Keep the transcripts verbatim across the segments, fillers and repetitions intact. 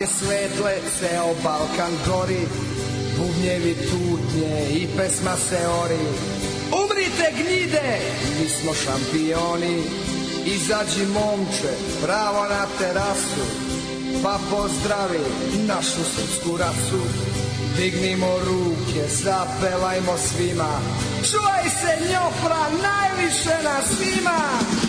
Svetle, ceo Balkan gori, bubnjevi tutnje i pesma se ori. Umrite gnjide, mi smo šampioni. Izađi momče, pravo na terasu, pa pozdravi našu srpsku rasu. Dignimo ruke, zapevajmo svima, čuvaj se Njopra, najviše nas ima.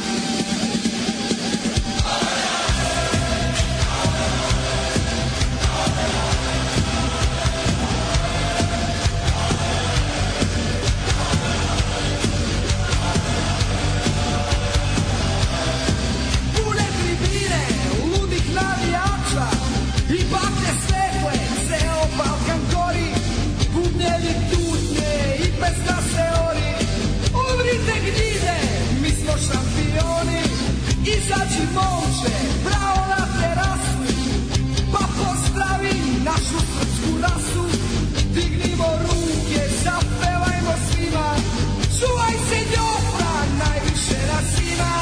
Izađi momče, pravo na terasu, pa pozdravi našu srpsku rasu. Dignimo ruke, zapevajmo svima, čuvaj se Njopra, najviše nas ima.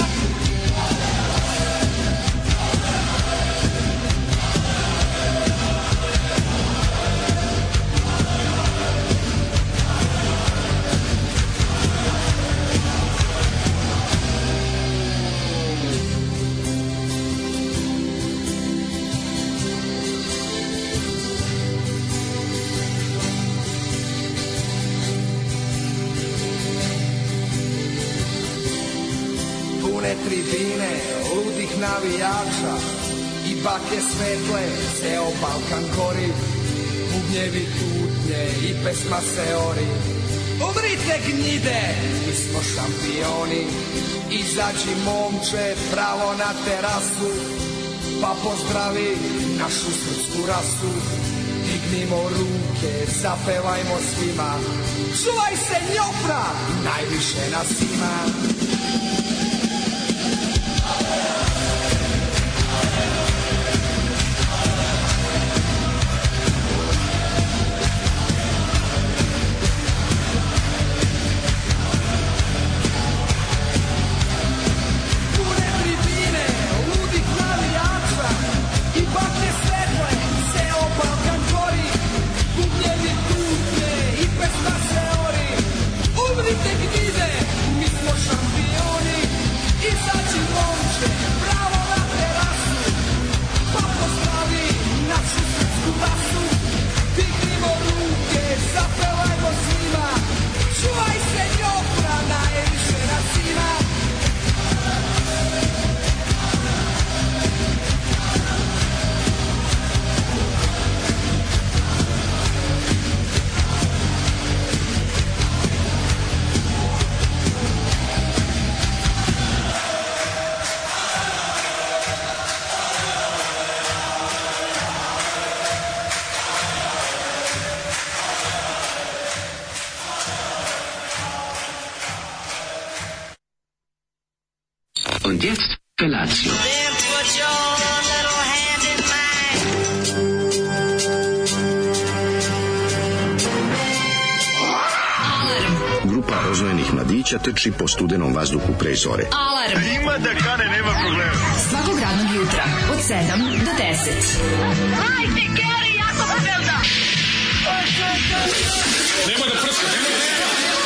Tribine, ludih navijača i bake svetle, ceo Balkan gori, bubnjevi tutnje i pesma se ori. Umrite gnjide, mi smo šampioni. Izađi momče, pravo na terasu, pa pozdravi našu srpsku rasu. Dignimo ruke, zapevajmo svima, čuvaj se Njopra, najviše nas ima. Und jetzt Felatio. Then put your little hand in mine. Alarm. Grupa rozvojenih mladića trči po studenom vazduhu pre zore. Alarm. Ima da kane, nema problema. Svakog radnog jutra od sedam do deset. Hajde, Geri, jako se velda. Nema da prska, nema da prska.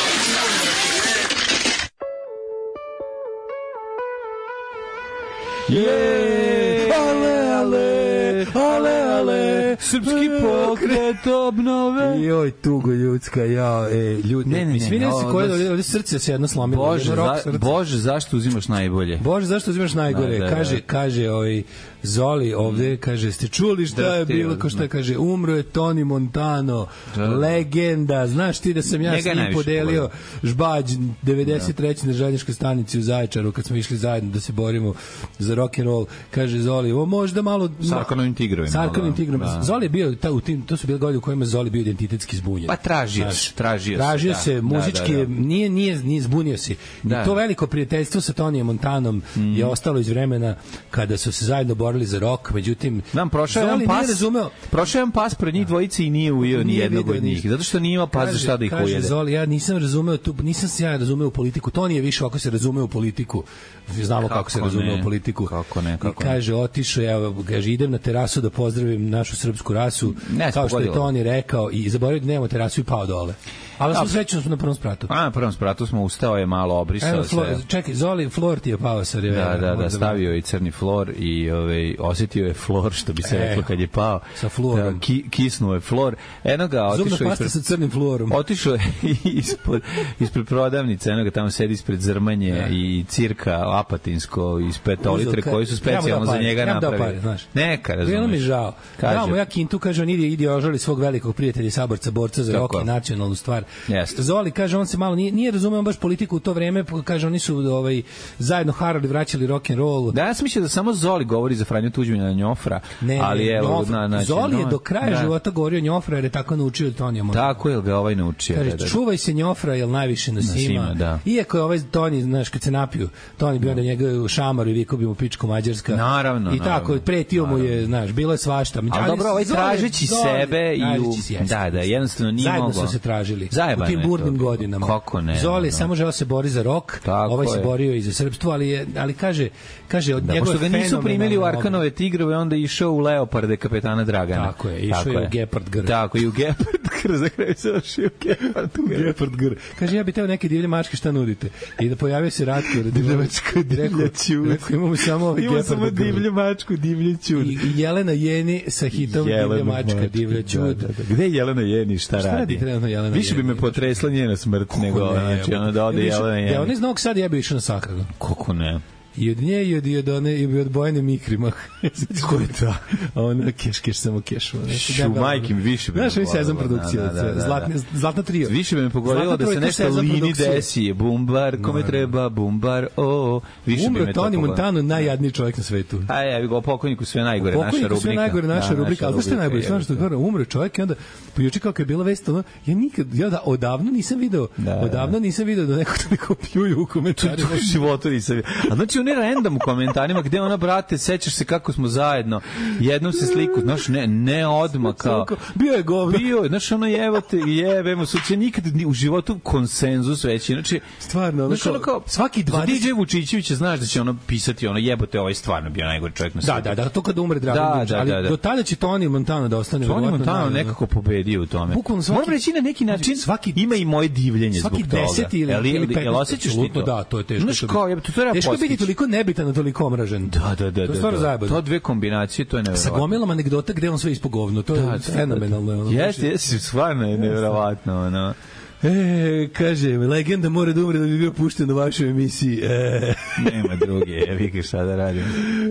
Je, ale, ale, ale, ale, srpski pokret obnove. Joj, tugo ljudska, ja, e, ljudi. Ne, ne, ne. Svi ne se koje ovdje, ovdje srce se jedno slomilo. Bože, za, Bože, zašto uzimaš najbolje? Bože, zašto uzimaš najgore? Da, da, kaže, da. kaže, ovaj, Zoli ovde, kaže, ste čuli šta da, je bilo, ko šta kaže, umro je Tony Montano, da, da. legenda, znaš ti da sam ja s njim podelio žbađ devedeset treće na željezničkoj stanici u Zaječaru, kad smo išli zajedno da se borimo za rock and roll, kaže Zoli, ovo možda malo... Sarkanovim tigrovima. Sarkanovim tigrovima. Da. Zoli je bio, ta, u tim, to su bile godine u kojima Zoli bio identitetski zbunjen. Pa tražio se, tražio se. Tražio da, se, muzički, da, da, da. Nije, nije, nije zbunio se. Da. I to veliko prijateljstvo sa Tonyjem Montanom mm. je ostalo iz vremena kada su se zajedno borili za rock, međutim nam prošao jedan pas, prošao jedan pas pred njih dvojice i nije ujeo ni jednog od njih, zato što nije imao pas za šta da ih ujede. Kaže Zoli, ja nisam razumeo tu, nisam se ja razumeo u politiku, to nije više ako se razume u politiku, znamo kako, kako se razume u politiku. Kako ne, kako I kaže, otišao, ja, kaže, idem na terasu terasu da pozdravim našu srpsku rasu, ne, kao što je Toni rekao, i zaboravio da nemamo terasu i pao dole. Ali smo srećno smo na prvom spratu. A, na prvom spratu smo, ustao je malo, obrisao se. Čekaj, Zoli, flor ti je pao sa revera. Da, da, da, stavio je crni flor i ovaj, osjetio je flor, što bi se reklo kad je pao. Sa fluorom. Ki, kisnuo je flor. Eno ga, otišao Zubna pasta ispred, sa crnim fluorom. Otišao je ispod, ispred prodavnice, eno ga tamo sedi ispred Zrmanje ja. i cirka Apatinsko iz petolitre koji su specijalno za njega napravili. Neka, razumeš. Bilo mi žao. Ja mu ja kintu, kaže, on ide, ide ožali svog velikog prijatelja i saborca, borca za rock i nacionalnu stvar. Yes. Zoli, kaže, on se malo nije, nije razumeo baš politiku u to vreme, kaže, oni su ovaj, zajedno harali, vraćali rock and roll. Da, ja sam mislio da samo Zoli govori za Franju Tuđmana Njofra, ne, ali evo, Njofra. Na, znači, Zoli je no, do kraja da. života govorio Njofra jer je tako naučio od Tonija Montana. Tako je ga ovaj naučio. Kaže, da, da. čuvaj se Njofra, jer najviše nas, nas ima. ima da. Iako je ovaj Toni, znaš, kad se napiju, Toni bio no. da njega u šamaru i vikao bi mu pičku Mađarska. Naravno, I tako, naravno, pretio mu je, znaš, bilo je svašta. Ali, ali dobro, ovaj tražeći Zoli, sebe i u... Da, da, jednostavno nije zajedno mogao. Zajedno su se tražili. Zajebano u tim burnim godinama. Kako ne? Zoli samo želeo se bori za rok, ovaj se borio i za srpstvo, ali je, ali kaže, kaže od da, njegove ga nisu primili u Arkanove tigrove, onda je išao u Leoparde kapetana Dragana. Tako je, išao je u Gepard Gr. Tako, i u Gepard Gr, za kraju se ošio u Gepard Gr. Gepard Gr. Kaže, ja bih teo neke divlje mačke, šta nudite? I da pojavio se Ratko. Divljačka divlja čud. Rekao, imamo samo ovaj Gepard Gr. Imamo samo divlju mačku, divlju čud. I, i Jelena Jeni sa hitom divlja mačka, divlja čud. Da, da, da. Gde je Jelena Jeni, šta, šta radi? Više bi me potresla njena smrt nego, znači, ona da ode Jelena Jeni. Da, on iz Novog Sada ja bi išao na sahranu. Kako ne? I od nje i od, i od one i od Bojane Mikrimah. Ko je to? A ona keš, keš, samo keš. Šu majkim više bi me znaš, mi sezam produkcija. Da, da, da, da. Zlatne, zlatna trio. Više bi me pogodilo da se nešto Lini desi. Bumbar, kome no, treba, bumbar, o. Više umro bi me to Toni Montano, najjadniji čovjek na svetu. A ja bih go pokojniku sve najgore, naša rubrika. Sve najgore, naša rubrika. Ali što je najbolje? Znaš što kaže, umro čovjek i onda pojuče kako je bila vest, ja nikad, ja da odavno nisam video, odavno nisam video da neko toliko pljuju u komentarima. U životu nisam video. A znači oni random u komentarima gde ona, brate, sećaš se kako smo zajedno, jednom se sliku, znaš, ne, ne odmah kao bio je govno, bio je, znaš, ono jevote, jebemo, suće nikad u životu konsenzus veći, znači stvarno, znaš, ono kao svaki dvadeset D J Vučićevića znaš da će ono pisati, ono jebote, ovaj stvarno bio najgori čovjek na svijetu. Da, da, da, to kad umre Dragan, da, ali da, da. do tada će Toni Montano da ostane. Toni Montano nekako pobedio u tome. Moram reći na neki način svaki ima i moje divljenje zbog toga. Svaki deset ili jel osjećaš ti to? Da, to je teško. Znaš kao, je, to treba teško biti toliko nebitan, toliko omražen. Da, da, da. To je stvarno zajebano. To dve kombinacije, to je neverovatno. Sa gomilom anegdota gde on sve ispogovno, to je da, fenomenalno. Jeste, jeste, stvarno je neverovatno, ono. E, kaže, legenda mora da umre da bi bio pušten u vašoj emisiji. E. Nema druge, vidi šta da radim.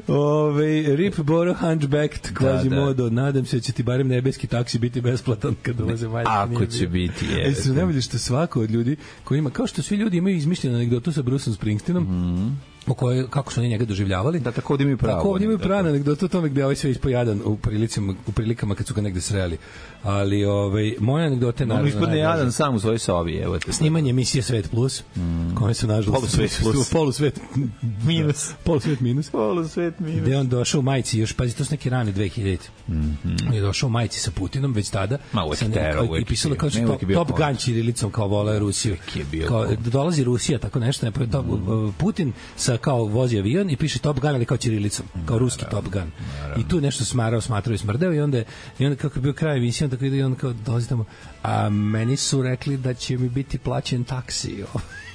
Ove, Rip Boro Hunchbacked, Quasimodo, da, da. Nadam se da će ti barem nebeski taksi biti besplatan kad dolaze Maljka. Ako će biti, je. E, su najbolje što svako od ljudi koji ima, kao što svi ljudi imaju izmišljenu anegdotu sa Bruceom Springsteenom, mm. o kojoj, kako su oni njega doživljavali. Da, tako ovdje imaju pravo. Tako ovdje imaju pravo anegdotu o tome gde ovaj sve ispojadan u prilikama, u prilikama kad su ga negde sreli. Ali ovaj, moja anegdota je naravno... On ispadne jadan sam u svojoj sobi. Evo te. Snimanje emisije Svet Plus, mm. kome su nažalost... Polusvet plus. Polusvet minus. Polusvet minus. Polusvet minus. Gde on došao u majici, još, pazi, to su neki rani dve hiljadite. Mm -hmm. On je došao u majici sa Putinom, već tada. Ma uvek tero, i pisalo kao top, top gun ćirilicom, kao volao Rusiju. Kao, dolazi Rusija, tako nešto, ne, top, mm. Putin sa kao vozi avion i piše Top Gun, ali kao ćirilicom, kao ruski Top Gun. I tu nešto smarao, smatrao i smrdeo i onda, i onda kako je bio kraj emisije, tako ide i onda kao dolazi tamo, a meni su rekli da će mi biti plaćen taksi.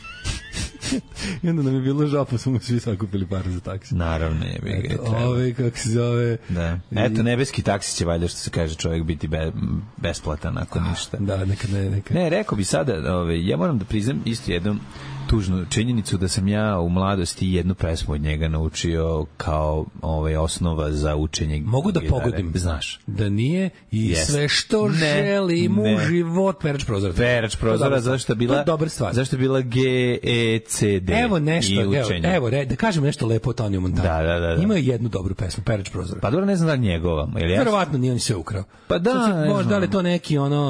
I onda nam je bilo žao, pa smo mu svi sakupili pare za taksi. Naravno, je bi ga. Ove, kako se zove... Da. Eto, nebeski taksi će valjda, što se kaže, čovjek biti be, besplatan, ako ništa. Da, nekad ne, nekad. Ne, rekao bi sada, ove, ja moram da priznam isto jednom tužnu činjenicu da sam ja u mladosti jednu pesmu od njega naučio kao ovaj osnova za učenje. Mogu da gitare. Pogodim, znaš, da nije i yes. sve što ne, želim ne. u život perač prozora. Perač prozora, zašto je bila dobra stvar. Zašto je bila G E C D. Evo nešto, evo, evo re, da kažemo nešto lepo o Toniju Montanu. Da, da, da, da. Ima jednu dobru pesmu, Perač prozora. Pa dobro, ne znam da njegova, je li? Verovatno nije on sve ukrao. Pa da, možda da li to neki ono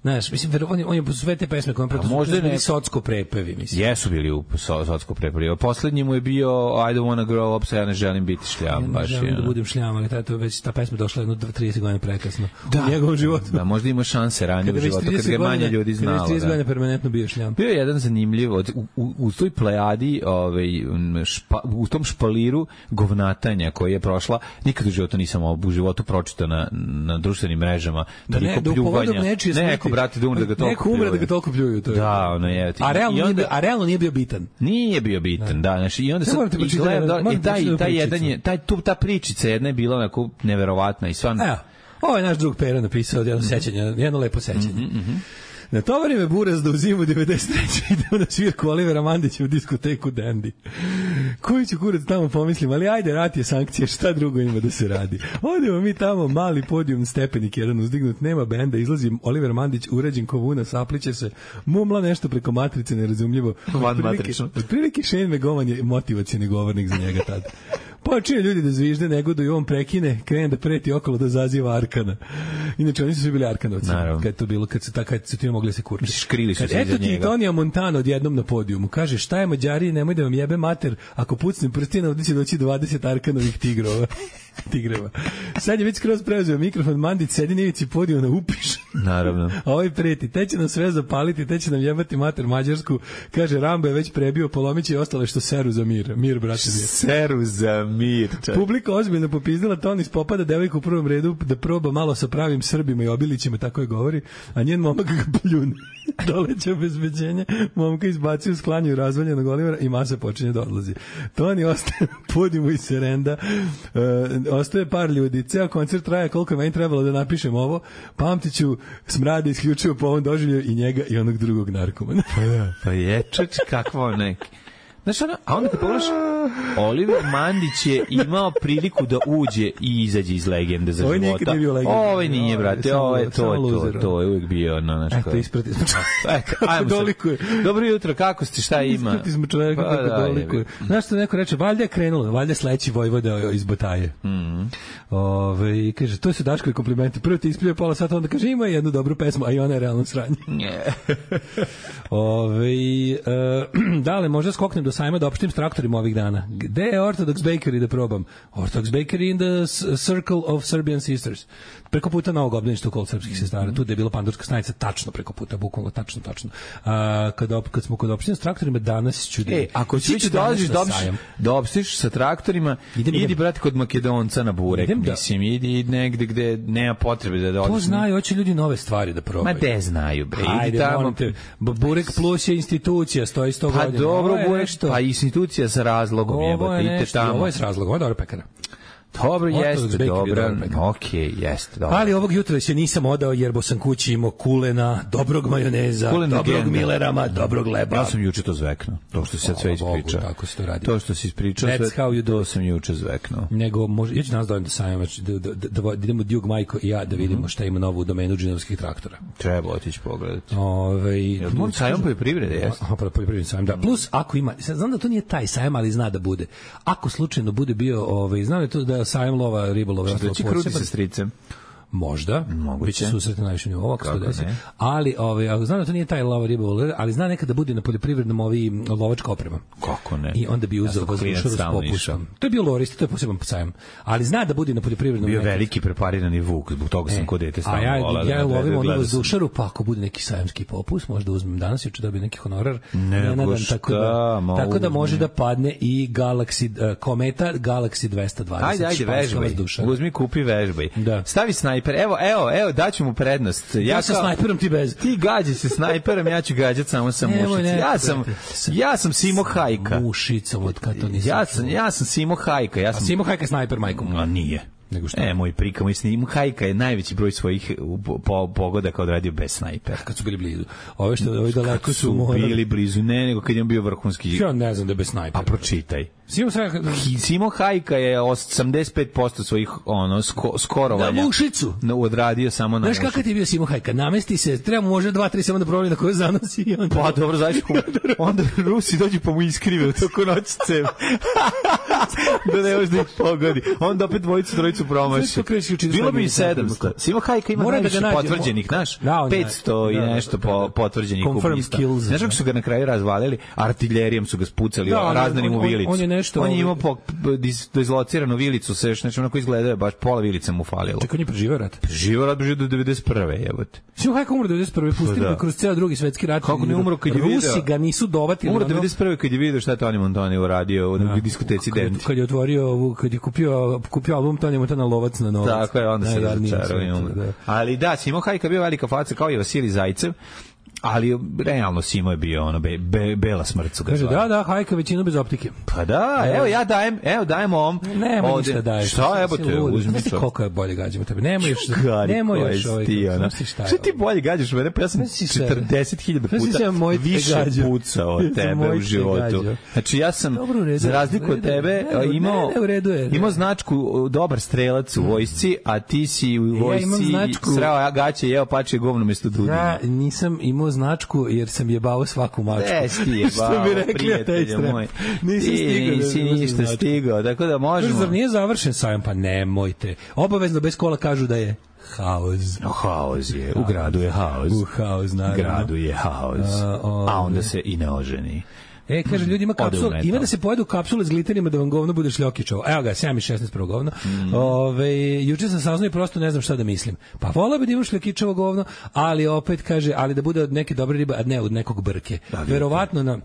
Znaš, mislim, on je, on je sve te pesme koje on možda bili socko prepevi, mislim. Jesu bili u so, socko prepevi. Poslednji mu je bio I don't wanna grow up, sa ja ne želim biti šljam. Ja ne baš želim je, da budem šljam, ali ta, to već, ta pesma došla jedno trideset godina prekasno da. U njegovom životu. Da, možda ima šanse ranije u životu, kad ga manje ljudi znalo. Kada trideset godina permanentno bio šljam. Bio je jedan zanimljiv, u, u, u toj plejadi, ovaj, špa, u tom špaliru govnatanja koji je prošla, nikad u životu nisam u životu pročitao na, na društvenim mrežama. Da ne, da u povodom nečije smrti. Neko, brate, da umre da ga toliko neko umre da ga toliko pljuju. To je. Da, ono je. A realno, onda, nije, a realno nije bio bitan. Nije bio bitan, da. da znači, i onda sam gledao, i taj, taj jedan je, taj, tu, ta pričica jedna je bila onako neverovatna i stvarno. Evo, ovo je naš drug Pera napisao jedno sećanje, jedno lepo sećanje. Mm -hmm. Natovari me buraz da u zimu devedeset treće idemo na svirku Olivera Mandića u diskoteku Dandy. Koji ću kurac tamo pomislim, ali ajde, rat je sankcije, šta drugo ima da se radi. Odemo mi tamo, mali podijum, stepenik jedan uzdignut, nema benda, izlazi Oliver Mandić, uređen kovuna, sapliće se, mumla nešto preko matrice, nerazumljivo. Van matrično. Od prilike Shane McGowan je motivacijni govornik za njega tada. Počinje ljudi da zvižde, negoduju, on prekine, krene da preti okolo da zaziva Arkana. Inače, oni su svi bili Arkanovci. Naravno. Kad to bilo, kad su, ta, kad su ti mogli da se kurči. Škrili su se iza njega. Eto ti Tonija Montana odjednom na podijumu. Kaže, šta je Mađari, nemoj da vam jebe mater, ako pucnem prstina, ovdje će doći dvadeset Arkanovih tigrova. tigreva. Sad je već skroz preuzeo mikrofon, Mandić sedi na ivici podijuma, upiš. Naravno. A ovaj preti, te će nam sve zapaliti, te će nam jebati mater Mađarsku. Kaže, Rambo je već prebio, polomiće i ostale što seru za mir. Mir, brate. Mir. Seru za mir. Čak. Publika ozbiljno popizdila, Toni spopada devojku u prvom redu da proba malo sa pravim Srbima i Obilićima, tako je govori, a njen momak ga pljune. Doleće obezbeđenje, momka izbacio sklanju razvaljenog Olivera i masa počinje da odlazi. Toni ostaje podijumu i serenda, e, ostaje par ljudi, ceo koncert traje koliko je meni trebalo da napišem ovo, pamtiću smrade isključivo po ovom doživlju i njega i onog drugog narkomana. Pa da, pa je čač kakvo neki. Znaš, ono, a onda kad pogledaš, Oliver Mandić je imao priliku da uđe i izađe iz legende za ovo života. Ovo nikad nije bio legenda. Ovo nije, brate, ovo je to, to, to je uvijek bio ono, znaš, eto, isprati smo čovjeka. Ajmo dolikuje. Dobro jutro, kako ste, šta ima? Isprati smo čovjeka, kako pa, dolikuje. Znaš što neko reče, valjda je krenulo, valjda sleći Vojvoda iz Bataje. Mhm. Ove, i kaže, to su Daškovi komplimenti. Prvo ti ispljuje pola sata, onda kaže, ima jednu dobru pesmu, a i ona je realno sranje. Ove, uh, dale, možda skoknem do sajma da opštim s traktorima ovih dana. Gde je Orthodox Bakery da probam? Orthodox Bakery in the Circle of Serbian Sisters. Preko puta Novog obdaništa kod srpskih sestara. Tu je bila pandurska stanica, tačno preko puta, bukvalno, tačno, tačno. A, kad, op, kad smo kod opštim s traktorima, danas ću da... E, ako ću već dolaziš da opštiš sa traktorima, idem, idi, brate, kod Makedonca na burek. Idem da... Mislim, idi, idi negde gde nema potrebe da dođeš. To znaju, hoće ljudi nove stvari da probaju. Ma de znaju, bre. Ajde, tamo... te, burek plus je institucija, stoji sto godina. Pa dobro, burek, pa institucija sa razlogom jebote, idite tamo. Ovo je s razlogom, ovo je dobra pekara. Dobro, jeste, dobro, okej, jeste, dobro. Ali ovog jutra se nisam odao jer bo sam kući imao kulena, dobrog majoneza, kulena dobrog genda. Milerama, dobrog leba. Ja sam juče to zveknuo, to što si sad sve ispričao. Tako se to radi. To što si ispričao, sve, to sam juče zveknuo. Nego, može, ja ću nas dovoljno da sajam, da, da, da, da idemo Djug Majko i ja da vidimo šta ima novo u domenu džinovskih traktora. Treba otići pogledati. Ove, Jel to sajam poljoprivrede, jeste? Aha, poljoprivredni sajam, da. Plus, ako ima, znam da to nije taj sajam, ali zna da bude. Ako slučajno bude bio, ove, znam da to da sajam lova ribolova. Što će krudi sa stricem? Možda, biće susretno najviše nivou, ako se to desi. Ali, ovaj, znam da to nije taj lova ribolov, ali zna nekada bude na poljoprivrednom ovi lovačka oprema. Kako ne? I onda bi uzeo vazdušaru s popustom. To je bio lorist, to je poseban sajam. Ali zna da bude na poljoprivrednom. Bio nekad. Veliki preparirani vuk, zbog toga sam e, kod dete stalno ja, volao. Ja, ja lovim onu vazdušaru, pa ako bude neki sajamski popust, možda uzmem danas, jer ću dobiti neki honorar. Ne, nadam, tako da, tako da može da padne i Galaxy, uh, Kometa Galaxy dvesta dvadeset. Ajde, ajde, vežbaj. Uzmi, kupi, vežbaj. Da. Stavi snajper, evo, evo, evo, daću mu prednost. Ja, ja sa snajperom, ti bez. Ti gađaj se snajperom, ja ću gađati samo sa mušicom. Ja sam, ja sam Simo Hajka. Mušicom, od kada to nisam. Ja sam, ja sam Simo Hajka. Ja sam... A Simo Hajka je snajper, majkom? A nije. Nego što? E, moj prika, moj Simo Hajka je najveći broj svojih po, pogodaka odradio bez snajpera. Kad su bili blizu. Ove što ovi daleko su, su morali... bili blizu, ne, nego kad je on bio vrhunski. Ja ne znam da je bez snajpera. A pročitaj. Simo, Simo... Simo Hajka je osamdeset pet posto svojih ono, sko, skorovanja. Na mušicu. Na, odradio samo na mušicu. Znaš kakav ti je bio Simo Hajka? Namesti se, treba možda dva, tri samo da provali na koje zanosi. I onda... Pa dobro, zašto? Onda Rusi dođu pa mu iskrive u toko noćice. Da ne može da ih pogodi. Onda opet dvojicu, trojicu su promašili. Bilo bi i sedamsto. Simo Hajka ima najviše potvrđenih, znaš, petsto i nešto potvrđenih ubista. Znaš kako su ga na kraju razvalili, artiljerijom su ga spucali, raznanim u vilicu. On je imao dislociranu vilicu, sve još nešto onako izgledao, baš pola vilice mu falilo. Čekaj, on je preživao rat? Preživao rat, preživao do devedeset prve, jebote. Simo Hajka umro devedeset prve, pustili ga kroz ceo drugi svetski rat. Kako ne umro kad je video? Rusi ga nisu dovatili. Umro devedeset prve kad je video šta je Tony Montana uradio u diskoteci Denti. Kad je otvorio, kad je kupio, kupio album Tony Montana Lovac na novac. Tako je, onda se razočarao i umro. Ali da, Simo Hajka bio velika faca kao i Vasilij Zajcev. Ali realno Simo je bio ono be, be, bela smrt su ga kaže zvali. Da, da, Hajka većinu bez optike. Pa da, evo ja dajem, evo dajem ovom. Nema ništa daješ. Šta jebote, uzmi to. Koliko je bolje gađamo tebe. Nemoj još, nemoj još ovaj. Šta ti bolje gađaš mene? Pa ja sam četrdeset hiljada puta više pucao od tebe u životu. Znači ja sam za razliku od tebe imao imao značku dobar strelac u vojsci, a ti si u vojsci srao gaće jeo pače govno mesto dudinja. Ja nisam imao značku jer sam jebao svaku mačku. Što ti jebao, prijatelje moj. Nisam stigao. Nisi ništa stigao, tako da možemo. Zar nije završen sajam? Pa nemojte. Obavezno bez kola kažu da je haos. No, haos je. U gradu je haos. U haos, naravno. U gradu je haos. A, a onda se i ne oženi. E, kaže, ljudi, ima kapsula, ima da se pojedu kapsule s gliterima da vam govno bude šljokičovo. Evo ga, sedam i šesnaest prvo govno. Mm. Ove, juče sam saznao i prosto ne znam šta da mislim. Pa volao bi da imam šljokičovo govno, ali opet kaže, ali da bude od neke dobre ribe, a ne od nekog brke. Da, verovatno na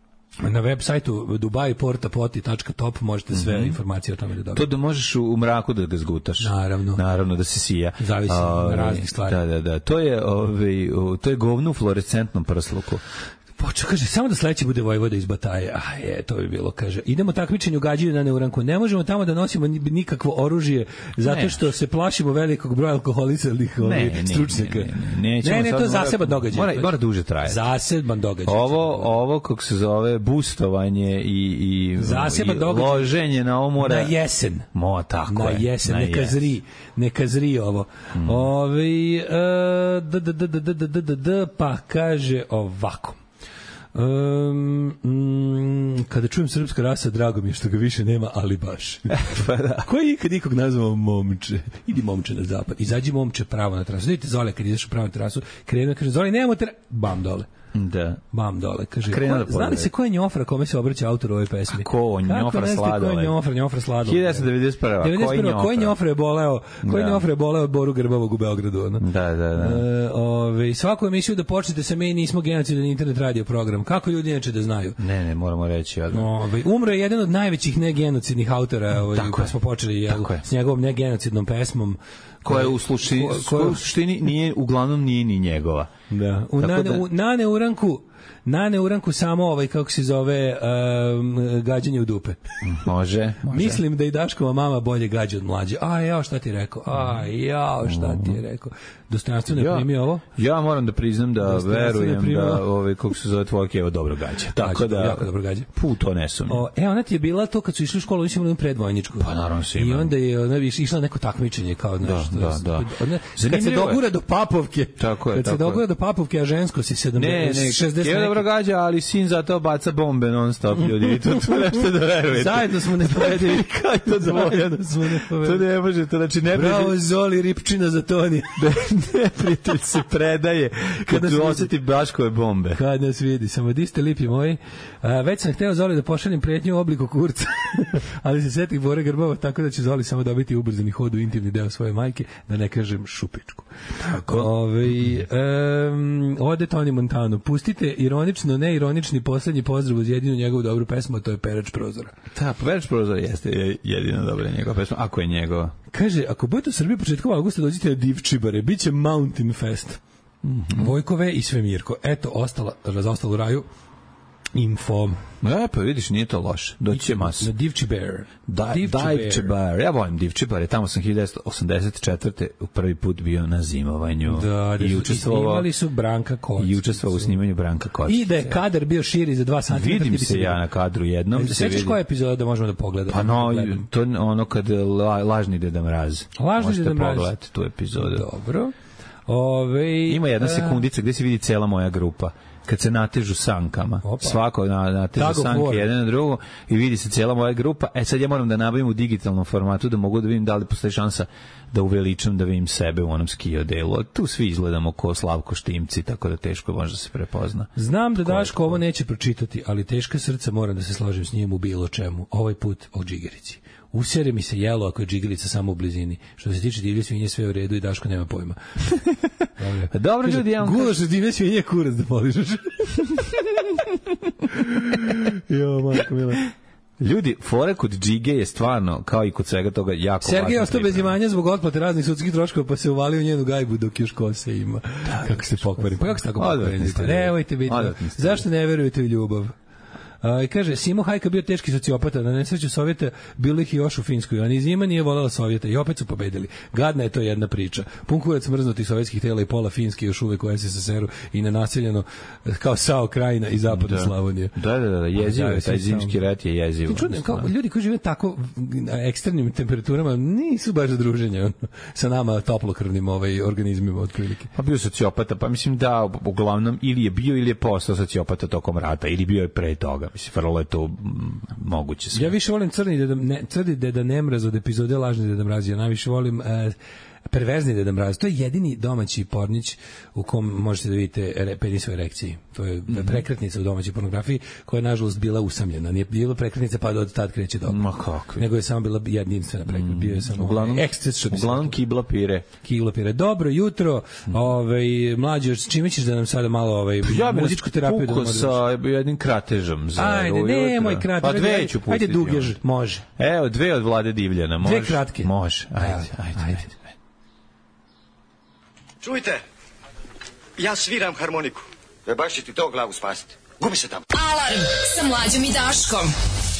na web sajtu dubai porta poti tačka top možete sve mm-hmm. informacije o tome da dobijete. To da možeš u mraku da ga zgutaš. Naravno. Naravno da se sija. Zavisi od raznih stvari. Da, da, da. To je, ovaj, to je govno u fluorescentnom prsluku. Počeo, kaže, samo da sledeći bude Vojvoda iz Bataje. A je, to bi bilo, kaže. Idemo takmičenje u gađanju na neuranku. Ne možemo tamo da nosimo nikakvo oružje, zato ne. Što se plašimo velikog broja alkoholisanih stručnjaka. Ne, ne, ne, ne, ne to je zaseban događaj. Mora, mora duže traje. Zaseban događaj. Ovo, ovo kako se zove, bustovanje i, i, i loženje na omora. Na jesen. Mo, tako na je. Jesen. Na neka jesen. Zri. Neka zri ovo. Mm. Ove, uh, d, d, d, d, d, d, d, d, pa kaže ovako. Um, mm, kada čujem srpska rasa, drago mi je što ga više nema, ali baš. Pa da. Ko je ikad nikog nazvao momče? Idi momče na zapad. Izađi momče pravo na trasu. Vidite Zole kad ideš pravo na trasu, krenu kaže Zole, nemamo tra... Bam dole. Da. Bam dole, kaže. Ko, znali se ko je Njofra, kome se obraća autor ove pesme? A ko? Njofra Sladoled. Ko je Njofra, Njofra Sladoled? hiljadu devetsto devedeset prva. devedeset prva. Ko je Njofra je boleo? Ko je Njofra je boleo od Boru Grbavog u Beogradu? Ono? Da, da, da. E, ove, svaku emisiju da počnete sa mi nismo genocidan internet radio program. Kako ljudi neće da znaju? Ne, ne, moramo reći. Ove, umro je jedan od najvećih negenocidnih autora, ovaj, pa smo počeli jel, s njegovom negenocidnom pesmom. Koja u suštini nije, uglavnom nije ni njegova. Da. U, na, da... u, na neuranku Na neuranku samo ovaj, kako se zove, um, gađanje u dupe. Može, može. Mislim da i Daškova mama bolje gađa od mlađe. A, jao, šta ti rekao? A, jao, šta ti je rekao? Dostojanstveno je primio ovo? Ja moram da priznam da verujem da, ovaj, kako se zove tvoj Kevo dobro gađa. Tako da, jako dobro gađa. Put, to ne sumnjam. E, ona ti je bila to kad su išli u školu, mislim, predvojničku. Pa naravno si I onda je ona išla neko takmičenje kao, znaš, da, da, da. Ona, kad se dogura do Papovke, tako je, kad tako se dogura do Papovke, a žensko si sedamdeset, šezdeset. Kevo dobro gađa, ali sin zato baca bombe non stop, ljudi. I to tu nešto da verujete. Zajedno smo nepovedeni. Kako zajedno smo nepovedeni. To ne može, to znači ne Bravo, prijatelj... Zoli, Ripčina za Toni. Ne, prijatelj se predaje kad osjeti Baškove bombe. Kad nas vidi, samo di ste lipi moji. A, već sam hteo Zoli da pošaljem pretnju u obliku kurca, ali se setih Bore Grbava, tako da će Zoli samo dobiti ubrzani hod u intimni deo svoje majke, da ne kažem šupičku. Tako. Ove, um, ode Tony Montano. Pustite ironično, ne ironični poslednji pozdrav uz jedinu njegovu dobru pesmu, a to je Perač prozora. Da, Perač prozora jeste jedina dobra njegova pesma, ako je njegova. Kaže, ako budete u Srbiji početkom avgusta, dođite na Divčibare, bit će Mountain Fest. Mm-hmm. Vojkove i Svemirko. Eto, ostala, razostalu raju info. E, pa vidiš, nije to loše. Doći će masu. Na Divčibar. Da, Divčibar. Ja volim Divčibare. Tamo sam hiljadu devetsto osamdeset četvrte u prvi put bio na zimovanju. Da, i učestvovao. Snimali su Branka Koc. I učestvovao u snimanju Branka Koc. I da je kadar bio širi za dva santimetra. Vidim se ja na kadru jednom. Se sećaš koja epizoda da možemo da pogledamo? Pa no, to je ono kad la, lažni Deda Mraz. Lažni Deda Mraz. Pogledati tu epizodu. Dobro. Ove, ima jedna sekundica gde se vidi cela moja grupa. kad se natežu sankama. Opa. Svako na, natežu sanke jedan na drugo i vidi se cijela moja grupa. E sad ja moram da nabavim u digitalnom formatu da mogu da vidim da li postoji šansa da uveličam, da vidim sebe u onom ski odelu. Tu svi izgledamo ko Slavko Štimci, tako da teško može da se prepozna. Znam da Daško ovo neće pročitati, ali teška srca, moram da se složim s njim u bilo čemu. Ovaj put o džigerici. Usere mi se jelo ako je džigerica samo u blizini. Što se tiče divlje svinje, sve u redu i Daško nema pojma. Dobro, Dobro ljudi, ja vam gulaš kažem... divlje svinje, kurac da poližeš. Jo, majko mila. Ljudi, fora kod džige je stvarno, kao i kod svega toga, jako važno. Sergej je ostao bez imanja zbog otplate raznih sudskih troškova, pa se uvalio u njenu gajbu dok još kose ima. Da, kako se pokvari. Pa kako se tako pokvari? Nemojte biti. Zašto ne verujete u ljubav? Uh, I kaže, Simo Hajka bio teški sociopata, na nesreću Sovjeta bilo ih još u Finskoj, a ni zima nije voljela Sovjeta i opet su pobedili. Gadna je to jedna priča. Pun kurac mrznutih sovjetskih tela i pola Finske još uvek u es es es eru i nenaseljeno kao Sao Krajina i zapadna da. Slavonija. Da, da, da, jezivo je, taj zimski rat je jezivo. Čudno, kao ljudi koji žive tako na ekstremnim temperaturama nisu baš za druženje sa nama toplokrvnim ovaj, organizmima otprilike. Pa bio sociopata, pa mislim da uglavnom ili je bio ili je postao sociopata tokom rata, ili bio je pre toga. Mislim, vrlo je to m, moguće sve. Ja više volim crni deda, ne, crni deda Nemraz od epizode Lažni deda Mraz. Ja najviše volim e, perverzni deda Mraz. To je jedini domaći pornić u kom možete da vidite re, penisove erekcije. To je mm-hmm. prekretnica u domaćoj pornografiji koja je nažalost bila usamljena. Nije bila prekretnica pa od tad kreće dobro. Ma kako? Nego je samo bila jedinstvena prekretnica. Mm. Bio je samo uglavnom, eksces što bi uglavnom kibla pire. Kibla pire. Dobro jutro. Mm. Ovaj mlađi, čime ćeš da nam sada malo ovaj ja muzičku terapiju da sa jednim kratežom za ajde, ne, moj kratež. Pa dve ću pustiti. Ajde dugež, može. Evo, dve od Vlade Divljana, može. Dve kratke. Može. Ajde, ajde. ajde. ajde. Čujte, ja sviram harmoniku. Da baš će ti to glavu spasiti. Gubi se tamo. Alarm sa Mlađom i Daškom.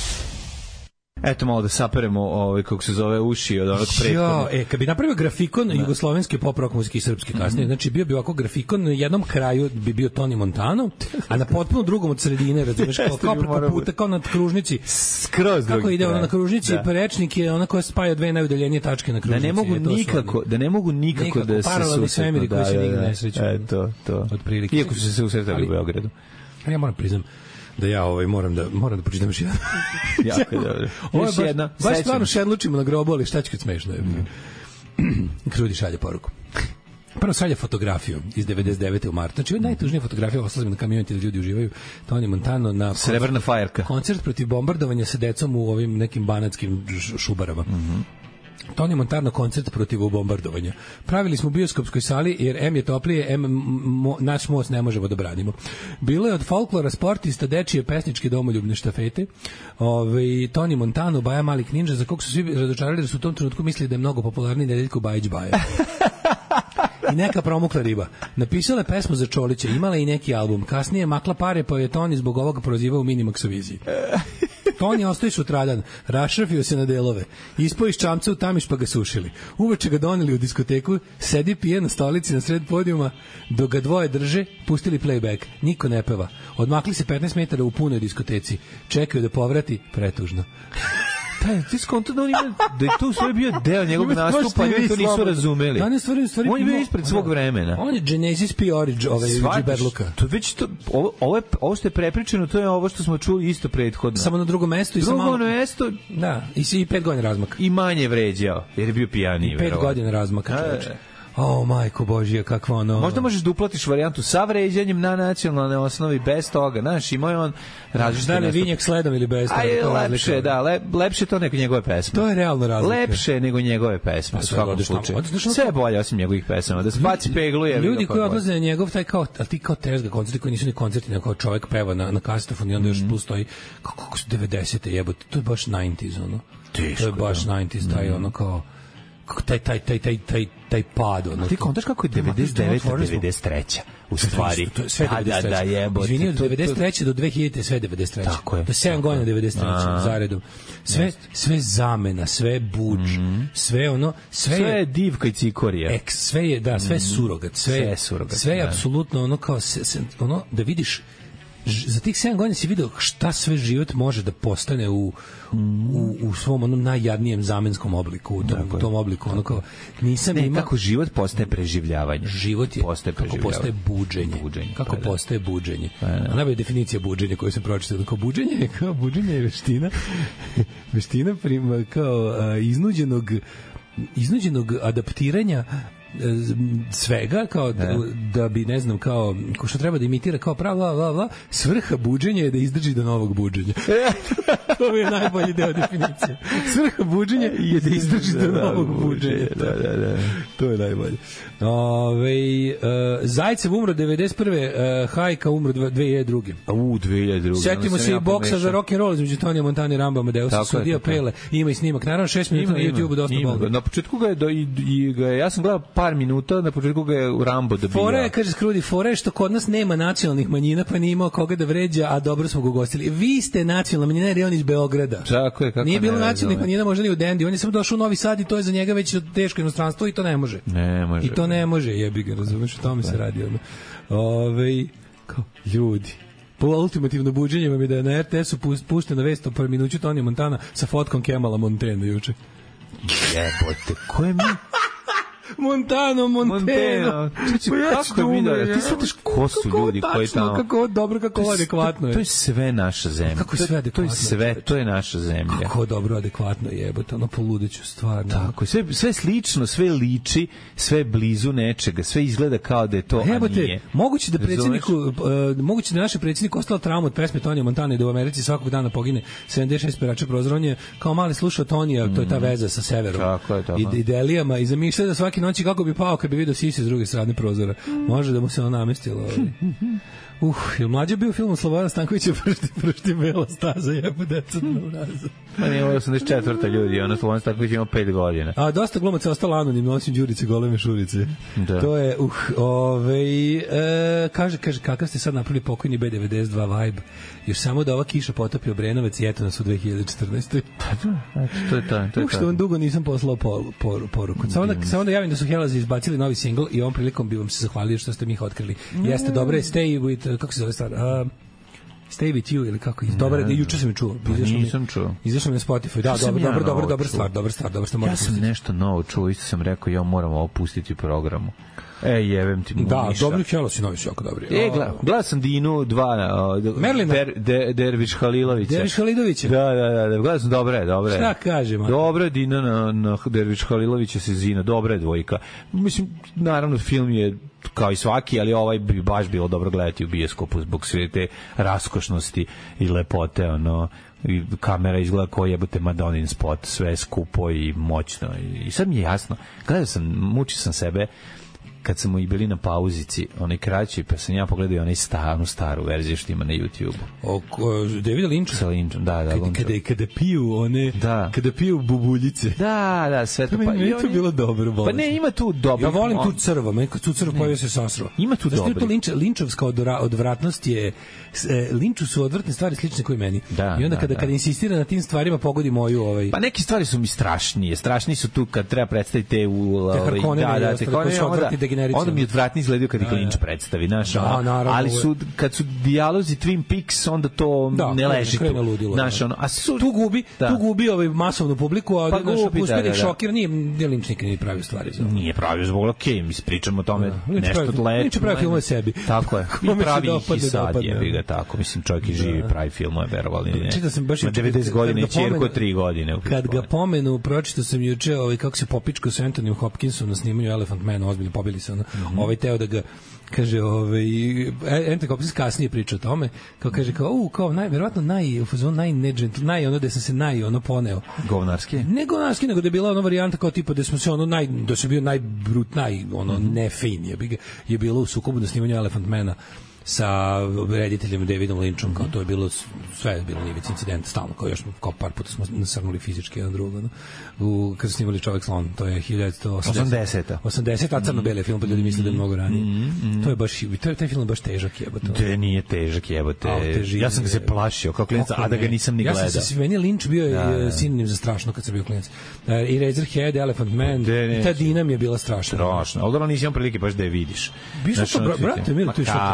Eto malo da saperemo ovaj kako se zove uši od onog prethodnog. Ja, e, kad bi napravio grafikon jugoslovenske pop rock muzike i srpske kasnije, mm-hmm. znači bio bi ovako grafikon, na jednom kraju bi bio Toni Montano, a na potpuno drugom od sredine, razumeš, kao, kao preko puta, kao na kružnici. Skroz drugi. Kako ide ona na kružnici, da. Prečnik je ona koja spaja dve najudaljenije tačke na kružnici. Da ne mogu nikako, da ne mogu nikako, nikako da se paralelni svemiri koji se nigde ne sreću. E, to, to. Otprilike. Iako su se se usretali u Beogradu. Ja moram priznam da ja ovaj moram da moram da pročitam još jedan. Jako dobro. Ovo je baš, jedna, baš stvarno šedlučimo na grobu, ali šta će kad smešno je. Mm. Krudi šalje poruku. Prvo šalje fotografiju iz devedeset devete u martu. Znači, ovo je najtužnija fotografija, oslazim na kamioniti da ljudi uživaju. Toni Montano na srebrna fajerka. Koncert protiv bombardovanja sa decom u ovim nekim banatskim šubarama. Mhm. Toni Montano koncert protiv bombardovanja. Pravili smo u bioskopskoj sali jer em je toplije, em mo, naš most ne možemo da branimo. Bilo je od folklora, sportista, dečije, pesničke, domoljubne štafete. Ove, Toni Montano, Baja Malik Ninja, za kog su svi razočarali da su u tom trenutku mislili da je mnogo popularniji Nedeljko Bajić Baja. I neka promukla riba. Napisala je pesmu za Čolića, imala i neki album. Kasnije makla pare, pa je Toni zbog ovoga prozivao u Minimaxoviziji. Toni ostaje sutradan, rašrafio se na delove, ispao iz čamca u tamiš pa ga sušili. Uveče ga doneli u diskoteku, sedi pije na stolici na sred podijuma, dok ga dvoje drže, pustili playback. Niko ne peva. Odmakli se petnaest metara u punoj diskoteci. Čekaju da povrati, pretužno. Taj, ti skonto da on ima, da je to sve bio deo njegovog nastupa, i to nisu razumeli. On je stvari, stvari on je bio ispred svog vremena. On je Genesis P. Origin, ovaj Džiberluka. To već to, ovo, ovo, je, ovo što je prepričano, to je ovo što smo čuli isto prethodno. Samo na drugom mestu. I drugo samo, mesto. Da, i, i pet godina razmaka. I manje vređao, jer je bio pijaniji. I pet godina razmaka, čoveče. O, majko Božija, kakva ono... Možda možeš da uplatiš varijantu sa vređanjem na nacionalne osnovi, bez toga. Znaš, imao je on različite... Da li vinjak sledom ili bez toga? Aj, lepše, da, lep, lepše to nego njegove pesme. To je realno razlika. Lepše nego njegove pesme, u svakom slučaju. Sve je bolje osim njegovih pesama. Da spaci peglu je... Ljudi koji odlaze na njegov, taj kao, ali ti kao tezga koncerti koji nisu ni koncerti, nego kao čovjek peva na, na kasetofon i onda još plus stoji, kako su devedesete jebote, to je baš devedeset ono. To je baš devedeset, taj ono kao... taj taj taj taj taj taj pad ono. Ti kontaš kako je devedeset deveta devedeset treća u stvari. To je sve devedeset treća. Da, da, jebote. Izvini, od devedeset treće do dve hiljadite sve devedeset treće. Tako je. Do sedam godina devedeset treće zaredom. Sve sve zamena, sve budž, sve ono, sve sve je divka i cikorija. Eks, sve je da, sve surogat, sve je surogat. Sve je apsolutno ono kao ono da vidiš za tih sedam godina si vidio šta sve život može da postane u, u, u svom onom najjadnijem zamenskom obliku, u tom, u tom obliku. Ono kao, nisam ne, ima... kako život postaje preživljavanje. Život je, postaje kako postaje buđenje. buđenje kako da. postaje buđenje. A najbolja definicija buđenja koju sam pročitao. Kao buđenje je, kao buđenje je veština, veština prima, kao a, iznuđenog, iznuđenog adaptiranja svega kao da, da bi ne znam kao ko što treba da imitira kao pravo bla bla bla, svrha buđenja je da izdrži do novog buđenja. To je najbolji deo definicije. Svrha buđenja je da izdrži do novog buđenja. Da, da, da. To je najbolje. Ove, uh, Zajcev umro devedeset prve Uh, Hajka umro dve hiljade druge U, dve hiljade druge Setimo se i boksa za rock and roll između Tonija Montana i Ramba Amadeusa, sudija Pele. Ima i snimak. Naravno šest minuta na YouTubeu dosta bolno. Na početku ga je, do, i, i ga je, ja sam gledao par minuta, na početku ga je u Rambo dobio. Fora je, kaže Skrudi, fora je što kod nas nema nacionalnih manjina, pa nije imao koga da vređa, a dobro smo ga ugostili. Vi ste nacionalna manjina, jer je on iz Beograda. Tako je, kako nije bilo nacionalnih manjina, možda ni u Dendi. On je samo došao u Novi Sad i to je za njega već teško inostranstvo i to ne može. Ne može. I to ne može, jebi ga, razumeš, o tome se radi. Ono. Ove, kao, ljudi, po ultimativno buđenje vam je da je na R T S-u puštena vest o par minuću Tonija Montana sa fotkom Kemala Montana juče. Jebote, ko je mi? Montano, Montano. Čiči, kako je vidio? Ti shvataš ko su ljudi koji tamo... Kako dobro, kako to adekvatno je. To je sve naša zemlja. Kako je sve adekvatno? To je sve, to je naša zemlja. Kako dobro, adekvatno jebote, ono poludeću stvarno. Tako, sve, sve slično, sve liči, sve blizu nečega, sve izgleda kao da je to, jebote, a nije. Moguće da predsjedniku, uh, moguće da naš predsjednik ostao trauma od pesme Tonija Montana i da u Americi svakog dana pogine sedamdeset šest perača prozora. On je kao mali slušao Tonija, mm. to je ta veza sa severom. Tako je, tako. I idelijama i zamišljao da svaki noći kako bi pao kad bi vidio sise s druge strane prozora. Može da mu se ono namestilo. Ovaj. Uh, je mlađe bio film Slobodan Stankovića Pršti, pršti bela staza, jebo deca na urazu. Ma nije osamdeset četvrta ljudi, ono Slobodan Stanković ima pet godina. A dosta glumaca ostalo anonimno, osim Đurice Goleme Šurice. Da. To je, uh, ovaj, e, kaže, kaže, kakav ste sad napravili pokojni B devedeset dva vibe, još samo da ova kiša potopi Obrenovac i eto nas u dve hiljade četrnaestoj Pa to, to je to. To je uh, što vam dugo nisam poslao por, por, poruku. Samo da, samo da javim da su Helazi izbacili novi singl i ovom prilikom bi vam se zahvalio što ste mi ih otkrili. Jeste dobre, Stay with, kako se zove stvar? Uh, Stay with you ili kako? Dobar, ne, juče sam je čuo. Pa nisam čuo. Izašao mi na Spotify. Da, dobro, dobro, dobro, dobra stvar, dobra stvar, dobra stvar. Ja sam pustiti. Nešto novo čuo, isto sam rekao, ja moram ovo pustiti u programu. E, jebem ti mu da, niša. dobri Helo si novi su jako dobri. E, gleda, gleda sam Dinu dva, uh, Merlina. Der, de, Derviš Halilovića. Derviš Halilovića. Da, da, da, da, gleda sam, dobre, dobre. Šta kažem? Dobre, Dina na, na Derviš Halilovića se zina, dobre dvojka. Mislim, naravno, film je kao i svaki, ali ovaj bi baš bilo dobro gledati u bioskopu zbog sve te raskošnosti i lepote, ono, i kamera izgleda kao jebote Madonin spot, sve skupo i moćno. I sad mi je jasno, gledao sam, mučio sam sebe kad smo i bili na pauzici, onaj kraći, pa sam ja pogledao onaj staru, staru verziju što ima na YouTube-u. O, Davida Linča? Sa Linčom, da, da. Kada, kada, kada piju one, da. Kada piju bubuljice. Da, da, sve to. Pa, pa je to bilo dobro. Pa ne, ima tu dobro. Ja volim tu crvo, meni kad tu crvo pojavio se sasro. Ima tu dobro. Znači, to Linč, Linčovska odvratnost je, Linču su odvratne stvari slične koji meni. Da, I onda da, kada, da. kada insistira na tim stvarima, pogodi moju ovaj... Pa neke stvari su mi strašnije. Strašni su tu kad treba predstaviti te u... Te Harkone, da, da, te Harkone, onda mi odvratni izgledaju kad ih Linč predstavi, znaš, da, naravno, ali su, kad su dijalozi Twin Peaks, onda to da, ne leži tu. Ludilo, znaš, ono, a su, tu gubi, da. tu gubi ovaj masovnu publiku, a pa naš gubi, uspjeh da, da, šokir, nije, nije Linč nikad nije pravio stvari. Za nije pravio zbog, okej, okay, mi pričamo o tome da. nešto leči. Linč pravi filmove sebi. Tako je, i pravi ih i sad, jebi ga tako, mislim, čovjek i živi pravi filmove, verovali ne. Čitao sam baš devedeset godina i ćerko tri godine. Kad ga pomenu, pročitao sam juče ovaj, kako se popičkao sa Anthonyom Hopkinsom na snimanju Elephant Man, ozbiljno pobili se ono, ovaj teo da ga kaže, ovaj Anthony Hopkins kasnije priča o tome, kao kaže kao u kao najverovatno naj fazon naj neđent naj ono da sam se naj ono poneo govnarski ne govnarski nego da je bila ona varijanta kao tipa da smo se ono naj da se bio najbrut naj ono mm-hmm. ne fin je bi je bilo u sukobu na snimanju Elephant Mana sa rediteljem Davidom Linčom, kao to je bilo sve je bilo nivic incidenta stalno, kao još kao par puta smo nasrnuli fizički jedan drugo, no? U, kad su snimali Čovek slon, to je hiljadu osamdeseta osamdeseta a crno-bele film, pa ljudi misle da je mnogo ranije. Mm-hmm. To je baš, to je, taj film je baš težak jebote. Da nije težak jebote. Ja sam ga se plašio kao klinac, a da ga nisam ni gledao. Ja sam se, meni Linč bio da, sinonim za strašno kad sam bio klinac. I Razorhead, Elephant Man, i ta Dina mi je bila strašna. Strašno, ali da nisi imao prilike baš da je vidiš. Biš to, brate, mili, to je što televizije.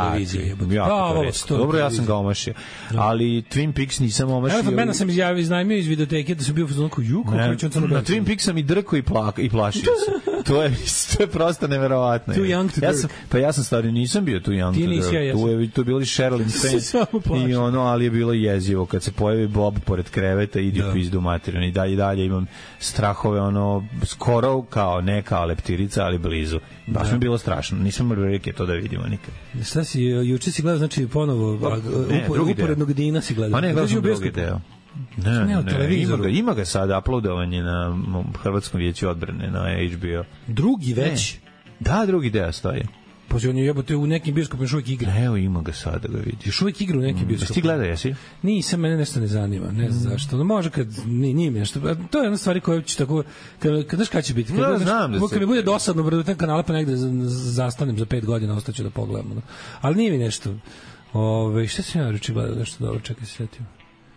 jebote. Jako to dobro, ja sam ga omašio. Ali Twin Peaks nisam omašio. Elephant Mana sam izjavio, iznajmio iz videoteke da su bio u fazonu kao juko, koji će on crno na Twin Peaks sam i drko i, plaka, i plašio se. To je, to je prosto neverovatno. Too young to ja sam, pa ja sam stari, nisam bio too young Ti to nisi, ja, ja tu je, tu je bilo i Sherilyn Fenn i ono, ali je bilo jezivo kad se pojavi Bob pored kreveta i idi u pizdu materinu i dalje dalje imam strahove, ono, skoro kao neka leptirica, ali blizu. Baš mi je bilo strašno. Nisam imao prilike to da vidimo nikad. Šta si, juče si gledao, znači, ponovo, ne, upo, uporednog Dina si gledao? Pa ne, gledao sam drugi deo. Ne, ne, ne, ima ga, ima ga sada uploadovanje na Hrvatskom vijeću odbrane, na H B O. Drugi već? Ne. Da, drugi deo stoji. Pa on je jebote u nekim bioskopima još uvijek igra. Evo, ima ga sada da ga vidi. Još uvijek igra u nekim bioskopima. Jesi ti gledao, jesi? Nisam, mene nešto ne zanima, ne znam zašto. No može kad, nije mi nešto. To je jedna stvari koja će tako, kad, kad znaš kada će biti? Kad, no, znam da se... Kad mi bude dosadno brdotan kanala, pa negde zastanem za pet godina, ostaću da pogledam. No. Ali nije mi nešto. Ove, šta sam ja reći gledao, nešto dobro, čekaj, sjetim.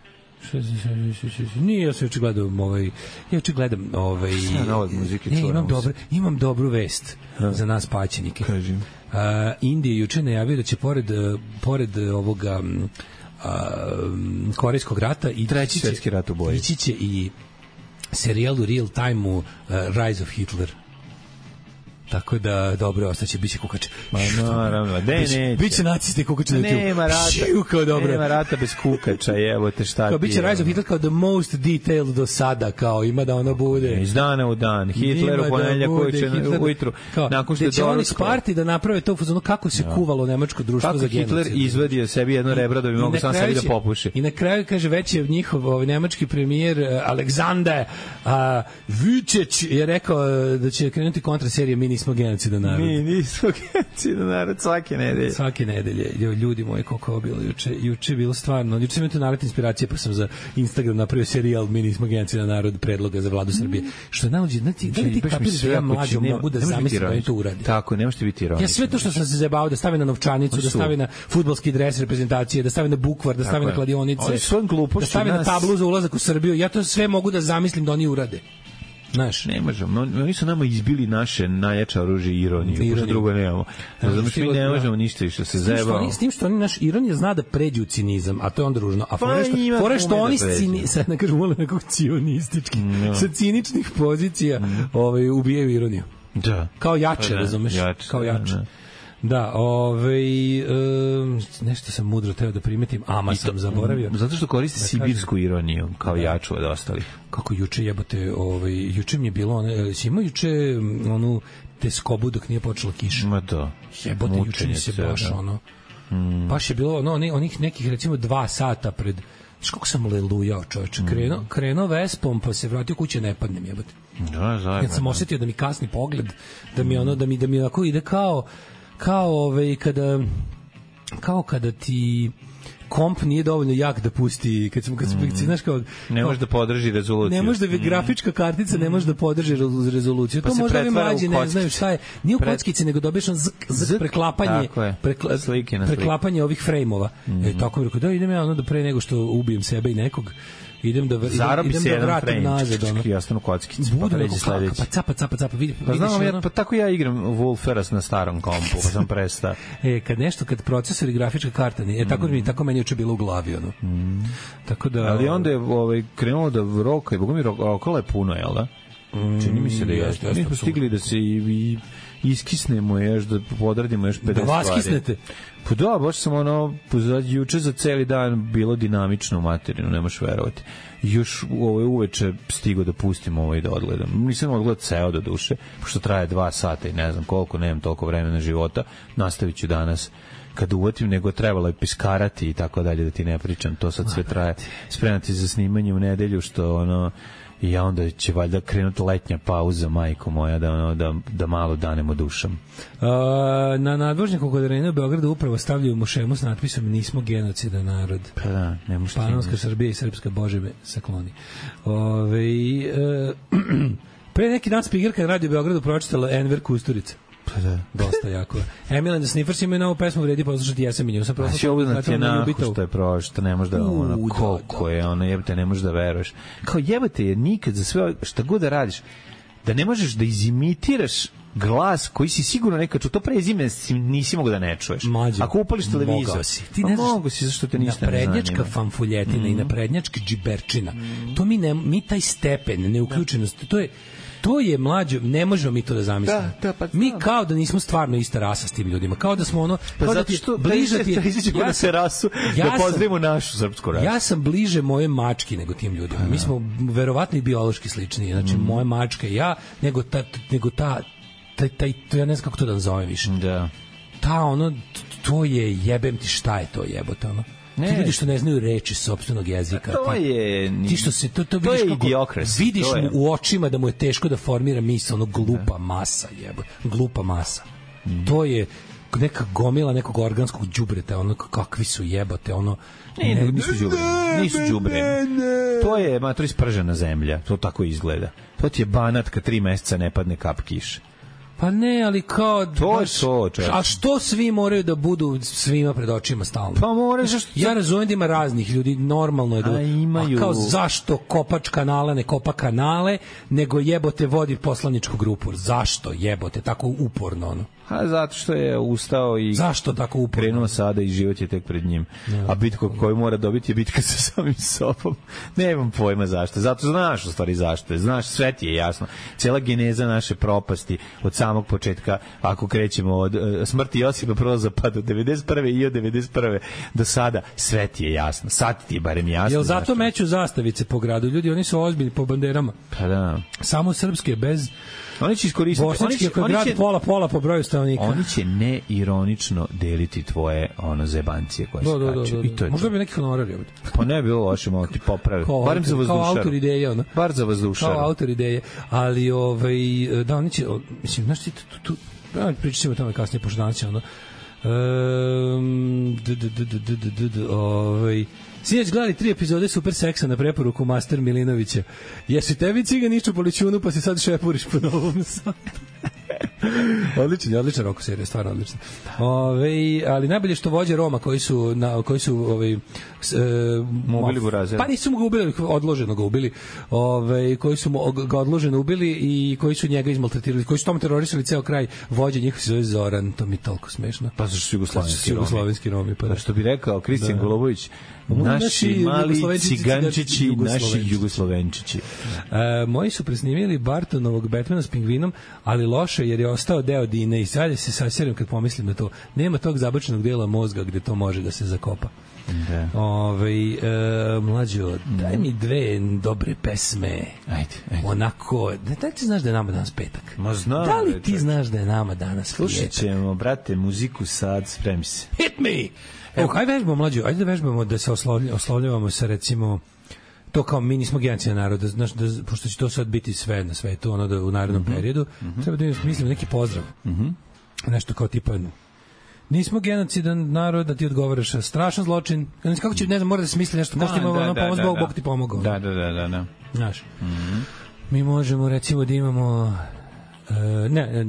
Nije, ja se juče gledam ovaj, ja juče gledam ovaj, ne, imam dobro, imam dobru vest ha. za nas paćenike. Kažem. Uh, Indija juče najavio da će pored pored ovoga uh, korejskog rata i treći svjetski rat u boji. Ići će i serijalu Real Time-u uh, Rise of Hitler. Tako da, dobro, ostaće, biće kukač. Ma naravno, de neće. Biće nacisti kukač na YouTube. Nema rata, Šiu, kao dobro. Nema rata bez kukača, evo te šta kao, ti je. Biće Rise of Hitler kao the most detailed do sada, kao ima da ono bude. Iz dana u dan. Hitler u ponedjeljak koji će ujutru. Nakon što je će oni sparti da naprave to fuzonu kako se ja. kuvalo nemačko društvo kako za genocid. Kako Hitler izvadio sebi jedno rebro da bi mogo sam sebi da popuši. I na kraju, kaže, već je njihov ovaj, nemački premijer Aleksandar Vučić je rekao da će krenuti kontra serije Mi nismo genocidan narod. Mi nismo genocidan narod svake nedelje. Svake nedelje. Ljudi moji, koliko je bilo juče. Juče je bilo stvarno. Juče sam imao nalet inspiracije, pa sam za Instagram napravio serijal Mi nismo genocidan narod predloga za vladu Srbije. Što je najluđe, znači, da li ti kapiraš da ja mlađo mogu da zamislim da to uradi? Tako, ne možete biti ironični. Ja sve to što sam se zajebao, da stavi na novčanicu, da stavi na fudbalski dres reprezentacije, da stavi na bukvar, da stavi na kladionice, da stavi na tablu za ulazak u Srbiju, ja to sve mogu da zamislim da oni urade. Znaš, ne možemo. Oni su nama izbili naše najjače oružje i ironiju, pošto drugo nemamo. Razumiješ, mi ne možemo ništa više se zajebamo. S tim što oni, naš ironija zna da pređe u cinizam, a to je onda ružno. A fore što, fore što oni cini, sad ne kažu volim nekog cionistički, no. sa ciničnih pozicija mm. ovaj, ubijaju ironiju. Da. Kao jače, da, razumeš? Jače, kao jače. Da, da ovaj, um, nešto sam mudro teo da primetim, ama to, sam zaboravio. Zato što koristi da sibirsku kažem, ironiju, kao da. jaču od ostalih. Kako juče jebote, ovaj, juče mi je bilo, one, si imao juče onu teskobu dok nije počela kiša? Ma to. Jebote, juče mi se baš, da. ono, mm. baš je bilo, ono, onih nekih, recimo, dva sata pred, znaš kako sam lelujao, čovječe, krenuo, krenuo vespom, pa se vratio kuće, ne padnem, jebote. Da, zajedno. Ja sam osjetio da mi kasni pogled, da mi ono, da mi, da mi onako ide kao, kao ovaj kada kao kada ti komp nije dovoljno jak da pusti kad smo kad smo mm. znaš kao ne može da podrži rezoluciju. Ne može da mm. grafička kartica ne može da podrži rezoluciju. Pa to možda vi mlađi ne znaju šta je. Nije u kockici nego dobiješ on zk, zk preklapanje prekla, slike na preklapanje ovih frejmova. Mm. E tako mi rekao da idem ja ono da pre nego što ubijem sebe i nekog idem da idem, idem da vratim nazad ono. Ja stanu kockicu pa pređi sledeći. Pa capa capa capa vidi. Pa znam ja pa tako ja igram Wolferas na starom kompu, pa sam prestao. E kad nešto kad procesor i grafička karta nije, e tako mi tako meni juče bilo u glavi ono. Mm. Tako da ali onda je ovaj krenulo da roka i bogami rokala je puno, jel da? Mm, čini mi se da je. Mi smo stigli da se i, i iskisnemo još, da podradimo još pedeset stvari. Da vas kisnete? Pa da, baš sam ono, juče za celi dan bilo dinamično u materinu, ne možeš verovati. Još ovaj uveče stigo da pustim ovo i da odgledam. Nisam odgledao ceo do duše, pošto traje dva sata i ne znam koliko, nemam toliko vremena života. Nastavit ću danas kad uvatim, nego trebalo je piskarati i tako dalje, da ti ne pričam. To sad sve traje. Spremati za snimanje u nedelju, što ono... I ja onda će valjda krenuti letnja pauza, majko moja, da, ono, da, da malo danemo dušom. A, na nadvožnjaku kod Arene u Beogradu upravo stavljaju mušemu s natpisom Nismo genocidan narod. Pa da, ne možete. Panonska Srbija i Srpska Bože me sakloni. Ove, e, pre neki dan spikerka na Radio Beogradu pročitala Enver Kusturica. Pa da. Dosta jako. Emil and the Sniffers imaju novu pesmu, vredi poslušati Jeseminju. Sam prosto... A si ovdje ti je nahu što je prošlo, ne možeš da, ono, koliko je, ono, jebate, ne možeš da veruješ. Kao jebate, jer nikad za sve, šta god da radiš, da ne možeš da izimitiraš glas koji si sigurno nekad čuo, to prezime nisi mogo da ne čuješ. Mađo, ako upališ televizor, si. Ti ne znaš, mogu si, zašto te ništa ne zanima. Naprednjačka fanfuljetina mm. i naprednjačka džiberčina, mm. to mi, ne, mi taj stepen neuključenosti, to je to je mlađo, ne možemo mi to da zamislimo. Da, da, pa, mi kao da nismo stvarno ista rasa s tim ljudima, kao da smo ono, pa kao zato da ti što bliže ti, ja na terasu ja da pozdravimo našu srpsku rasu. Ja sam bliže moje mački nego tim ljudima. Mi smo verovatno i biološki slični, znači mm. moje mačke i ja, nego ta, nego ta taj, taj, ja ne znam kako to da nazovem više. Da. Ta ono, to je jebem ti šta je to jebote ono. Ne. Ti ljudi što ne znaju reči sopstvenog jezika. To ti, je... Ti što se, to, to, to vidiš je kako, idiokrasi. vidiš mu u očima da mu je teško da formira misl, ono glupa masa jebote. Glupa masa. Mm. To je neka gomila nekog organskog đubreta, ono kakvi su jebote, ono... Ne, ne, nisu đubre. Nisu đubre. To je, ma, to je spržena zemlja. To tako izgleda. To ti je Banat kad tri meseca ne padne kap kiše. Pa ne, ali kao... To je to, čovječ. A što svi moraju da budu svima pred očima stalno? Pa more, zašto... Ja razumijem da ima raznih ljudi, normalno je da... A imaju... A kao zašto kopač kanala ne kopa kanale, nego jebote vodi poslaničku grupu? Zašto jebote, tako uporno ono? A zato što je ustao i zašto tako uporno? Krenuo sada i život je tek pred njim. Ne, a bitku koju mora dobiti je bitka sa samim sobom. Nemam pojma zašto. Zato znaš u stvari zašto. Znaš, sve ti je jasno. Cijela geneza naše propasti od samog početka, ako krećemo od uh, smrti Josipa Broza pa do devedeset prve i od devedeset prve do sada, sve ti je jasno. Sad ti je barem jasno. Jel zato meću zastavice po gradu? Ljudi, oni su ozbiljni po banderama. Pa da. Samo srpske, bez... Oni će iskoristiti, Bosanski je grad će, pola pola po broju stanovnika. Oni će neironično deliti tvoje ono zebancije koje do, do, skaču. Do, do, do. I to je možda bi neki honorari ovdje. Pa ne bi bilo loše, malo ti popravi. Barem za vazdušaru. Kao autor ideje, ono. Bar za vazdušaru. Kao autor ideje. Ali, ovaj, da, oni će, mislim, znaš ti, tu, tu, tu pričat ćemo o tome kasnije, pošto danas je ono, um, d, d, d, d, d, d, d, ovaj, sinoć gledali tri epizode Super seksa na preporuku Master Milinovića. Jesu tebi cigan išću po ličunu pa se sad šepuriš po Novom Sadu? odličan, odličan Roko serija, stvarno odličan. Ove, ali najbolje što vođe Roma koji su na koji su ovaj e, ubili Burazera. Pa nisu ga ubili, odloženo ga ubili. Ove, koji su ga odloženo ubili i koji su njega izmaltretirali, koji su tamo terorisali ceo kraj. Vođa njih se zove Zoran, to mi je toliko smešno. Pa su jugoslovenski Romi. Jugoslovenski Romi, pa da. Što bi rekao Kristijan Golubović, naši mali cigančići, naši jugoslovenčići. E, moji su presnimili Bartonovog Batmana s pingvinom, ali loše jer je ostao deo Dine i sad se saserim kad pomislim na to. Nema tog zabačenog dela mozga gde to može da se zakopa. Da. Ove, e, mlađo, daj mi dve dobre pesme. Ajde, ajde. Onako, da ti znaš da je nama danas petak? Ma znam. Da li ti znaš da je nama danas petak? Slušat ćemo, brate, muziku sad, spremi se. Hit me! Evo, hajde vežbamo, mlađo, ajde da vežbamo da se oslovlj, oslovljavamo sa, recimo, to kao mi nismo gencija naroda, znaš, da, pošto će to sad biti sve na svetu, ono da u narednom mm-hmm. periodu, mm-hmm. treba da mislim neki pozdrav. Mm-hmm. Nešto kao tipa, nismo genocidan narod, da ti odgovaraš strašan zločin, kako će, ne znam, mora da se misli nešto, kao što ima ono pomoz, Bog, Bog ti pomogao. Da, da, da, da, da. Znaš, mm-hmm. mi možemo, recimo, da imamo... Uh, ne,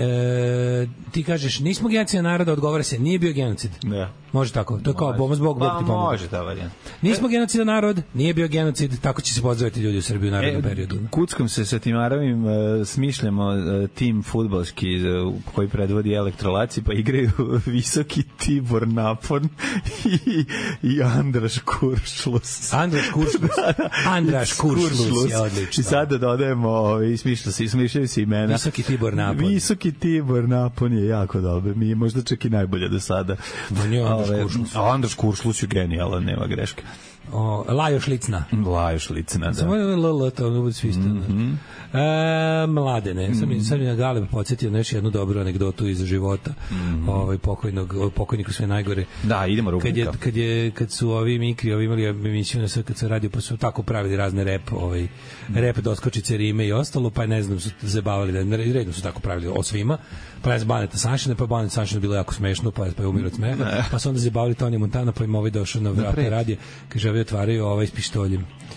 ne, ti kažeš nismo genocid naroda, odgovara se nije bio genocid. Da. Može tako. To je kao pomoz Bog, Bog ti pomogu. Može ta varijanta. Nismo genocid narod, nije bio genocid, tako će se pozdraviti ljudi u Srbiji u narednom e, periodu. Kuckam se sa Timarovim, uh, smišljamo uh, tim fudbalski uh, koji predvodi Elektrolaci, pa igraju Visoki Tibor Napon i, i Andraš Kuršlus. Andraš Kuršlus. Andraš Kuršlus je odlično. I sada dodajemo i smišlja se, smišljaju se imena. Visoki Tibor Napon. Visoki Tibor Napon je jako dobro. Mi je možda čak i najbolje do sada. Andraš Kuršlus. Andraš Kuršlus je genijalan, nema greške. O, Lajoš Licna. Lajoš Licna, da. Samo je L L, to ne bude svi mm-hmm. e, Mladene. Mm-hmm. Sam mi, sam mi na Galeb podsjetio nešto jednu dobru anegdotu iz života mm-hmm. ovaj, pokojnog, pokojniku sve najgore. Da, idemo rubrika. Kad, je, kad, je, kad su ovi Mikri ovi imali emisiju na sve, kad se radio, pa su tako pravili razne rep, ovaj, rep doskočice, rime i ostalo, pa ne znam, su zabavali, da, redno su tako pravili o svima, pa je Baneta Sašina, pa Baneta Sašina bilo jako smešno, pa, pa je umir od smeha, pa su onda zabavili Tony Montana, pa im ovaj došao na vratne radije, kaže, ovi otvaraju ovaj s pištoljem.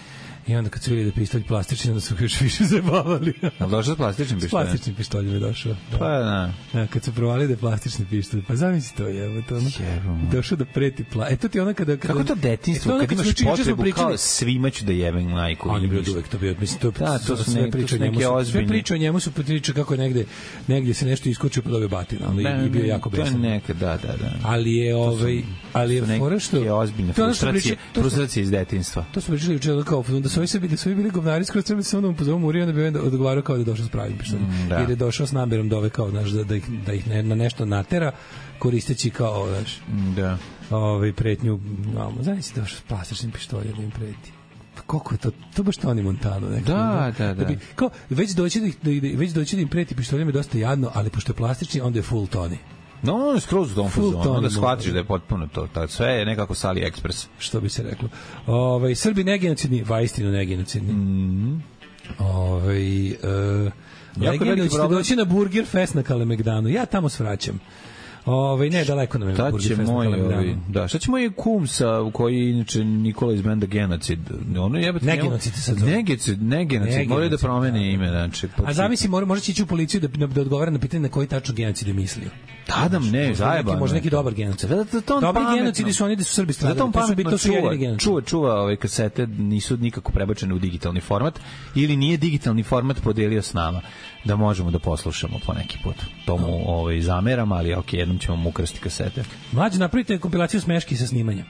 I onda kad su vidjeli da pištolj plastični, onda su još više zabavali. Ali došao s plastičnim pištoljem? S plastičnim pištoljem je došao. Da. Pa, da. Ja, kad su provali da je plastični pištolj, pa zamisli to je, to ono, došao da preti pla... E, to ti ona kada... kada kako to detinjstvo, e, kad imaš potrebu kao svima ću da jebem majku. On je bio uvek to bio, mislim, to, da, to, to su sve priče o njemu, sve priče o njemu su priče kako je negde, negdje se nešto iskočio pa dobio batina, onda i bio jako besan. To je neka, da, da, da. Ali je, ovaj, ali je fora što... je ozbiljna frustracija, frustracija iz detinjstva. To su pričali juče kao da su ovi se bili, su bili govnari, skoro treba se onda mu pozovemo Uri, onda bi onda odgovarao kao da je došao s pravim pištoljem. Mm, jer je došao s namerom da ove kao, znaš, da, da ih, da ih ne, na nešto natera, koristeći kao, znaš, da. Ovaj pretnju, no, znaš, da došao s plastičnim pištoljem da im preti. Koliko je to, to baš Tony Montana nekako. Da, da, da. da bi, kao, već doći da, da, već doći da im preti pištoljem je dosta jadno, ali pošto je plastični, onda je full Tony. No, on je skroz u tom fazonu, onda shvatiš da je potpuno to, to sve je nekako sa AliExpress. Što bi se reklo. Ovaj Srbi negenocidni, vaistinu negenocidni. Mhm. Ovaj e, legendarno ćete doći na Burger Fest na Kalemegdanu. Ja tamo svraćam. Ovaj ne daleko nam je Burger Fest na Kalemegdanu. Da, šta će moj kum sa u koji inače Nikola iz benda Genocid. Ono jebote. Negenocid se zove. Negenocid, negenocid, mora da promeni ime, znači. A zamisli, može može ići u policiju da da odgovara na pitanje na koji tačno genocid je mislio. Da, ne, zajebano. Može neki dobar genocid. Dobri genocidi su oni da su Srbi stradali. To su to su jedini genocidi. Čuva, čuva ove kasete nisu nikako prebačene u digitalni format ili nije digitalni format podelio s nama da možemo da poslušamo po neki put. To mu ovaj, zameram, ali ok, jednom ćemo mu ukrsti kasete. Mlađe, napravite kompilaciju smeški sa snimanjem.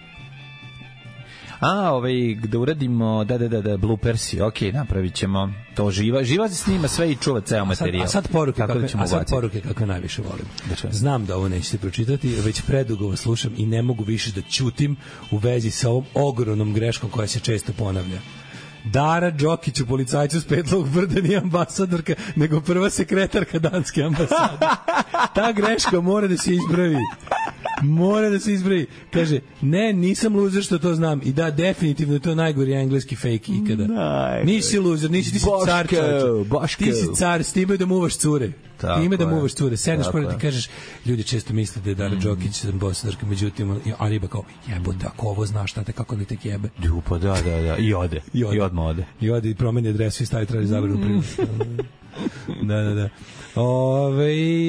A, ovaj, da uradimo, da, da, da, da, bloopersi, ok, napravit ćemo to živa. Živa se snima sve i čuva ceo materijal. A sad, a sad poruke, kako, kakve, a sad poruke kakve najviše volim. Da, znam da ovo nećete pročitati, već predugo vas slušam i ne mogu više da ćutim u vezi sa ovom ogromnom greškom koja se često ponavlja. Dara Đokić u policajcu s Petlovog brda nije ambasadorka, nego prva sekretarka danske ambasade. Ta greška mora da se ispravi. Mora da se ispravi. Kaže, ne, nisam luzer što to znam. I da, definitivno je to najgori engleski fake ikada. Najgori. Nisi luzer, nisi, ti si Boško, car, čovječe. Ti si car, s time da muvaš cure. Tako ime da muvaš cure. Sedneš pored ti kažeš, ljudi često misle da je Dara Đokić ambasadorka, međutim, ali ba kao, jebote, ako ovo znaš, šta te, kako li tek jebe? Pa da, da, da, i ode. I ode. I odmah ode. I ode i promeni adresu i stavi traži zabranu prijevoza. Da, da, da. Ove,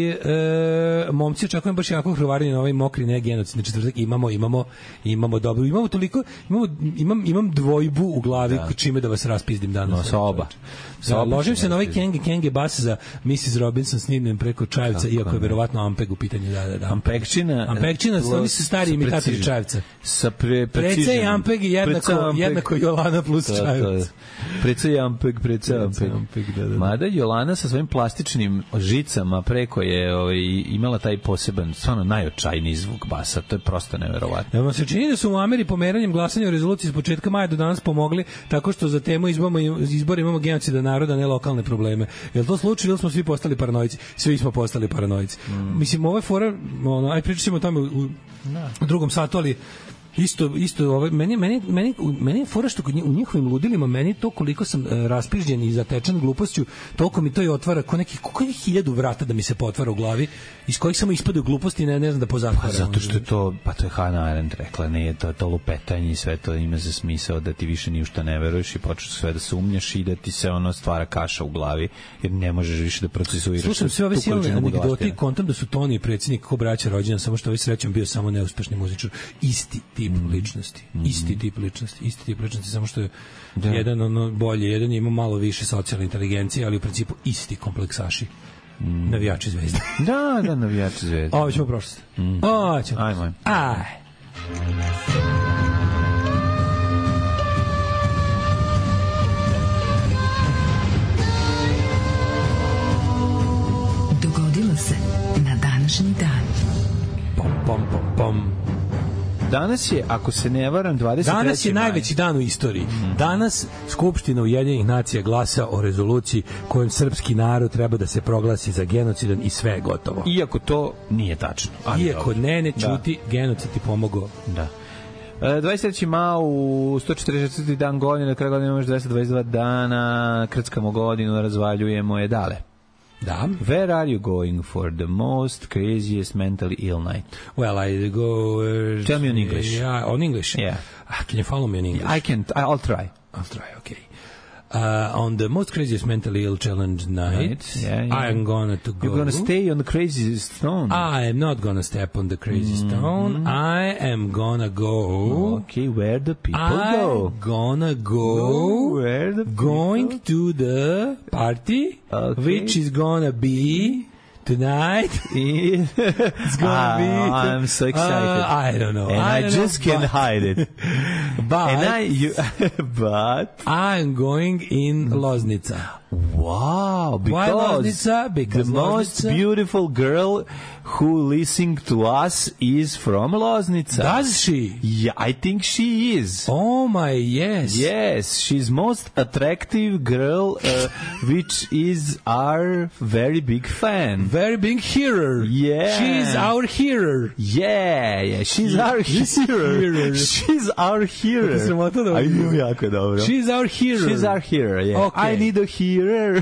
e, momci očekujem baš jako hrvarenje na ovaj mokri negenocidni četvrtak. Imamo, imamo, imamo dobro, imamo toliko, imamo, imam, imam dvojbu u glavi da. Čime da vas raspizdim danas. No, sa oba. Da, ložim se na ovaj Kenge Kenge bas za missus Robinson snimljen preko Čajevca, tako, iako je verovatno Ampeg u pitanju. Da, da, da. Ampegčina. Ampegčina, oni su stari imitatori Čajevca. Sa pre, Prece i Ampeg je jednako, Ampeg. jednako Jolana plus Čajevac. Prece i Ampeg, Prece Ampeg. Ampeg da, da. Mada Jolana sa svojim plastičnim žicama preko je ovaj, imala taj poseban, stvarno najočajniji zvuk basa. To je prosto neverovatno. Ja vam se čini da su u Ameri pomeranjem glasanja o rezoluciji s početka maja do danas pomogli tako što za temu izbora, izbora imamo genocida naroda, ne lokalne probleme. Je li to slučaj ili smo svi postali paranoici? Svi smo postali paranoici. Mm. Mislim, ovo je fora, ono, aj pričat ćemo o tome u, u, u drugom satu, ali isto isto ovaj meni meni meni meni je fora što u njihovim ludilima meni to koliko sam uh, raspižđen i zatečen glupošću, toliko mi to i otvara ko neki koliko je hiljadu vrata da mi se potvara u glavi iz kojih samo ispadaju gluposti, ne ne znam da pozatvaram. Pa zato što je to, pa to je Hannah Arendt rekla, ne je to to lupetanje i sve to ima za smisao da ti više ni u šta ne veruješ i počneš sve da sumnjaš i da ti se ono stvara kaša u glavi jer ne možeš više da procesuiraš. Slušam sve ove silne anegdote i kontam da su Toni predsjednik ko braća rođendan, samo što ovaj srećom bio samo neuspešni muzičar. Isti tip mm. ličnosti, mm-hmm. isti tip ličnosti, isti tip ličnosti, samo što je da. jedan ono bolje, jedan ima malo više socijalne inteligencije, ali u principu isti kompleksaši. Mm. Navijači Zvezde. Da, da, navijači Zvezde. Ovo ćemo prošlost. Mm. Ovo ćemo. Ajmo. Aj. Dogodilo se na današnji dan. Pom, pom, pom, pom. Danas je, ako se ne varam, dvadeset treći Danas je najveći dan u istoriji. Mm. Danas Skupština Ujedinjenih nacija glasa o rezoluciji kojom srpski narod treba da se proglasi za genocidan i sve je gotovo. Iako to nije tačno. Ali Iako dobro. ne, ne čuti, da. genocid ti pomogao. Da. dvadeset treći maj u sto četrdeset četvrti dan godine, na kraju godine imamo dvesta dvadeset dva dana, krckamo godinu, razvaljujemo je dale. Da. Where are you going for the most craziest mentally ill night? Well, I go... Uh, Tell me in English. Yeah, on English? Yeah. Ah, can you follow me in English? I can't. I'll try. I'll try, okay. Uh, on the most craziest mentally ill challenge night, right. yeah, yeah. I'm gonna to go. You're gonna stay on the craziest stone. I am not gonna step on the craziest mm-hmm. stone. I am gonna go. Okay, where the people I'm go? Gonna go. go where the going people? to the party, okay. which is gonna be. Tonight, it's gonna ah, be. I'm so excited. Uh, I don't know, and I, I don't just know, can't but, hide it. But and I, you, but I'm going in Loznica. Wow! Because Why Loznica? Because the most Loznica? beautiful girl who listening to us is from Loznica. Does she? Yeah, I think she is. Oh my, yes. Yes, she's most attractive girl, uh, which is our very big fan. Very big hearer. Yeah. She's our hearer. Yeah, yeah, she's she, our hearer. She's our hearer. She's our hearer. She's our hearer, yeah. Okay. I need a hearer.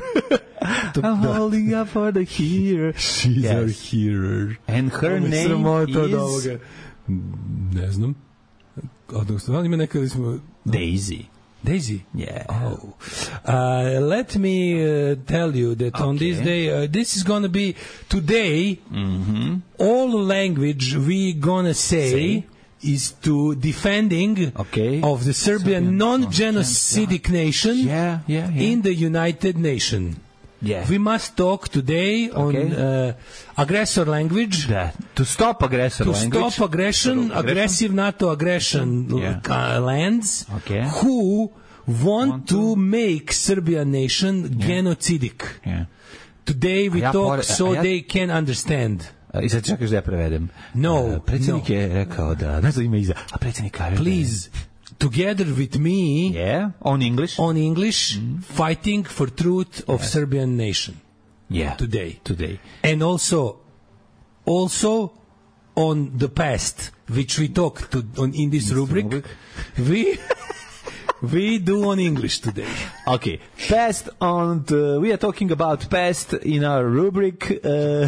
I'm holding up for the hearer. She's yes. our hearer. And her name is... Ne znam. Odnosno, ima neka... Daisy. Daisy? Yeah. Oh. Uh, let me uh, tell you that okay. on this day, uh, this is going to be today, mm-hmm. all language we going to say, say is to defending okay. of the Serbian, Serbian non-genocidic nation yeah, yeah, yeah. in the United Nations. Yeah. We must talk today okay. on uh, aggressor language. That. To stop aggressor to language. To stop aggression, aggression, aggressive NATO aggression yeah. uh, lands okay. who want, want to, to make Serbia nation yeah. genocidic. Yeah. Today we ja talk pore, so ja, they can understand. I sad čekaš da ja prevedem. No. Uh, predsjednik no. je rekao da, znaš da ima iza, a predsjednik kaže please, together with me, yeah, on English, on English, mm. fighting for truth of yes. Serbian nation. Yeah, today, today, and also, also on the past, which we talk to on in this rubric, rubric. we we do on English today. Okay, past on the, we are talking about past in our rubric. Uh,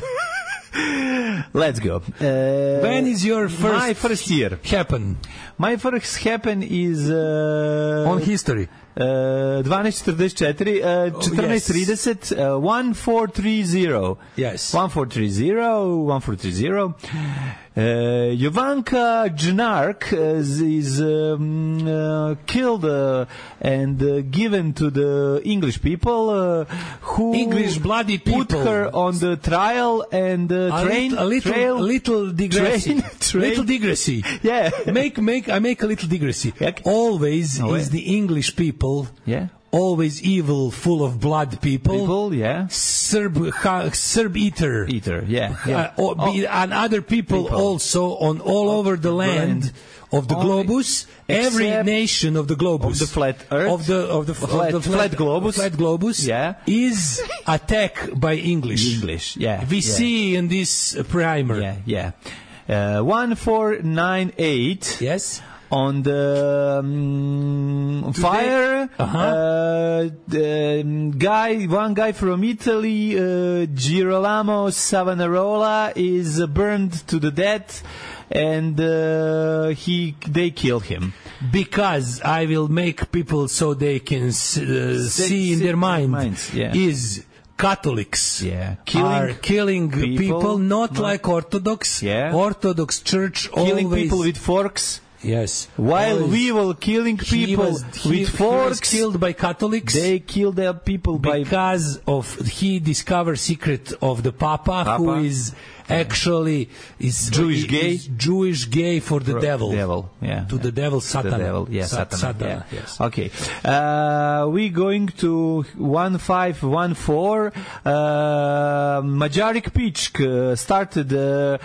Let's go. Uh, when is your first my first year happen? My first happen is uh, on history. Uh, dvanaest četrdeset četiri, uh, četrnaest trideset, uh, one four three zero. Yes. one four three zero, one four three zero. Uh, Jovanka Džnark is, is um, uh, killed uh, and uh, given to the English people uh, who English bloody people put her on the trial and uh, a train little, a little, trail, little digression. Train, train. Little digression. Yeah. make make I make a little digression. Okay. Always no is the English people. Yeah. Always evil, full of blood people. People, yeah. Serb, ha, Serb eater. Eater, yeah. yeah. Uh, or, oh. be, and other people, people also on all oh, over the land. land. Of the Only globus, every nation of the globus, of the flat Earth, of the of the, flat, of the flat, flat globus, flat globus, yeah. is attacked by English. English, yeah. We yeah. see in this primer. Yeah, yeah. Uh, one four nine eight. Yes. On the um, fire, uh-huh. uh, the um, guy, one guy from Italy, uh, Girolamo Savonarola, is uh, burned to the death, and uh, he they kill him because I will make people so they can uh, see, see in their mind minds, yeah. is. Catholics yeah. killing are killing people, people not, not like Orthodox. Yeah. Orthodox Church killing always, people with forks. Yes. While always, we were killing people was, he, with forks, he was killed by Catholics. They killed their people by because of he discovered secret of the Papa, Papa. who is actually is Jewish gay, is Jewish gay for the for devil. Devil, yeah. To the devil, Satan. The devil, yeah, Sa- Satan. Satan. Yeah. Yes. Okay. Uh, we going to one five one four. Uh, Mađarik Pičk uh, started uh,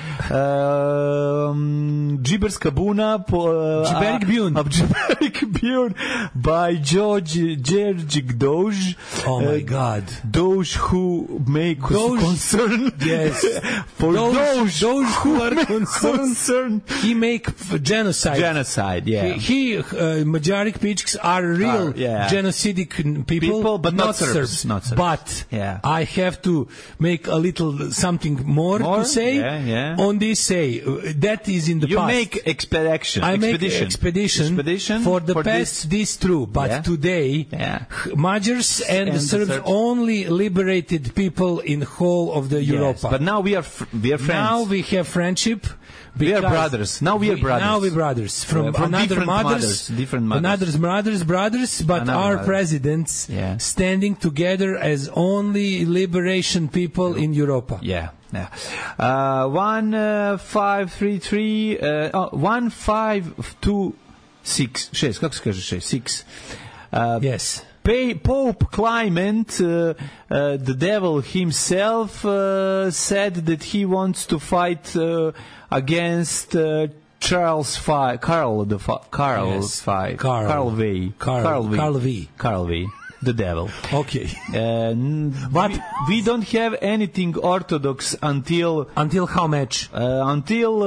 um, Džiberska buna po, uh, Džiberik Bjun. Of Džiberik Bjun by George Đerđik Dož. Oh my uh, God. Those who make Those, concern yes. for those, those, those who are concerned, concerned. He make genocide. Genocide, yeah. He, he uh, Majoric Pičks are real uh, yeah. genocidic people, people but not, not Serbs. Serbs. Not Serbs. But yeah. I have to make a little something more, more? to say yeah, yeah. on this say. That is in the you past. You make expedition. I expedition. make expedition. expedition for the for past, this, this true. But yeah. today, yeah. Magyars and, and the Serbs the only liberated people in whole of the yes. Europa. But now we are fr- we are friends. Now we have friendship. We are brothers. Now we are brothers. Now we're brothers from, uh, from another different mothers, mothers, different mothers. Another's brothers, brothers, but another our mother. presidents yeah. standing together as only liberation people in Europa. Yeah. Yeah. Uh, one uh, five three three. Uh, oh, one five two six. Šest. Kako se kaže šest? Six. Uh, yes. Pope Clement, uh, uh, the devil himself, uh, said that he wants to fight uh, against uh, Charles V, Carl the Fi- Carl yes. V, Carl, Carl V, Carl, Carl V, Carl V, Carl V. The devil. Okay. Uh, but we, we don't have anything orthodox until until how much? Uh, until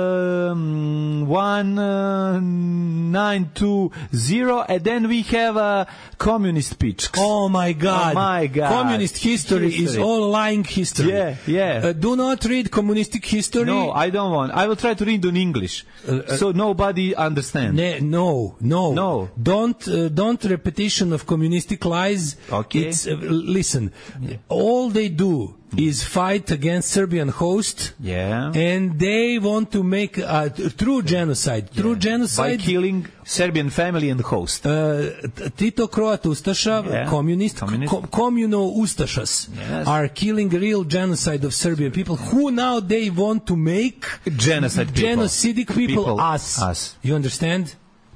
um, one uh, nine two zero, and then we have a communist pitch. Oh my God! Oh my God! Communist history, history. is all lying history. Yeah, yeah. Uh, do not read communistic history. No, I don't want. I will try to read in English, uh, uh, so nobody understands. Ne, no, no, no. Don't uh, don't repetition of communistic lies. Okay. It's, uh, listen, yeah. all they do is fight against Serbian host. Yeah. And they want to make a true genocide. Yeah. True genocide. By killing Serbian family and host. Uh, Tito Croat Ustaša, yeah. communist, communist. Co- communal Ustašas yes. are killing real genocide of Serbian people who now they want to make genocide people. Genocidic people, people. us. Us. You understand?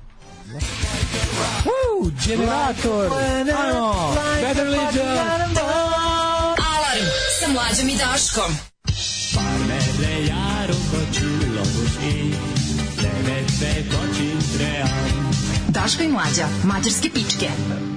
Woo! Generator! Ajmo! Better Legion! Alarm sa Mlađom i Daškom. Parmere jaru koču lobuši, devet dve kočin tream. Daško i Mlađa, mađarske pičke.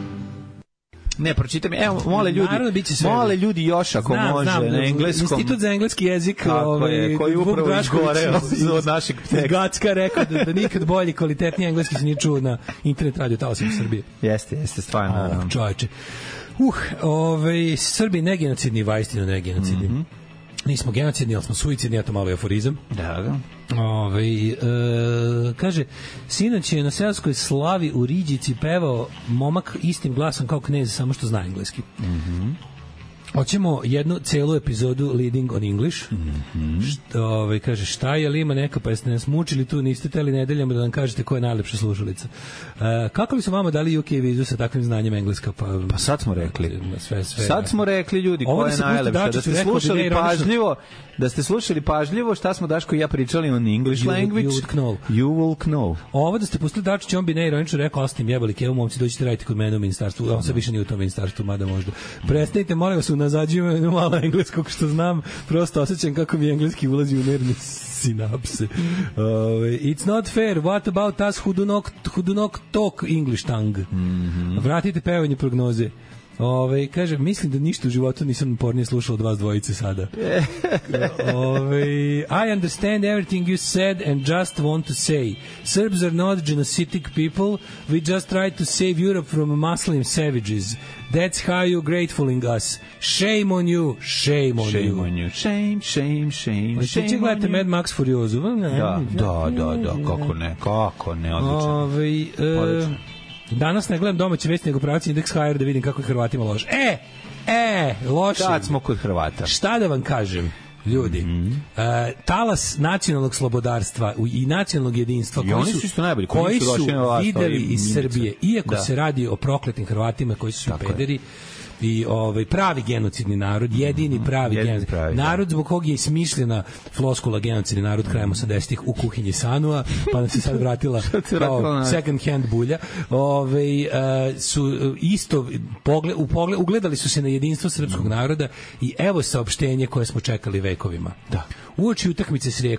Ne, pročitam. Evo, mole ljudi, naravno, mole ljudi još ako znam, može znam, na engleskom. Institut za engleski jezik, ovaj, je, koji upravo izgoreo od našeg teksta. Gacka rekao da, da nikad bolji, kvalitetniji engleski se nije čuo na internet radio talasima Srbije. Jeste, jeste, stvarno. Oh, čovječe. Uh, ovaj, Srbi ne genocidni, vajstino ne genocidni. Mm-hmm. Nismo genocidni, ali smo suicidni, ja to malo je aforizam. Da, da. Ove, e, kaže, sinoć je na seoskoj slavi u Riđici pevao momak istim glasom kao knez, samo što zna engleski. Mhm. Hoćemo jednu celu epizodu Leading on English. Mm-hmm. Što, ovaj, kaže, šta je li ima neka, pa jeste nas mučili tu, niste teli nedeljama da nam kažete ko je najlepša slušalica. Uh, kako li su vama dali U K vizu sa takvim znanjem engleska? Pa, pa sad smo rekli. Sve, sve, sad smo rekli ljudi ko je najlepša. Da ste slušali pažljivo, da ste slušali pažljivo šta smo Daško i ja pričali on English you, language. You would know. You will know. Ovo da ste pustili Dačić, on bi neironično rekao, ostim jebali kevu, momci, dođite raditi kod mene u ministarstvu. On se više nije u tom ministarstvu, mada možda. Prestanite, molim vas, unazađujem malo engleskog što znam, prosto osjećam kako mi engleski ulazi u nervne sinapse. Uh, it's not fair. What about us who do not, who do not talk English tongue? Mm-hmm. Vratite pevanje prognoze. Ove, kaže, mislim da ništa u životu nisam pornije slušao od vas dvojice sada. Ove, I understand everything you said and just want to say. Serbs are not genocidic people. We just try to save Europe from Muslim savages. That's how you gratefulling us. Shame on you. Shame on shame you. On you. Shame, shame, shame, shame on you. Gledate Mad Max Furiozu? Da, da, da, da, kako ne, kako ne, odlično. Ove, uh, danas ne gledam domaće vesti, nego pravici Indeks H R da vidim kako je Hrvatima loše. E, e, loše. Kad smo kod Hrvata. Šta da vam kažem, ljudi? Mm-hmm. Uh, talas nacionalnog slobodarstva i nacionalnog jedinstva I koji su, su, najbolji, koji koji su, su videli iz Mimice. Srbije, iako da. se radi o prokletim Hrvatima koji su Tako pederi, je. i ovaj pravi genocidni narod, jedini pravi jedini genocidni pravi, narod zbog kog je smišljena floskula genocidni narod krajem osamdesetih u kuhinji Sanua, pa nam se sad vratila kao second hand bulja. Ovaj uh, su isto pogled, u pogled, ugledali su se na jedinstvo srpskog naroda i evo saopštenje koje smo čekali vekovima. Da. Uoči utakmice s Rijekom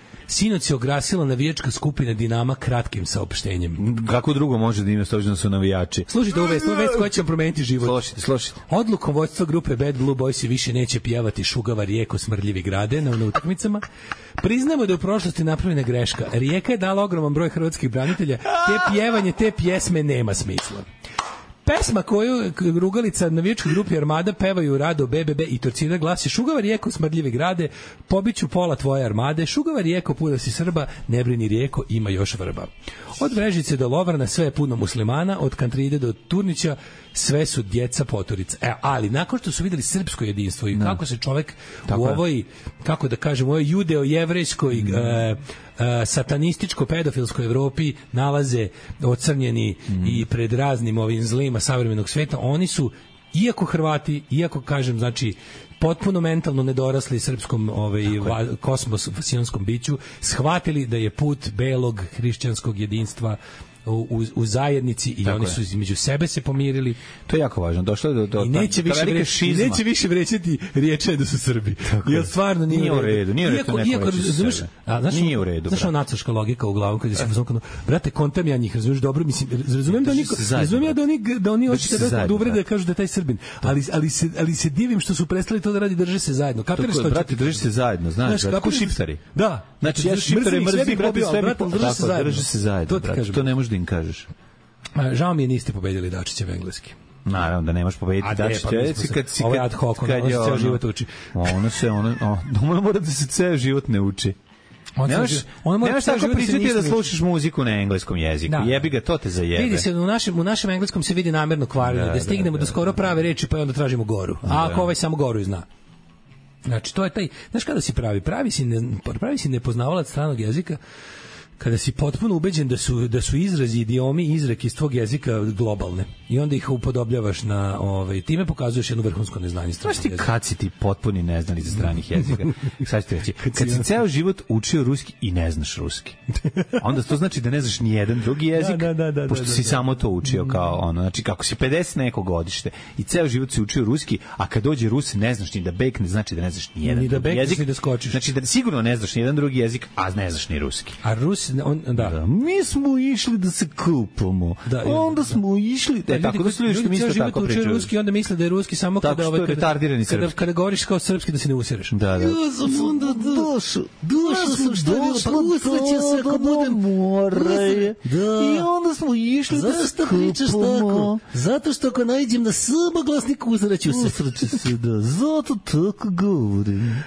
Sinoć se ograsila navijačka skupina Dinama kratkim saopštenjem. Kako drugo može da ima s obzirom da su navijači? Slušajte ovu vest, ovu vest koja će vam promeniti život. Slušajte, slušajte. Odlukom vodstva grupe Bad Blue Boys više neće pjevati Šugava Rijeko smrdljivi grade na, na utakmicama. Priznamo da je u prošlosti napravljena greška. Rijeka je dala ogroman broj hrvatskih branitelja, te pjevanje te pjesme nema smisla. Pesma koju rugalica navijačke grupe Armada pevaju Rado, B B B i Torcida glasi: Šugava Rijeko smrdljive grade, pobiću pola tvoje armade, Šugava Rijeko puno si Srba, ne brini Rijeko, ima još vrba. Od Vrežice do Lovrana sve je puno muslimana, od Kantride do Turnića sve su djeca poturica. E, ali nakon što su videli srpsko jedinstvo i no. kako se čovek Tako u ovoj, kako da kažem, u ovoj judeo-jevrejskoj mm. e, e, satanističko-pedofilskoj Evropi nalaze ocrnjeni mm. i pred raznim ovim zlima savremenog sveta, oni su, iako Hrvati, iako kažem, znači, potpuno mentalno nedorasli srpskom ovaj, kosmos fascionskom biću, shvatili da je put belog hrišćanskog jedinstva u, u zajednici i Tako oni su između sebe se pomirili. To je jako važno. Došlo do do I neće više vreći, neće više vrećati riječi da su Srbi. Jer stvarno nije, nije u redu. Nije u redu. Iako, iako razumeš, a znaš, nije u redu. Znaš, nacaška logika u glavu kad se fuzon, brate, kontam ja njih, razumeš dobro, mislim, razumem da oni razumem ja da oni da oni hoće da uvrede da kažu da taj Srbin. Ali ali se ali se divim što su prestali to da radi, drže se zajedno. Kapiraš što, brate, drži se zajedno, znaš, kako šiptari. Da. Znači, ja šiptare mrzim, brate, sve drži se zajedno. To ne može da im kažeš. Žao mi je niste pobedili Dačićev engleski. Naravno da nemaš pobediti Dačića, pa kad si kad, ad hoc, kad on se ceo život uči. Ono se ono, ono mora da se ceo život ne uči. Nemaš, nemaš tako pričati da slušaš muziku na engleskom jeziku. Da. Jebi ga, to te zajebe. Vidi se, u našem, u našem engleskom se vidi namerno kvarno, da, da stignemo da, da, do skoro prave reči pa onda tražimo goru. A da. Ako ovaj samo goru zna. Znači, to je taj, znaš kada si pravi? Pravi si, ne, pravi si nepoznavalac stranog jezika, kada si potpuno ubeđen da su da su izrazi, idiomi, izreke iz tvog jezika globalne i onda ih upodobljavaš na ovaj, time pokazuješ jedno vrhunsko neznanje stranog jezika. Kad si ti potpuni neznalica stranih jezika? Sad ću ti reći, kad si ceo život učio ruski i ne znaš ruski, onda to znači da ne znaš ni jedan drugi jezik, da, da, da, pošto da, da, si da. samo to učio kao ono, znači kako si pedeset neko godište i ceo život si učio ruski, a kad dođe Rus ne znaš ni da bekne, znači da ne znaš ni jedan ni da drugi jezik, ni da skočiš. Znači da sigurno ne znaš ni jedan drugi jezik, a ne znaš ni ruski. A Rus On, da. da. Mi smo išli da se kupamo. Da, onda da. smo išli, da, e, tako da su ljudi što misle tako pričaju. Ruski, onda misle da je ruski samo tako kada ovaj kada, kada, kada govoriš kao srpski da se ne usereš. Da, da. Ja sam onda došao. Došao sam šta bilo, pa usreće se ako budem more. Da. I onda smo išli da se kupamo. Zato što ako nađem na samoglasnik usreću se. Usreće se, da. Zato tako govorim.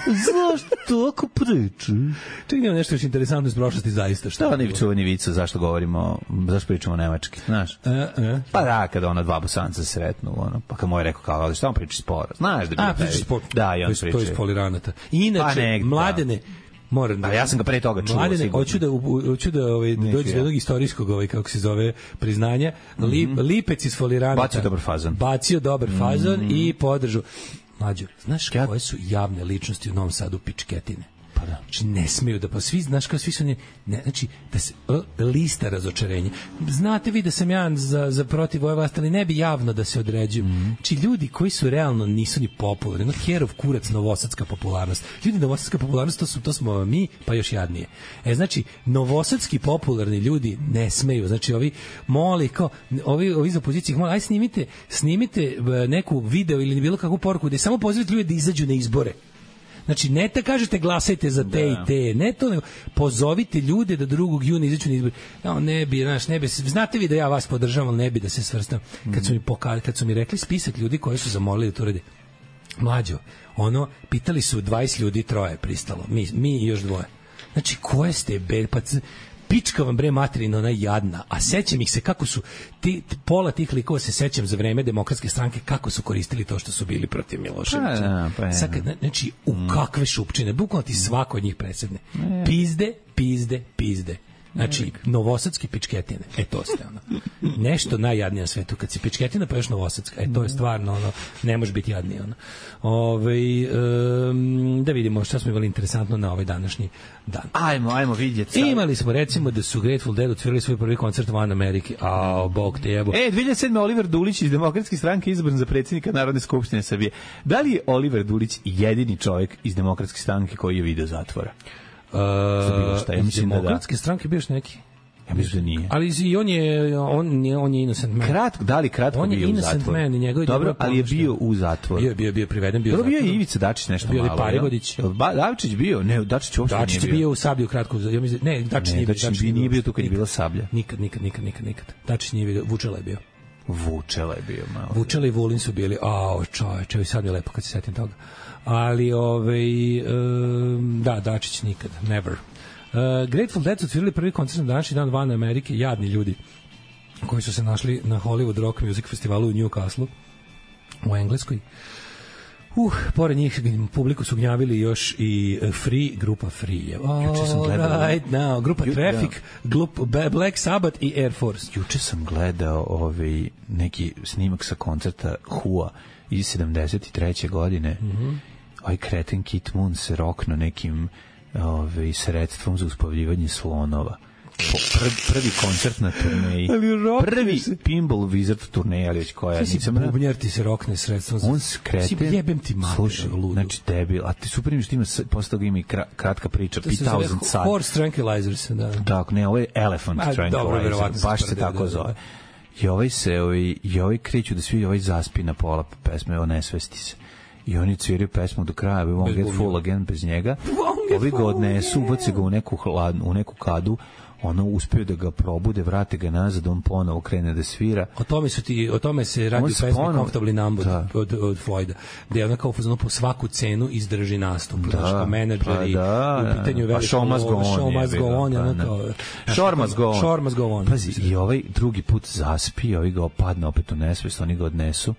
Zašto tako pričaš? Čekaj, nema nešto još interesantno iz prošlosti zaista. Šta je onaj čuveni vic, zašto govorimo, zašto pričamo nemački, znaš? E, e. Pa da, kada ona dva Bosanca se sretnu, ono, pa kad moj rekao kao, ali šta on priča sporo? Znaš da bi... A, priča sporo. Da, i on priča. To je spoliranata. Inače, pa nek, mladene, moram da... A ja sam ga pre toga čuo. Mladene, hoću da, hoću da ovaj, dođe do jednog istorijskog, ovaj, kako se zove, priznanja. Lip, mm -hmm. Lipec iz foliranata. Bacio dobar fazon. Bacio dobar fazon mm -hmm. i podržu. Mlađo, znaš ja... koje su javne ličnosti u Novom Sadu pičketine? Pa da. Znači ne smeju da, pa svi, znaš kao svi su ne, ne znači da se lista razočarenja. Znate vi da sam ja za, za protiv ove vlasti, ali ne bi javno da se određujem. Mm -hmm. Znači ljudi koji su realno nisu ni popularni, no Herov kurac, novosadska popularnost. Ljudi, novosadska popularnost, to, su, to smo mi, pa još jadnije. E, znači, novosadski popularni ljudi ne smeju. Znači, ovi moli, kao, ovi, ovi iz opozicije, moli, aj snimite, snimite neku video ili bilo kakvu poruku, da samo pozivite ljudi da izađu na izbore. Znači, ne te kažete glasajte za te da. i te, ne to, nego pozovite ljude da drugog juna izađu na izbor. Ja, ne bi, znaš, ne bi, znate vi da ja vas podržavam, ali ne bi da se svrstam. Kad su mi pokazali, kad su mi rekli spisak ljudi koji su zamolili da to rade. Mlađo, ono, pitali su dvadeset ljudi, troje pristalo, mi, mi i još dvoje. Znači, koje ste, be, pa pička vam bre materina, ona jadna, a sećam ih se kako su ti, pola tih likova se sećam za vreme Demokratske stranke kako su koristili to što su bili protiv Miloševića. Pa, pa, Saka, znači u kakve šupčine, bukvalno ti svako od njih presedne. Pizde, pizde, pizde. Znači, novosadski pičketine. E, to ste, ono. Nešto najjadnije na svetu. Kad si pičketina, pa još novosadska. E, to je stvarno, ono, ne može biti jadnije, ono. Ove, um, da vidimo šta smo imali interesantno na ovaj današnji dan. Ajmo, ajmo vidjeti. Imali smo, recimo, da su Grateful Dead otvorili svoj prvi koncert van Amerike. A, bog te jebo. E, dve hiljade sedme. Oliver Dulić iz Demokratske stranke izabran za predsjednika Narodne skupštine Srbije. Da li je Oliver Dulić jedini čovjek iz Demokratske stranke koji je video zatvora? Uh, šta, ja mislim da demokratske stranke bio još neki. Ja mislim da nije. Ali i on je on je on je innocent man. Kratko, da li kratko on bio u zatvoru? Man, njegov dobro, ali je bio u zatvoru. Bio bio bio priveden, bio. Dobro, bio je Ivica Dačić nešto bio malo. Bio je Parivodić. Dačić bio, ne, Dačić uopšte Dačić nije bio. bio u Sablju kratko, ja mislim, ne, Dačić ne, nije bio, Dačić nije bio tu kad je bila Sablja. Nikad, nikad, nikad, nikad, nikad. Dačić nije bio, Vučela je bio. Vučela je bio malo. Vučela i Vulin su bili, a čoveče, i sad mi je lepo kad se setim toga. Ali ovaj um, da, Dačić nikad, never. Uh, Grateful Dead su otvorili prvi koncert na današnji dan van Amerike, jadni ljudi koji su se našli na Hollywood Rock Music Festivalu u Newcastle u Engleskoj. Uh, pored njih publiku su gnjavili još i Free, grupa Free. Oh, juče sam gledao right now, grupa Ju, Traffic, da. Glup, Black Sabbath i Air Force. Juče sam gledao ovaj neki snimak sa koncerta Who-a iz sedamdeset treće godine. Mm-hmm. Ovaj kreten Kit Moon se rokno nekim ovaj sredstvom za uspavljivanje slonova. Prvi, prvi koncert na turneji. Prvi se. Pinball Wizard turneja, ali već koja. Nisam bubnjar ti se rokne sredstvom. On skreten. Si jebem ti mater, slušaj, ludu. Znači debil. A ti super imaš ti ima, posle toga ima i kratka priča, pet hiljadu sad. Horse Tranquilizers, da. Tako, ne, ovo je Elephant A, Tranquilizer. Baš se tako zove. I ovaj se, ovaj, i ovaj kreću da svi ovaj zaspi na pola pesme, ovo nesvesti se. I oni cviraju pesmu do kraja, we won't get full again bez njega. Ovi ga odnesu, ubace ga u neku, hladnu, u neku kadu, ono uspiju da ga probude, vrate ga nazad, on ponovo krene da svira. O tome su ti, o tome se radi u pesmi Comfortably Numbered da. od, od Floyda, gde je ona kao fazonu po svaku cenu izdrži nastup. Da, znači, menadžeri, pa da, u pitanju veliko... Show must go on. Show must go on. Shore must go on. Shore must go on. Pazi, i ovaj drugi put zaspi, ovi ga opadne opet u nesvest, oni ga odnesu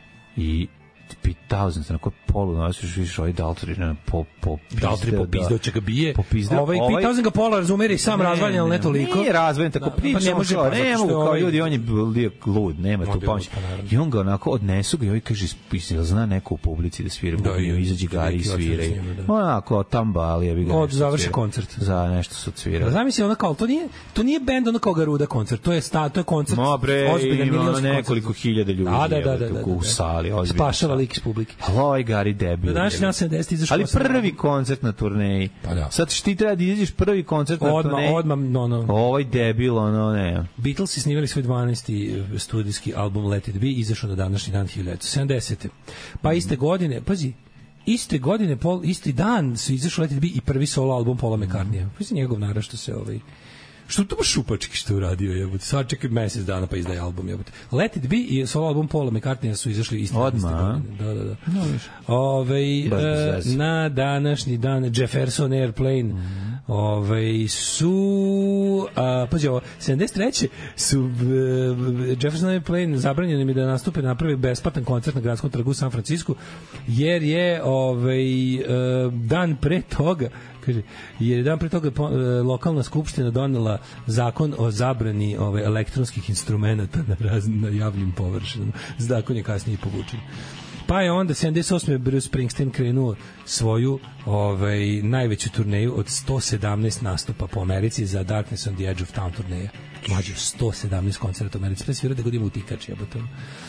i pet hiljadu, onako polu nosiš, viš ovaj Daltri po, po Daltri po pizdo će ga bije. Po pizdo. Ovaj pet hiljadu ga pola razumere i sam razvaljen, ali ne toliko. Nije razvaljen, tako da, priča. Pa ne može, ne mogu, kao ljudi, on je lud, nema tu pomoć. I on ga onako odnesu ga i ovaj kaže, jel zna neko u publici da svira, da, izađi Gari i sviraju. Onako, tamba, ali je bi ga od završi koncert. Za nešto su cvirali. Zamisli, ono kao, to nije, to nije bend ono kao Garuda koncert, to je sta, to je koncert. Ma bre, ima nekoliko hiljada ljudi u sali, ozbiljno. Lik iz publike. Oj, Gari debil. Danas na sedamdeset izašao. Ali prvi koncert na turneji. Pa da. Sad ti treba da izađeš prvi koncert na odma, turneji. Odmah, no, no. Ovaj debil, ono, ne. Beatlesi snimali svoj dvanaesti studijski album Let It Be, izašao na današnji dan hiljadu devetsto sedamdesete. Pa iste godine, pazi, iste godine, pol, isti dan su izašao Let It Be i prvi solo album Paula McCartneya. Pazi njegov narašta se ovaj... Što to baš šupački što je uradio, jebote. Sad čekaj mesec dana pa izdaje album, jebote. Let It Be i solo album Paula McCartneya su izašli isti odmah. Da, da, da. No, Ove, e, na današnji dan Jefferson Airplane mm. Ove, su a, pađe ovo, sedamdeset treće su uh, Jefferson Airplane zabranjeno mi da nastupe napravi besplatan koncert na gradskom trgu u San Francisku, jer je ovaj uh, dan pre toga kaže, jer dan pre toga po, e, lokalna skupština donela zakon o zabrani ove elektronskih instrumenata na, raz, na javnim površinama. Zakon je kasnije povučen. Pa je onda sedamdeset osme Bruce Springsteen krenuo svoju ovaj, najveću turneju od sto sedamnaest nastupa po Americi za Darkness on the Edge of Town turneja. Mlađe sto sedamnaest koncerta u Americi. Sve svira da god ima utikač, jebote.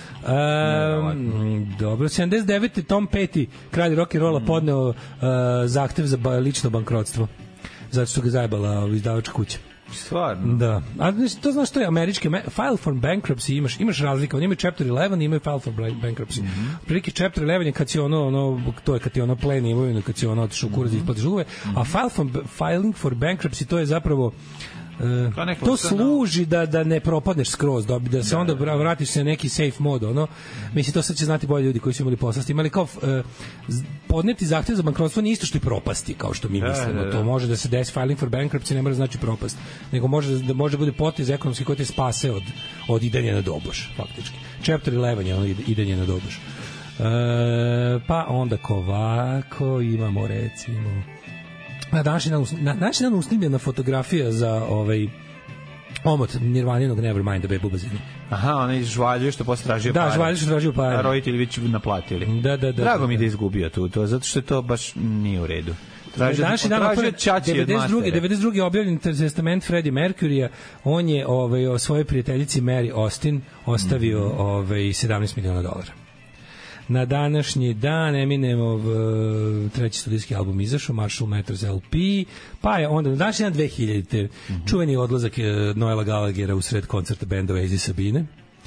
Um, dobro, sedamdeset devete Tom Petty, kralj rock'n'rolla, mm. podneo uh, zahtev za ba, lično bankrotstvo. Zato što ga zajebala izdavačka kuća. Stvarno? Da. A to znaš što je američki file for bankruptcy, imaš imaš razlika, oni imaju chapter eleven, imaju file for bankruptcy. Mm-hmm. Prilike chapter eleven je kad si ono ono to je kad ti ono pleni imovinu, kad si ono otišao u kurac i isplatiš dugove, mm-hmm. a file for filing for bankruptcy to je zapravo Uh, to služi da da ne propadneš skroz, da, da se da, onda vratiš se na neki safe mod, ono. Mislim to sad će znati bolje ljudi koji su imali posla s tim, ali kao uh, podneti zahtev za bankrotstvo nije isto što i propasti, kao što mi da, mislimo. Da, da. To može da se desi filing for bankruptcy, ne mora znači propast, nego može da može bude potez ekonomski koji te spase od od idenja na doboš, faktički. Chapter eleven je ono idenje na doboš. Uh, pa onda kovako imamo recimo na današnji dan, na današnji dan usnimljena fotografija za ovaj omot Nirvaninog Nevermind Babe u bazenu. Aha, onaj žvalju što posle tražio da, pare. Da, žvalju što tražio pare. A roditelji već naplatili. Da, da, da. Drago da, mi da. da izgubio tu, to, zato što to baš nije u redu. Tražio, današnji dan devedeset druge objavljen testament Freddie Mercuryja, on je ovaj, o svojoj prijateljici Mary Austin ostavio mm-hmm. ovaj, sedamnaest miliona dolara. Na današnji dan Eminemov uh, treći studijski album izašao, Marshall Mathers L P, pa je onda na današnji dan dve hiljadite. Mm-hmm. Čuveni odlazak uh, Noela Gallaghera u sred koncerta benda Oasis Sabine.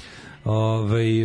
Ove,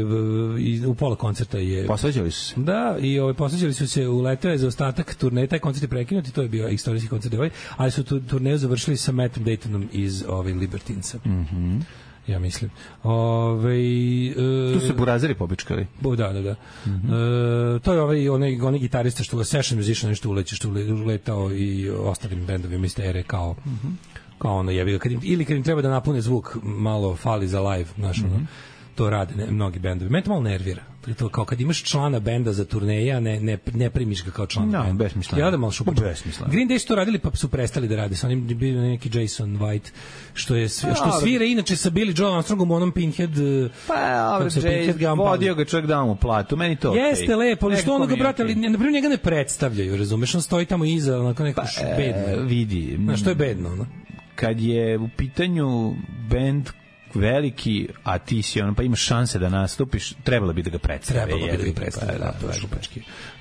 u pola koncerta je posvađali su se. Da, i ovaj posvađali su se, uleteo za ostatak turneje, taj koncert je prekinut i to je bio istorijski koncert ovaj, ali su tu turneju završili sa Mattom Daytonom iz ovaj Libertinca. Mhm. Mm ja mislim. Ove, e, tu se burazeri pobičkali. Bu, da, da, da. Mm-hmm. E, to je ovaj, onaj, onaj gitarista što session musician nešto uleće, što uletao i ostalim bendovima iz te ere kao, mm-hmm. kao ono jebi ga. Kad im, ili kad im treba da napune zvuk, malo fali za live, znaš, mm-hmm. ono, to rade ne, mnogi bendovi. Mene to malo nervira. To kao kad imaš člana benda za turneje, a ne, ne, ne primiš ga kao član no, benda. Besmisleno. Ja da malo šupač. Green Day su to radili, pa su prestali da rade. Sa onim bio neki Jason White, što je što svira inače sa Billy Joel Armstrongom onom Pinhead. Pa, ovaj Jay, vodio ga čovjek da mu platu. Meni to jeste okay. Lepo, ali što onoga, brate, ali, na primjer, njega ne predstavljaju, razumeš? On stoji tamo iza, onako neko pa, bedno. E, vidi. Znaš, što je bedno, ono? Kad je u pitanju bend veliki, a ti si on, pa imaš šanse da nastupiš, trebalo bi da ga predstave. Trebalo bi da ga predstave, pa, da, to je šupački.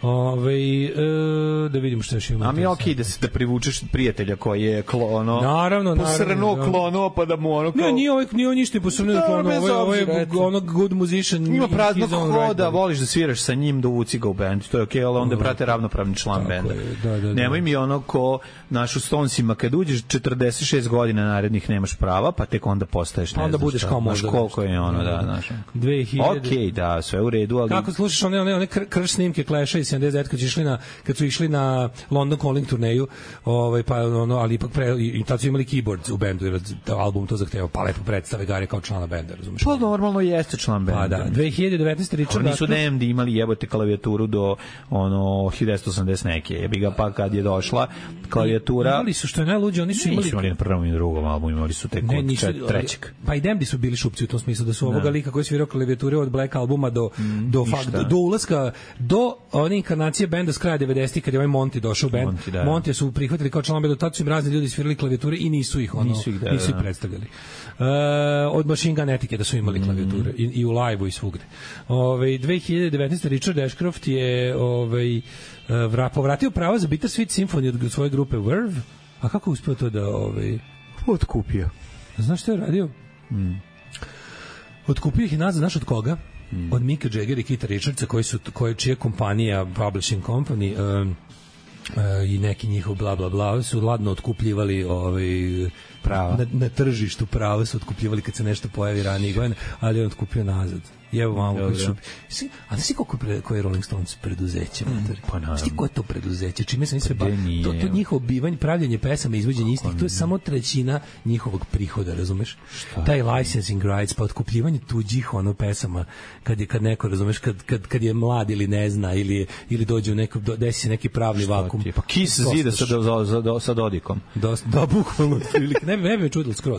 Ove, e, da vidimo što još imamo. A mi ok, da, se, da privučeš prijatelja koji je klono, naravno, posrnuo klono, pa da mu ono kao... Ne, nije ovaj, nije ovaj ništa posrnuo klono, ovo je, ovo je ono good musician. Ima praznog hoda, voliš da sviraš sa njim, da uvuci ga u band, to je ok, ali onda brate ravnopravni član benda. Da, da, da. Nemoj mi ono ko naš u Stonesima, kad uđeš četrdeset šest godina narednih nemaš prava, pa tek onda postaješ ne budeš kao možda koliko je ono da znaš. dve hiljade Okej, da, sve u redu, ali kako slušaš one one one krš snimke Clash-a iz sedamdeset devet kad su išli na kad su išli na London Calling turneju, ovaj pa ono ali ipak pre, i, i tad su imali keyboards u bendu jer album to zahteva, pa lepo predstave Gari kao člana benda, razumeš? Pa normalno jeste član benda. Pa da, dve hiljade devetnaeste Richard nisu D M D imali jebote klavijaturu do ono hiljadu devetsto osamdeset neke. Jebi ga pa kad je došla klavijatura. Imali su što je najluđe, oni su imali, imali na prvom i drugom albumu, imali su tek od trećeg. Pa i D M D su bili šupci u tom smislu da su ovoga lika koji je svirao klavijature od Black albuma do mm, do, fakt, do, do ulaska do one inkarnacije benda s kraja devedesetih kad je ovaj Monty došao u bend. Monty, da. Monty su prihvatili kao član benda, tad su im razni ljudi svirali klavijature i nisu ih ono nisu ih, da, nisu ih predstavljali. Uh, od Machine Gun Etiquette da su imali mm. klavijature i, i u live-u i svugde. Ovaj dve hiljade devetnaeste Richard Ashcroft je ovaj vra, povratio pravo za Bittersweet Symphony od svoje grupe Verve. A kako uspeo to da ovaj otkupio? Znaš šta je radio? Mm. Otkupio ih i nazad, znaš od koga? Mm. Od Micka Jaggera i Keitha Richardsa, koji su, koji, čija kompanija, publishing company, um, uh, i neki njihov bla bla bla, su ladno otkupljivali ovaj, prava. Na, na tržištu prava su otkupljivali kad se nešto pojavi ranije godina, ali on otkupio nazad. Evo malo koji su... A znaš ti koliko pre, koje je Rolling Stones preduzeće? Mm, pa naravno. Znaš ti koje je to preduzeće? Čime se mi sve ba... To, to njihovo bivanje, pravljanje pesama, izvođenje istih, to je samo trećina njihovog prihoda, razumeš? Šta? Taj licensing rights, pa otkupljivanje tuđih ono pesama, kad je kad neko, razumeš, kad, kad, kad je mlad ili ne zna, ili, ili dođe u neko, desi se neki pravni vakum. Pa Kiss zida sa, do, sa, do, sa Dodikom. Da, da bukvalno, ne, ne bi me čudilo skroz.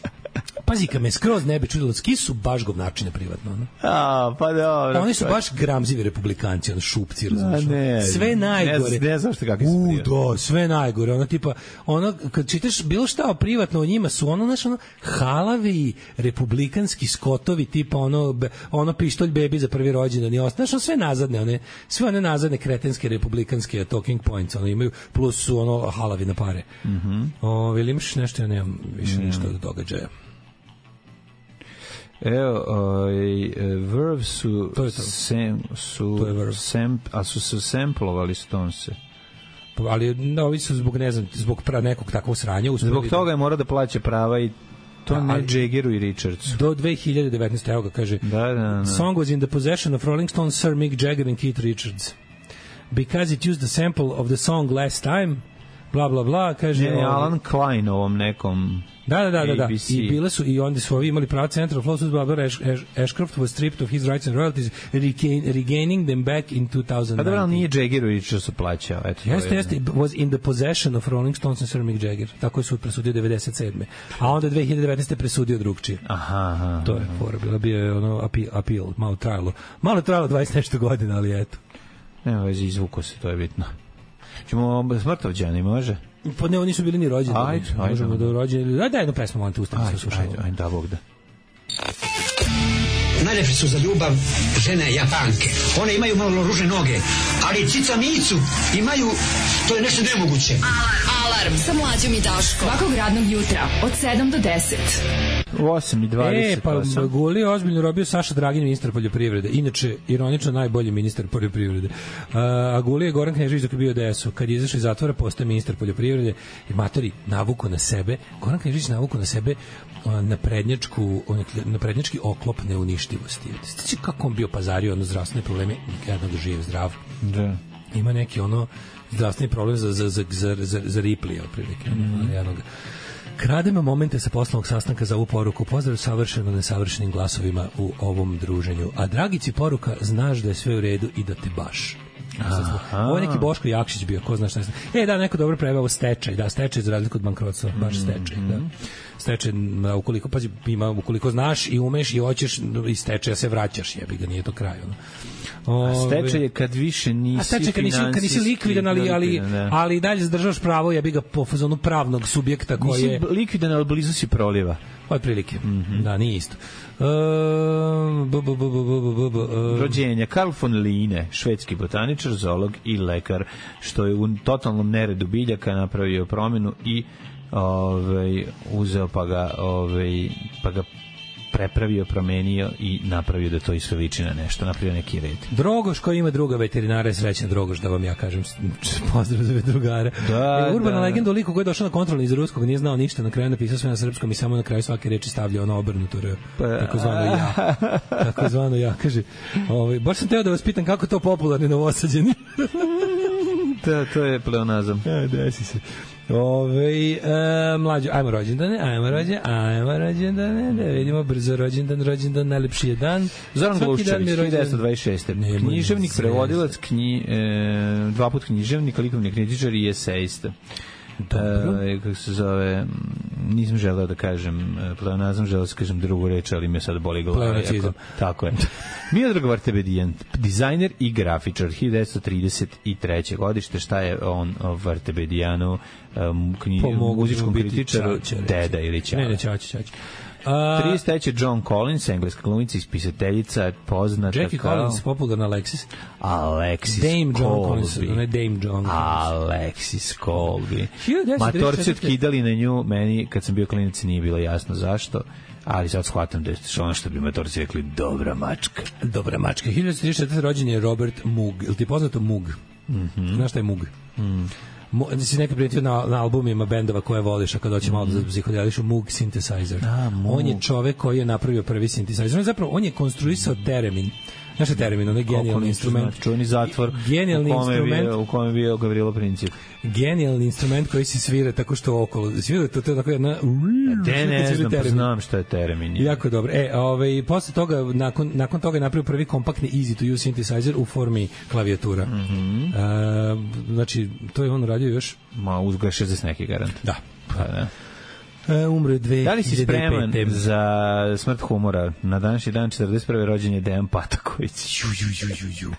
Pazi, kad me skroz ne bi čudilo, Kiss su baš govnačine privatno, ono. A, pa dobro. Oni su baš gramzivi republikanci, ono, šupci, razumiješ. Ne, sve najgore. Ne, ne znam što kakvi su privatno. U, da, sve najgore, ono, tipa, ono, kad čitaš bilo šta privatno o njima, su ono, znaš, ono, halavi, republikanski skotovi, tipa, ono, be, ono, pištolj bebi za prvi rođendan i ostane, znaš, ono, sve nazadne, one, sve one nazadne kretenske republikanske talking points, ono, imaju, plus su, ono, halavi na pare. Mhm. Mm o, ili imaš nešto, ja nemam više mm. ništa od događaja. Evo, ovaj Verve su to je to. Sem, su sem, a su se samplovali Stonese. Ali no, ovi su zbog ne znam, zbog pra nekog takvog sranja uspeli. Zbog toga je mora da plaća prava i to da, ne Jaggeru i Richardsu. Do dve hiljade devetnaeste evo ga kaže. Da, da, da. Song was in the possession of Rolling Stones Sir Mick Jagger and Keith Richards. Because it used the sample of the song Last Time, bla bla bla, kaže ne, Alan Klein ovom nekom. Da, da, da, da, da. I bile su i onda su ovi imali prava Central Flow, bla bla, Ashcroft was stripped of his rights and royalties, regain, regaining them back in two thousand nine. Pa dobro, nije Jagger Richards su plaćao, eto. Jeste, jeste, was in the possession of Rolling Stones and Sir Mick Jagger. Tako je sud presudio devedeset sedme. A onda dve hiljade devetnaeste presudio drugčije. Aha, aha. To je fora, bila bio je ono appeal, appeal, malo trajalo. Malo trajalo dvadeset nešto godina, ali eto. Nema veze, izvuko se, to je bitno. Ćemo Smrtovđani, može? Pa ne, oni su bili ni rođeni. Ajde, ajde. Možemo da rođeni. Ajde, jednu pesmu, molim te, ustavim se slušamo. Ajde, ajde, da, Bog da. najlepše su za ljubav žene Japanke. One imaju malo ružne noge, ali cica micu imaju, to je nešto nemoguće. Alarm, alarm sa Mlađom i Daškom. Svakog radnog jutra od sedam do deset. U osam i dvadeset. E, pa Guli je ozbiljno robio Saša Dragin, ministar poljoprivrede. Inače, ironično, najbolji ministar poljoprivrede. Uh, a Guli je Goran Knežević dok je bio D S U. Kad je izašao iz zatvora, postaje ministar poljoprivrede i matori navuku na sebe. Goran Knežević navuku na sebe na prednjačku, na prednjački oklop neuništivosti. Znači kako on bio pazario ono zdravstvene probleme, nikada da žive zdrav. Da. Ima neki ono zdravstveni problem za, za, za, za, za, za Ripley, otprilike. Mm. Jednog. Krademo momente sa poslovnog sastanka za ovu poruku. Pozdrav savršeno nesavršenim glasovima u ovom druženju. A Dragici poruka, znaš da je sve u redu i da te baš. Ovo je neki Boško Jakšić bio, ko zna šta je. E, da, neko dobro preveo stečaj, da, stečaj za razliku od bankrotstva, baš stečaj, da. Stečaj, ukoliko, pazi, ima, ukoliko znaš i umeš i hoćeš iz stečaja se vraćaš, jebi ga, nije to kraj, ono. A stečaj je kad više nisi, a stečaj kad nisi, kad nisi likvidan, ali, ali, ali dalje zadržaš pravo, jebi ga, po fazonu pravnog subjekta koji je... Nisi likvidan, ali blizu si proliva. Otprilike, mm-hmm. Da, nije isto. Uh, bu, bu, bu, bu, bu, bu, bu, uh. Rođenja Karl von Linne, švedski botaničar, zoolog i lekar, što je u totalnom neredu biljaka napravio promjenu i ovaj, uzeo pa ga, ovaj, pa ga prepravio, promenio i napravio da to i sve liči na nešto, napravio neki red. Drogoš koji ima druga veterinara je srećan Drogoš, da vam ja kažem pozdrav za drugara. Da, e, urbana da. legenda o liku koji je došao na kontrolni iz ruskog, nije znao ništa, na kraju napisao sve na srpskom i samo na kraju svake reči stavljao ono obrnuto r, tako zvano ja. Tako zvano ja, kaže. Ovaj, baš sam teo da vas pitam kako to popularni Novosađeni. Da, to je pleonazam. Ja, desi se. Ove, e, mlađo, ajmo rođendane, ajmo rođendane, ajmo rođendane, da vidimo brzo rođendan, rođendan, najlepši je dan. Zoran Gluščević, hiljadu devetsto dvadeset šeste. Književnik, prevodilac, knji, e, dva put književnik, likovni kritičar i esejista. E, kako se zove, nisam želeo da kažem pleonazam, želeo da kažem drugu reč, ali me sad boli glava. Pleonacizam. Tako je. Miodrag Vartebedijan, dizajner i grafičar, hiljadu devetsto trideset treće godište. Šta je on Vartebedijanu, um, knji, muzičkom kritičaru, deda ili čao? Ne, ne, čači, čači. trideset treće John Collins, engleska glumica, ispisateljica, poznata Jackie kao... Collins, popularna Alexis. Alexis Dame Colby. John Collins, ne Dame John Collins. Alexis Colby. Matorci otkidali na nju, meni kad sam bio klinac nije bilo jasno zašto, ali sad shvatam da je ono što bi matorci rekli dobra mačka. Dobra mačka. hiljadu devetsto trideset četvrte rođen je Robert Moog. Ili ti je poznato Moog? Mm-hmm. Znaš šta je Moog? Mm. Da si nekad prijetio na, na albumima bendova koje voliš, a kad doći malo da psihodelišu, Moog Synthesizer. A, Moog. On je čovek koji je napravio prvi synthesizer. On je zapravo, on je konstruisao teremin. Znaš je teremin, on je genijalni instrument. Čuveni zatvor genijalni u kome instrument, bio, u kome je bio Gavrilo Princip. Genijalni instrument koji se svira tako što okolo. Svira to, to je tako jedna... De ne znam, pa znam šta je teremin. Jako je dobro. E, ovaj, posle toga, nakon, nakon toga je napravio prvi kompaktni easy to use synthesizer u formi klavijatura. Mm-hmm. E, znači, to je on radio još... Ma, uzga šezdeset neki garant. Da. Pa, da. E, umro je dve. Da li si spreman za smrt humora? Na današnji dan četrdeset prve rođen je Dejan Pataković. Ju, ju, ju, ju, ju.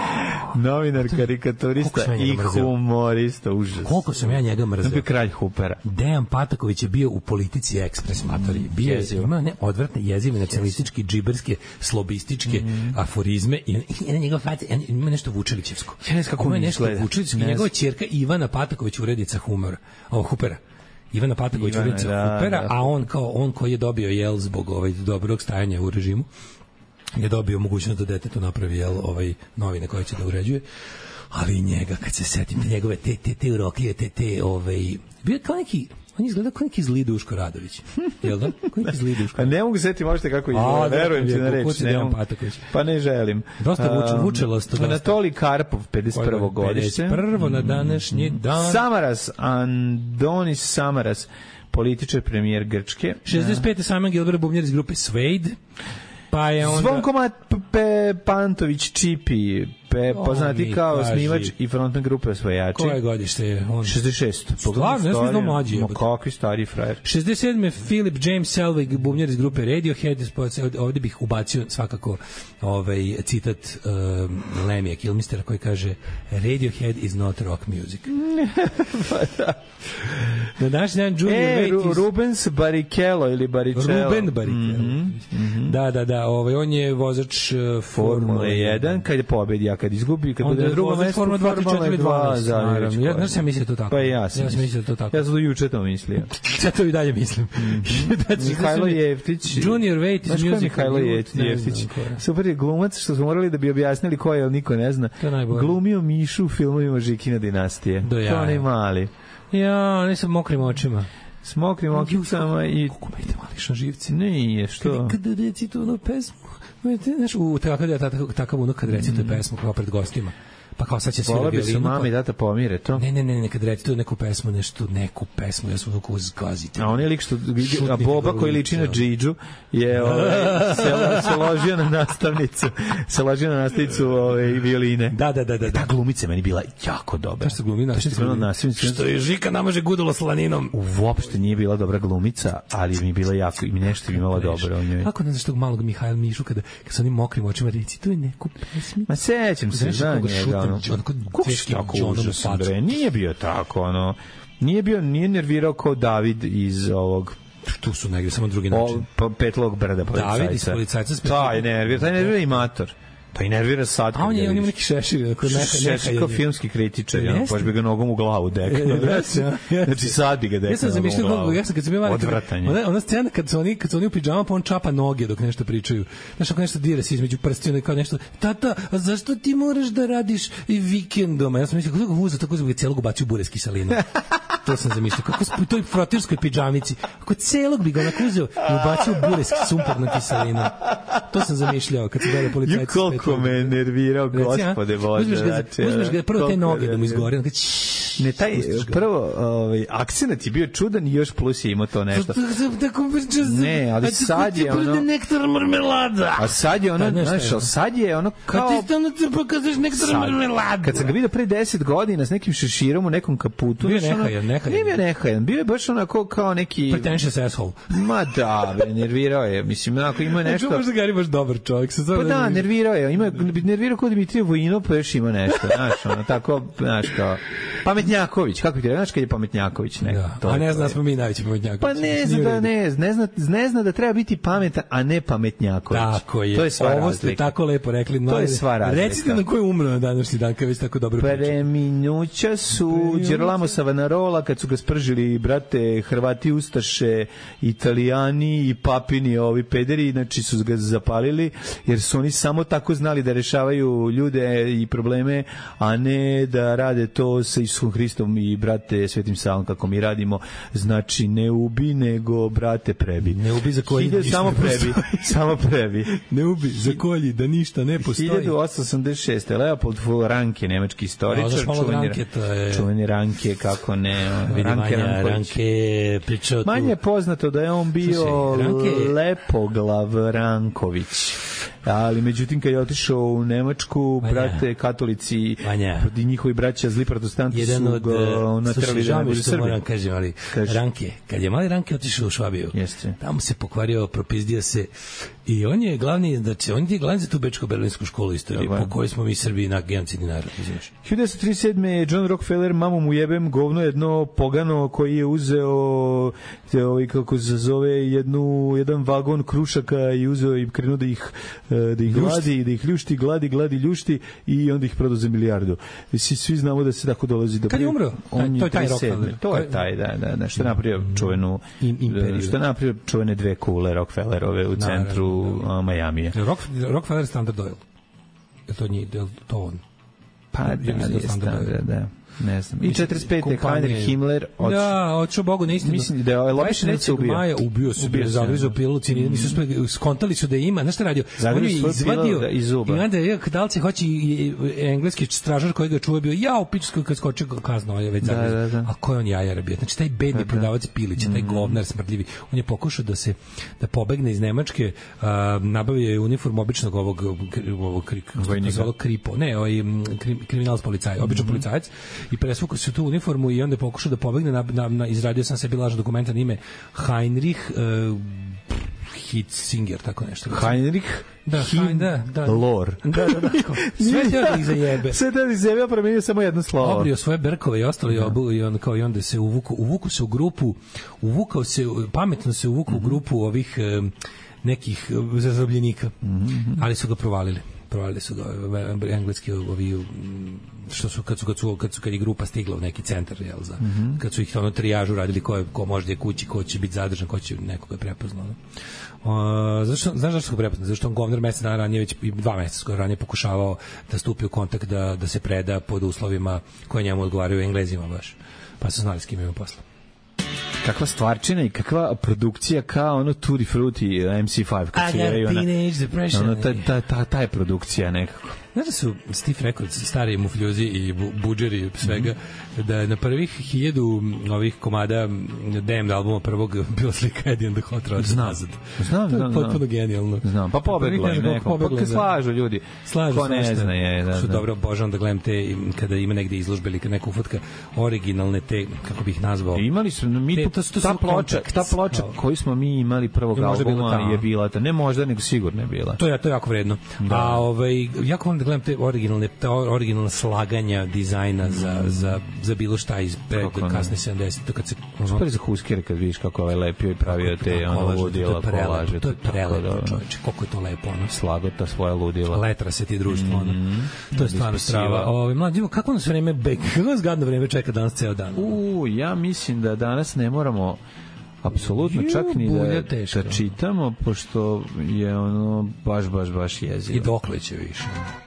Novinar, karikaturista i humorista. Užas. Koliko sam ja njega mrzeo. Bio kralj hupera. Dejan Pataković je bio u Politici Ekspres, matori. Bio je, imao ne odvratne jezive, nacionalistički, džiberske, slobističke mm. aforizme i jedna njegova faca, ima nešto Vučelićevsko. Ja ne znam kako mi nešto Vučelićevsko. Njegova ćerka Ivana Pataković, urednica humora, ovo hupera. Ivana Pataković, urednica da, Hupera, da. a on kao on koji je dobio jel zbog ovaj dobrog stajanja u režimu je dobio mogućnost da detetu napravi jel ovaj novine koje će da uređuje. Ali njega kad se setim njegove te te te uroklije te te ovaj bio kao neki on izgleda kao neki zli Duško Radović. Jel da? Kao neki zli Duško. Pa ne mogu setiti možete kako izgleda. Verujem ti na reč. Ne Pataković. Pa ne želim. Dosta vuče, vučelosto. Um, Anatolij Karpov, pedeset prvo godište. Prvo na današnji dan. Samaras, Andonis Samaras, političar, premijer Grčke. šezdeset pete Simon Gilbert, bubnjar iz grupe Suede. Pa je onda... Zvonko Mat P- Pantović Čipi, pe, poznati kao osnivač i frontman grupe Osvajači. Koje godište je on? šezdeset šest. Stvarno, ja sam znao mlađi. Ma kakvi stari frajer. šezdeset sedme. Philip James Selvig, bubnjar iz grupe Radiohead. Ovdje bih ubacio svakako ovaj citat uh, Lemmija Kilmistera koji kaže Radiohead is not rock music. Pa da. Na današnji dan Junior e, Waite iz... Rubens Barrichello ili Barrichello. Ruben Barrichello. Mm -hmm. Da, da, da. Ovaj, on je vozač uh, Formule jedan. Kad je pobedi, a kad izgubi, kad bude na drugom mestu, Formula dva, tri, četiri, dvanaest. Naravno. Ja, znaš, ja mislim to tako. Pa ja sam. Ja sam mislio to tako. Ja sam do juče to mislio. Ja to i dalje mislim. Mihajlo Jeftić. Junior Waite iz Music. Znaš ko je Mihajlo Jeftić? Super je glumac, što smo morali da bi objasnili ko je, ali niko ne zna. Glumio Mišu u filmovima Žikina dinastije. To ne mali. Ja, ne sam mokrim očima. S mokrim okicama i... Kako me ide mališ na živci? Nije, što? Kada recituje ono pesmu, znaš, u takav, takav ono kad recituje pesmu kao pred gostima. Pa kao sad će svira violinu. Vola bi su mami pa... data pomire to. Ne, ne, ne, ne, kad recituje neku pesmu, nešto, neku pesmu, ja sam onako zgaziti. A on je lik što, a Boba koji liči na Džidžu je ovaj, se, se ložio na nastavnicu, se ložio na nastavnicu ovaj, violine. Da, da, da, da. Ta glumica meni bila jako dobra. Šta se glumi nastavnicu? Što je Žika namaže gudalo slaninom. Uopšte nije bila dobra glumica, ali mi je bila jako, i nešto mi imala dobro o njoj. Kako ne znaš tog malog Mihajla Mišu kada, kada sa onim mokrim očima recituje neku pesmu? Ma sećam se, da njega. Ko je tako užasan, bre? Nije bio tako, ono. Nije bio, nije nervirao kao David iz ovog... Tu su negdje, samo drugi način. O, Petlog brda policajca. David iz policajca. Taj nervira, taj nervira i mator. Pa i nervira sad. A on je, on ima neki šešir. Šešir kao filmski kritičar. Baš bi ga nogom u glavu dekno. Znači sad bi ga dekno. Ja sam zamišljao, ja sam kad sam bio mali. Ona, ona scena kad su oni, kad su oni u pidžama, pa on čapa noge dok nešto pričaju. Znaš, ako nešto dira se između prstiju, kao nešto, tata, a zašto ti moraš da radiš i vikendom? Ja sam mislio, kako ga uzeo, tako ga celog ubacio u bure s kiselinom. To sam zamišljao. Kako u toj frotirskoj pidžamici. Ako celog bi ga onako uzeo i ubacio u bure s sumpornom kiselinom. To sam zamišljao kad se gleda policajci. Ko me nervirao, gospode Bože. Uzmeš ga, uzmeš ga prvo te noge da mu izgore. Ne, taj, prvo, ovaj, akcenat je bio čudan i još plus je imao to nešto. Ne, ali sad je ono... nektar marmelada. A sad je ono, znaš, ali sad je ono kao... A ti stalno te pokazeš nektar marmelada. Kad sam ga vidio pre deset godina s nekim šeširom u nekom kaputu... Bio je nehajan, nehajan. Nije bio nehajan, bio je baš onako kao neki... Pretentious asshole. Ma da, be, nervirao je. Mislim, onako ima nešto... Možda Gari baš dobar čovjek. Pa da, nervirao je. Ima, nervirao kod Dimitrija Vojinov, pa još ima nešto, znaš, ono, tako, znaš, kao... Pametnjaković, kako bi ti rekao, znaš kad je Pametnjaković? Ne, da, to a ne zna smo mi najveći Pametnjaković. Pa ne zna da ne, ne zna, ne zna da treba biti pametan, a ne Pametnjaković. Tako je. To je sva Ovo razlika. ste tako lepo rekli. To je sva razlika. Recite na ko je umro na današnji dan, kad već tako dobro priča. Preminuća su Đerolamo Savonarola, kad su ga spržili, brate, Hrvati Ustaše, Italijani i Papini, ovi pederi, znači su ga zapalili, jer su oni samo tako znali da rešavaju ljude i probleme, a ne da rade to sa Isusom Hristom i brate Svetim Savom kako mi radimo. Znači ne ubi, nego brate prebi. Ne ubi za kolji, Hilje, samo prebi. Samo prebi. Ne ubi za kolji, da ništa ne postoji. hiljadu osamsto osamdeset šeste. Leopold von Ranke, nemački istoričar, čuveni, je... čuveni Ranke, kako ne. Ranke, Ranke pričao tu. Manje je poznato da je on bio Slušaj, Ranke... Lepoglav Ranković. Ali međutim kad je otišao u Nemačku, Vanja. brate katolici i njihovi braća zli protestanti jedan su od, go naterali da budu Srbi. Moram kažem, ali Kaži. Ranke, kad je mali Ranke otišao u Švabiju, Jeste. tamo se pokvario, propizdio se i on je glavni, znači on je glavni za tu bečko-berlinsku školu istorije, po kojoj smo mi Srbi na genocidni narod. hiljadu devetsto trideset sedme. John Rockefeller, mamu mu jebem, govno jedno pogano koji je uzeo te, ovaj, kako se zove, jednu, jedan vagon krušaka i uzeo i krenuo da ih da ih gladi, da ih ljušti, gladi, gladi, ljušti i onda ih prodao za milijardu. Svi, svi znamo da se tako dolazi do... Kad je umro? On to je taj Rockefeller. To je taj, da, da, da. Što je napravio čuvenu... Imperiju. Što je napravio čuvene dve kule Rockefellerove u centru Majamija. Rockefeller Standard Oil. Je to, nije, je to on? Pa da, je Standard, da. Ne znam. I četrdeset pete Heinrich Himmler od... Da, očeo Bogu na istinu. Mislim da je ovaj Lobiš neće ubio. Maja ubio se, ubio zagrizao pilu, cini, nisu uspeli, skontali su da ima. Znaš šta radio? On je izvadio iz zuba. I onda je, da li se hoće i engleski stražar koji ga čuva bio, ja u pičku kad skoči kazno, je već zagrizao. Da, da, da. A ko je on jajara bio? Znači, taj bedni prodavac pilića, taj govnar smrdljivi, on je pokušao da se, da pobegne iz Nemačke, uh, nabavio je uniformu običnog ovog, ovog, ovog kripo, ne, ovaj kriminalac policaj, običan policajac, i presvukao se tu uniformu i onda je pokušao da pobegne, na, na, na, izradio sam sebi lažno dokumenta na ime Heinrich uh, Hitzinger, tako nešto. Heinrich da, Hin, da, da. Lor. Da, da, da. Sve teo da ih zajebe. Sve teo da ih zajebe, a promenio samo jedno slovo. Obrio svoje brkove i ostali da. Obu, i on, kao i onda se uvuku, uvuku se u grupu, uvukao se, pametno se uvuku mm-hmm. u grupu ovih um, nekih zarobljenika, mm-hmm. ali su ga provalili. Provalili su ga engleski ovi što su kad su kad su kad su kad je grupa stigla u neki centar, jel, za mm-hmm. kad su ih ono trijažu radili, ko je ko može da je kući, ko će biti zadržan, ko će nekoga prepoznao. Uh, zašto, znaš zašto su ga prepoznali? Zašto on govnar mesec dana ranije, već dva meseca skoro ranije pokušavao da stupi u kontakt, da, da se preda pod uslovima koje njemu odgovaraju Englezima baš. Pa su znali s kim ima posla. Kakva stvarčina i kakva produkcija kao ono Tutti Frutti M C pet kad sviraju ona. Ono, ta, ta, ta, ta je produkcija nekako. Znaš da su Steve Records, stari mufljuzi i bu, budžeri svega, mm-hmm. da na prvih hiljadu ovih komada Damned albuma prvog bila slika Eddie and the Hot Rods nazad. Znam, to je znam, potpuno genijalno. Znam, pa pobeglo je neko. Pa kad slažu ljudi. Slažu, ko ne zna je. Da, su da. dobro, obožavam da gledam te, kada ima negde izložbe ili kad neka ufotka originalne te, kako bih nazvao. E, imali su, mi, te, to, to ta ploča, ta ploča koju smo mi imali prvog albuma je bila ta, ne možda, nego sigurno je bila. To je, to je jako vredno. A ovaj, jako volim da gledam te originalne, ta originalna slaganja dizajna za, za, za bilo šta iz pred kasne sedamdesete kad se super za Huskere kad vidiš kako ovaj lepio i pravio te ono ludila kolaže. To je prelepo, čoveče, koliko je to lepo, ono slagota svoja ludila. Letra se ti društvo, ono. Mm, to je stvarno strava. Ovaj mladi, kako nas vreme bek, kako nas gadno vreme čeka danas ceo dan. U, ja mislim da danas ne moramo apsolutno čak ni da, da čitamo, pošto je ono baš, baš, baš jezivo. I dokle će više.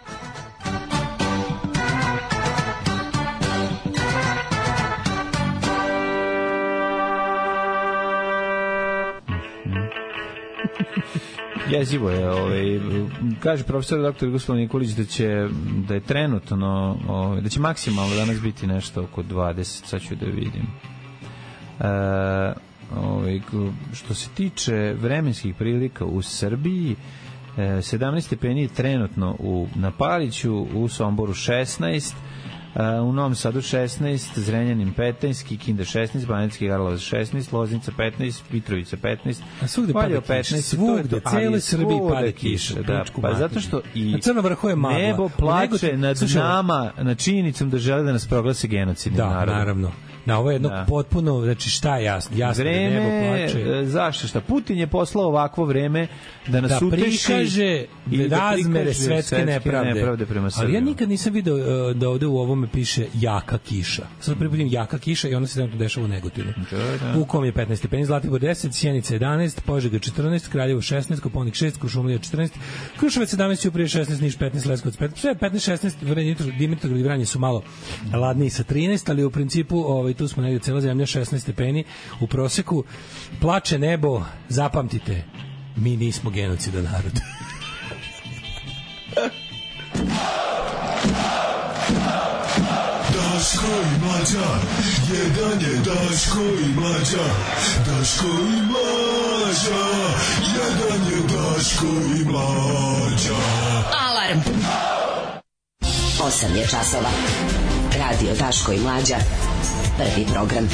Jezivo je, ovaj, kaže profesor doktor Gospodin Nikolić da će da je trenutno, ovaj, da će maksimalno danas biti nešto oko dvadeset, sad ću da vidim. E, ovaj, što se tiče vremenskih prilika u Srbiji, e, sedamnaest stepeni je trenutno u na Paliću, u Somboru šesnaest, u Novom Sadu šesnaest, Zrenjanin petnaest, Kikinda šesnaest, Banacki Karlovac šesnaest, Loznica petnaest, Mitrovica petnaest, Valjevo petnaest, svugde, cele Srbije pada kiša. Da, pa zato što i na Crnom Vrhu je magla. Nebo plače nad nama, na činjenicom da žele da nas proglase genocidnim narodom. Da, naravno. Na ovo je jedno da. potpuno, znači šta je jasno? Jasno vreme, da nebo plače. Zašto šta? Putin je poslao ovakvo vreme da nas da uteši prikaže i da razmere svetske, svetske nepravde. nepravde prema Srbiji. Ali ja nikad nisam video da ovde u ovome piše jaka kiša. Sad priputim jaka kiša i ona se trenutno dešava u Negotinu. Da. U kom je petnaest stepeni, Zlatibor deset, Sjenica jedanaest, Požega četrnaest, Kraljevo šesnaest, Koponik šest, Kuršumlija četrnaest, Kruševac sedamnaest, Ćuprija šesnaest, Niš petnaest, Leskovac petnaest, sve petnaest, šesnaest, Dimitrovgrad i Vranje su malo ladniji sa trinaest, ali u principu ovaj, tu smo negde cela zemlja šesnaest stepeni u proseku. Plače nebo, zapamtite, mi nismo genocidan narod. Daško i Mlađa, jedan je Daško i Mlađa, Daško i Mlađa, jedan je Daško i Mlađa. Alarm! osam je časova. Radio Daško i Mlađa. Prvi program.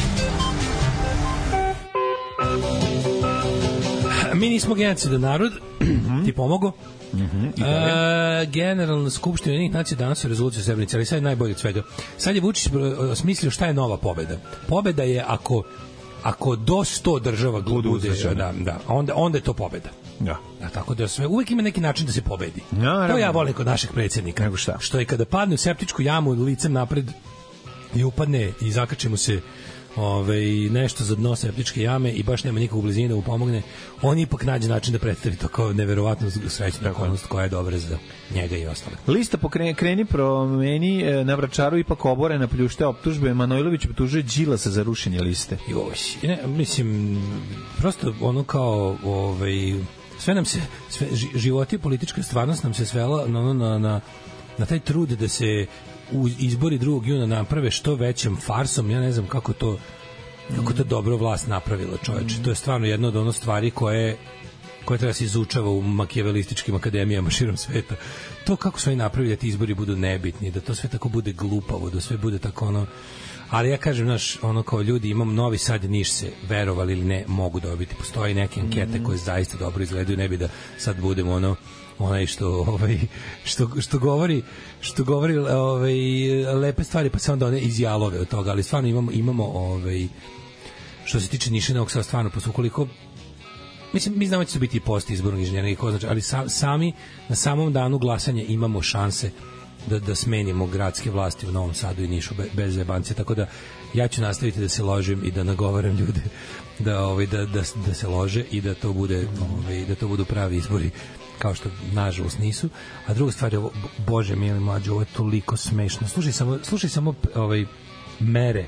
Mi nismo genocidan narod. Mm-hmm. Ti pomogu? Mm-hmm. E, Generalna skupština Ujedinjenih nacija danas je rezoluciju o Srebrenici, ali sad je najbolje od svega. Sad je Vučić osmislio šta je nova pobeda. Pobeda je ako ako do sto država bude, da, da, onda, onda je to pobeda. Ja. Da, tako da sve, uvek ima neki način da se pobedi. Ja, to ja volim kod našeg predsjednika. Nego šta? Što je kada padne u septičku jamu licem napred i upadne i zakače mu se ovaj, nešto za dno septičke jame i baš nema nikog u blizini da mu pomogne, on ipak nađe način da predstavi to kao neverovatno srećnu okolnost koja je dobra za njega i ostale. Lista pokreni, kreni promeni, na Vračaru ipak oborena pljušte optužbe, Manojlović optužuje Đilasa za rušenje liste. Joj, ne, mislim, prosto ono kao, ovaj, sve nam se, sve, životi i politička stvarnost nam se svela na, na, na, na taj trud da se u izbori drugog juna naprave što većem farsom. Ja ne znam kako to kako to dobro vlast napravila, čoveče. To je stvarno jedna od onih stvari koje koje treba se izučava u makijavelističkim akademijama širom sveta. To kako su oni napravili da ti izbori budu nebitni, da to sve tako bude glupavo, da sve bude tako ono. Ali ja kažem, znaš, ono kao ljudi, imam Novi Sad, Niš se, verovali ili ne, mogu dobiti. Postoji neke ankete koje zaista dobro izgledaju, ne bi da sad budemo ono onaj što ovaj što što govori što govori ovaj lepe stvari, pa se onda one izjalove od toga, ali stvarno imamo imamo ovaj što se tiče Niša, Novog Sada, stvarno posle koliko mislim mi znamo da će biti post izbornog inženjera, ko znači, ali sa, sami na samom danu glasanja imamo šanse da da smenimo gradske vlasti u Novom Sadu i Nišu bez jebancije, tako da ja ću nastaviti da se ložim i da nagovaram ljude da ovaj da da da se lože i da to bude ovaj da to budu pravi izbori, kao što nažalost nisu. A druga stvar je ovo, bože mili mlađe, ovo je toliko smešno. Slušaj samo, slušaj samo ovaj, mere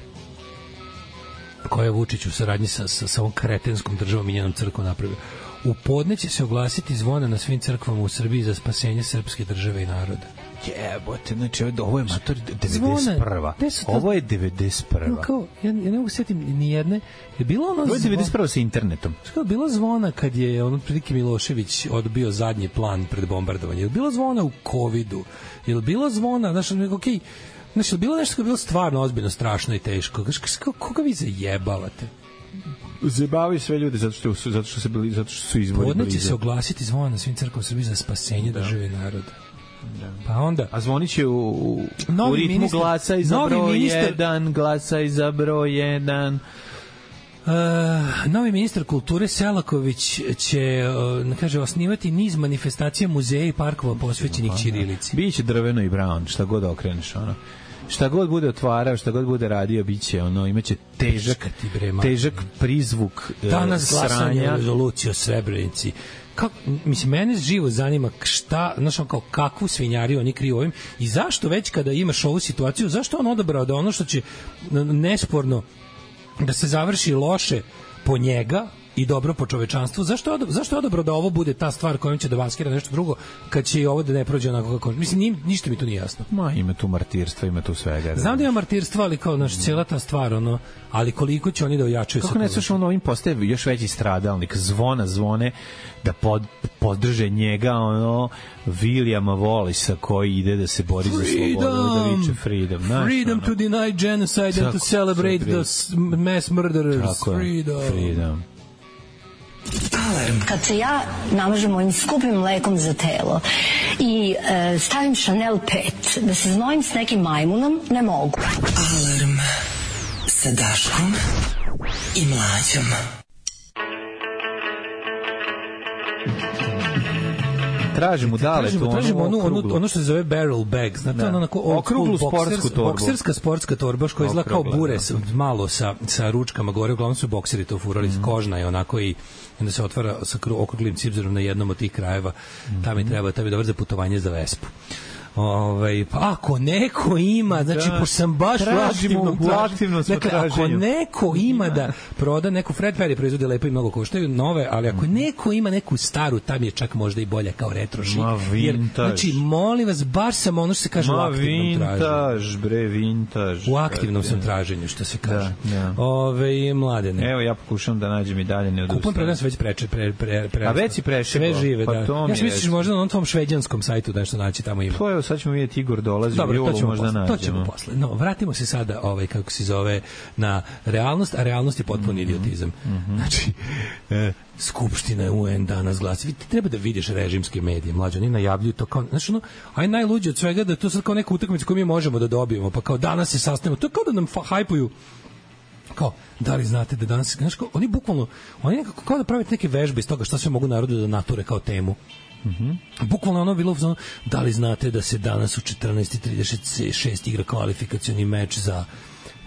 koje je Vučić u saradnji sa, sa, sa ovom kretenskom državom i njenom crkvom napravio. U podne će se oglasiti zvona na svim crkvama u Srbiji za spasenje srpske države i naroda. Jebote, znači ovo je mator devedeset prva. Ovo je devedeset prva. Kao, ja, ja ne mogu setim ni jedne. Je bilo ono ovo je devedeset prva sa internetom. Što bilo zvona kad je on prilike Milošević odbio zadnji plan pred bombardovanje. Je bilo zvona u kovidu? Je bilo zvona, znači okej, znači bilo nešto što je bilo stvarno ozbiljno strašno i teško. Koga vi zajebavate? Zabavaju sve ljude zato što su zato što se bili zato što su izbori. Podne će se oglasiti zvona na svim crkvama Srbije za spasenje da. države i naroda. Da. Pa onda a zvoniće u, u, u ritmu minister, glasa i za broj minister, jedan, glasa i za broj jedan. Uh, novi ministar kulture Selaković će uh, kaže osnivati niz manifestacija muzeja i parkova posvećenih ćirilici. Biće drveno i brown, šta god okreneš, ono. Šta god bude otvarao, šta god bude radio, biće ono, imaće težak težak prizvuk uh, danas glasanje o rezoluciji o Srebrenici. Kako, mislim, mene živo zanima šta, znaš, kao kakvu svinjariju oni kriju ovim i zašto već kada imaš ovu situaciju, zašto on odabrao da ono što će nesporno da se završi loše po njega i dobro po čovečanstvu, zašto, zašto je odabrao da ovo bude ta stvar kojom će da vaskira nešto drugo, kad će i ovo da ne prođe onako kako... Mislim, ni, ništa mi tu nije jasno. Ma, ima tu martirstva, ima tu svega. Znam da ima martirstva, ali kao, znaš, cijela ta stvar, ono, ali koliko će oni da ojačaju... Kako ne slušamo, ono, ovim postaje još veći stradalnik, zvona, zvone, da pod, podrže njega, ono, Williama Wallisa koji ide da se bori freedom, za slobodu, da viče freedom. Znaš, freedom ono, to deny genocide and to celebrate the mass murderers. Tako freedom. Je, freedom. Alarm. Kad se ja namažem mojim skupim mlekom za telo i e, stavim Chanel pet da se znojim s nekim majmunom, ne mogu. Alarm sa Daškom i Mlađom. Tražimo dale to tražimo ono, ono, ono što se zove barrel bag, znate, da. Ono onako okruglu sportsku torbu, bokserska sportska torba koja izgleda kao bure sa, malo sa, sa ručkama gore, uglavnom su bokseri to furali, mm. kožna je onako i onda se otvara sa okruglim cipzerom na jednom od tih krajeva, mm. tam je treba, tam je dobar za putovanje za Vespu. Ovaj, pa ako neko ima, znači da, pošto sam baš tražimo, u aktivnom dakle, ako neko ima da proda neku, Fred Perry proizvode lepo i mnogo koštaju nove, ali ako neko ima neku staru, tam je čak možda i bolja kao retro šik. Jer, znači, molim vas, baš sam ono što se kaže ma u aktivnom vintage, traženju. Bre, vintage. U aktivnom sam traženju, što se kaže. Da, da. Ove, mladene. Evo, ja pokušam da nađem i dalje, ne odustajem. Kupujem predam se već preče, pre, pre, pre, a već si prešao. Sve žive, pa da. Ja sam misliš možda na onom tvom šveđanskom sajtu nešto naći, tamo ima. To je, sad ćemo vidjeti, Igor dolazi. Dobro, to ćemo možda posle, to ćemo posle. No, vratimo se sada, ovaj, kako se zove, na realnost, a realnost je potpun mm -hmm. idiotizam. Mm -hmm. Znači, e, Skupština U N danas glasi. Ti treba da vidiš režimske medije, mlađe, oni najavljuju to kao, znači, ono, aj najluđe od svega da je to sad kao neka utakmica koju mi možemo da dobijemo, pa kao danas se sastanemo. To je kao da nam hajpuju kao, da li znate da danas, znači, kao, oni bukvalno, oni nekako kao da pravite neke vežbe iz toga šta sve mogu narodu da nature kao temu. Mhm. Mm Bukvalno ono bilo ono, da li znate da se danas u četrnaest i trideset šest igra kvalifikacioni meč za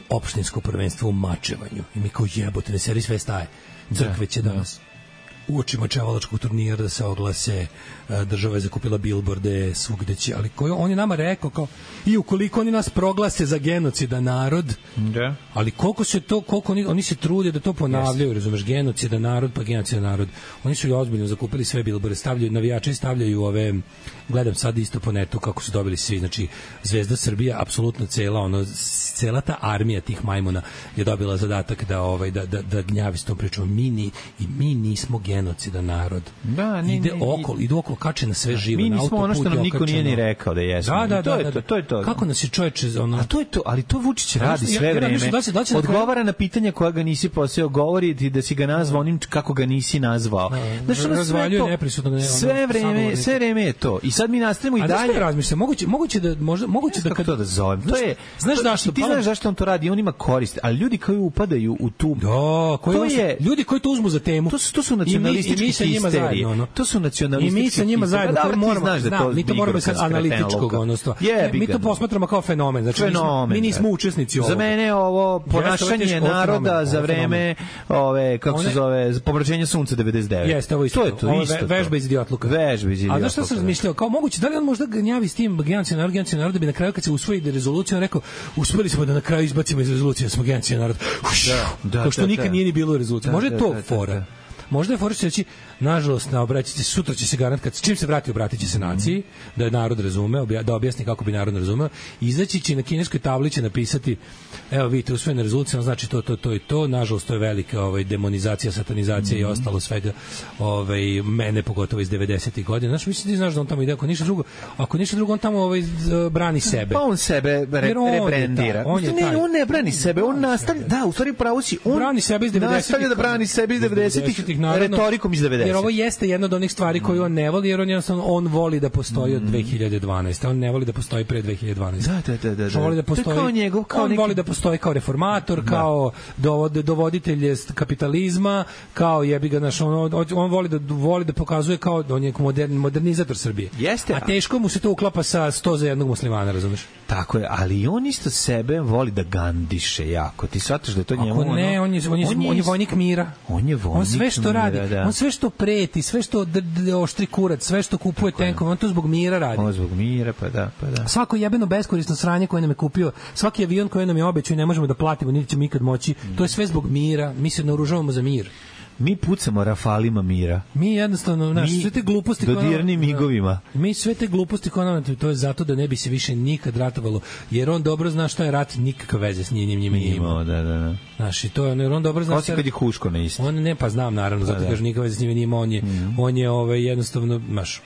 opštinsko prvenstvo u mačevanju. I mi kao jebote, ne seri sve staje. Crkve će danas u očima čevalačkog turnira da se oglase, država je zakupila bilborde svugde će, ali koji on je nama rekao kao i ukoliko oni nas proglase za genocidan narod, da. Ali koliko se to, koliko oni, oni se trude da to ponavljaju, yes. Razumeš, genocidan narod, pa genocidan narod. Oni su i ozbiljno zakupili sve bilborde, stavljaju navijači, stavljaju ove, gledam sad isto po netu kako su dobili svi, znači Zvezda Srbija, apsolutno cela, ono, cela ta armija tih majmuna je dobila zadatak da ovaj da da da gnjavi s tom pričom. Mi ni i mi nismo genocidan narod. Da, ne, ide ne, okolo, idu okolo, kače na sve živo. Mi nismo ono što nam niko nije ni rekao da jesmo. Da, da, to da, je da, to, to je to. Kako nas je čoveče ono. A to je to, ali to Vučić radi ja, sve ja, vreme. Ja, da će, da će odgovara na pitanja koja ga nisi poseo, govori ti da si ga nazvao onim kako ga nisi nazvao. Znači ono sve to. Sve vreme, sve vreme je to. I sad mi nastavimo i dalje. Razmišljam, moguće moguće da možda moguće da kad to da zovem. To je, znaš zašto? Ti znaš zašto on to radi? On ima korist, ali ljudi koji upadaju u tu, da, koji to je ljudi koji to uzmu za temu. To su to su nacionalistički histerije. No. To su nacionalistički. I mi sa njima zajedno, da, to moramo, znaš da to mi to moramo sad analitičkog odnostva. Mi to posmatramo kao fenomen, znači fenomen, mi nismo učesnici ovoga. Za mene je ovo ponašanje naroda za vreme ove kako se zove pomračenja sunca devedeset devet. Jeste, ovo isto. To je to isto. Vežba iz idiotluka. Vežba iz idiotluka. A znaš šta sam razmišljao? Kao moguće da li on možda gnjavi s tim genocidan narod, genocidan narod da bi na kraju kad se usvoji rezolucija on rekao uspeli smo da na kraju izbacimo iz rezolucije da smo genocidan narod. Da, kao što nikad nije ni bilo u rezoluciji. Može to fora. Možda je fora što reći, nažalost, na obraćati se, sutra će se garant, kad čim se vrati, obratit će se naciji, da je narod razume, obja, da objasni kako bi narod razumeo, izaći će na kineskoj tabli će napisati, evo vidite, usvojena rezolucija, znači to, to, to i to, nažalost, to je velika ovaj, demonizacija, satanizacija mm-hmm. i ostalo svega, ovaj, mene pogotovo iz devedesetih godina. Znači, mislim, ti znaš da on tamo ide, ako ništa drugo, ako ništa drugo, on tamo ovaj, brani sebe. Pa on sebe re, on rebrandira. On, ne, taj, on ne brani sebe, on nastavlja, da, u stvari pravo si, on brani sebe iz devedesetih. Nastavlja da brani sebe iz devedesetih. Retorikom iz devedesetih. Jer ovo jeste jedna od onih stvari koju on ne voli, jer on jednostavno on voli da postoji od dve hiljade dvanaeste. On ne voli da postoji pre dve hiljade dvanaeste. Da, da, da, da. On voli da postoji kao njegov, kao on neki... voli da postoji kao reformator, da. Kao dovod, dovoditelj kapitalizma, kao jebi ga naš on, on voli da voli da pokazuje kao on je modern, modernizator Srbije. Jeste. A teško mu se to uklapa sa sto za jednog muslimana, razumeš? Tako je, ali on isto sebe voli da gandiše jako. Ti shvataš da je to njemu ono... ne, on je, on je, on je, on je vojnik mira. On je vojnik on sve što mira, radi, da. On sve što preti, sve što d- d- oštri kurac, sve što kupuje tenkove, on to zbog mira radi. On zbog mira, pa da, pa da. Svako jebeno beskorisno sranje koje nam je kupio, svaki avion koji nam je obećao i ne možemo da platimo, niti ćemo ikad moći, mm. to je sve zbog mira. Mi se naoružavamo za mir. Mi pucamo rafalima mira. Mi jednostavno, naš, sve te gluposti dodirnim migovima. Mi sve te gluposti koje nam, to je zato da ne bi se više nikad ratovalo, jer on dobro zna šta je rat, nikakve veze s njim, njime nije imao. Da, da, da. Znaš, i to je, on dobro zna šta... Kao kad je Huško na isto. On ne, pa znam, naravno, zato da, kaže nikakve veze s njime nije imao, on je, mm. on je ovaj, jednostavno, znaš,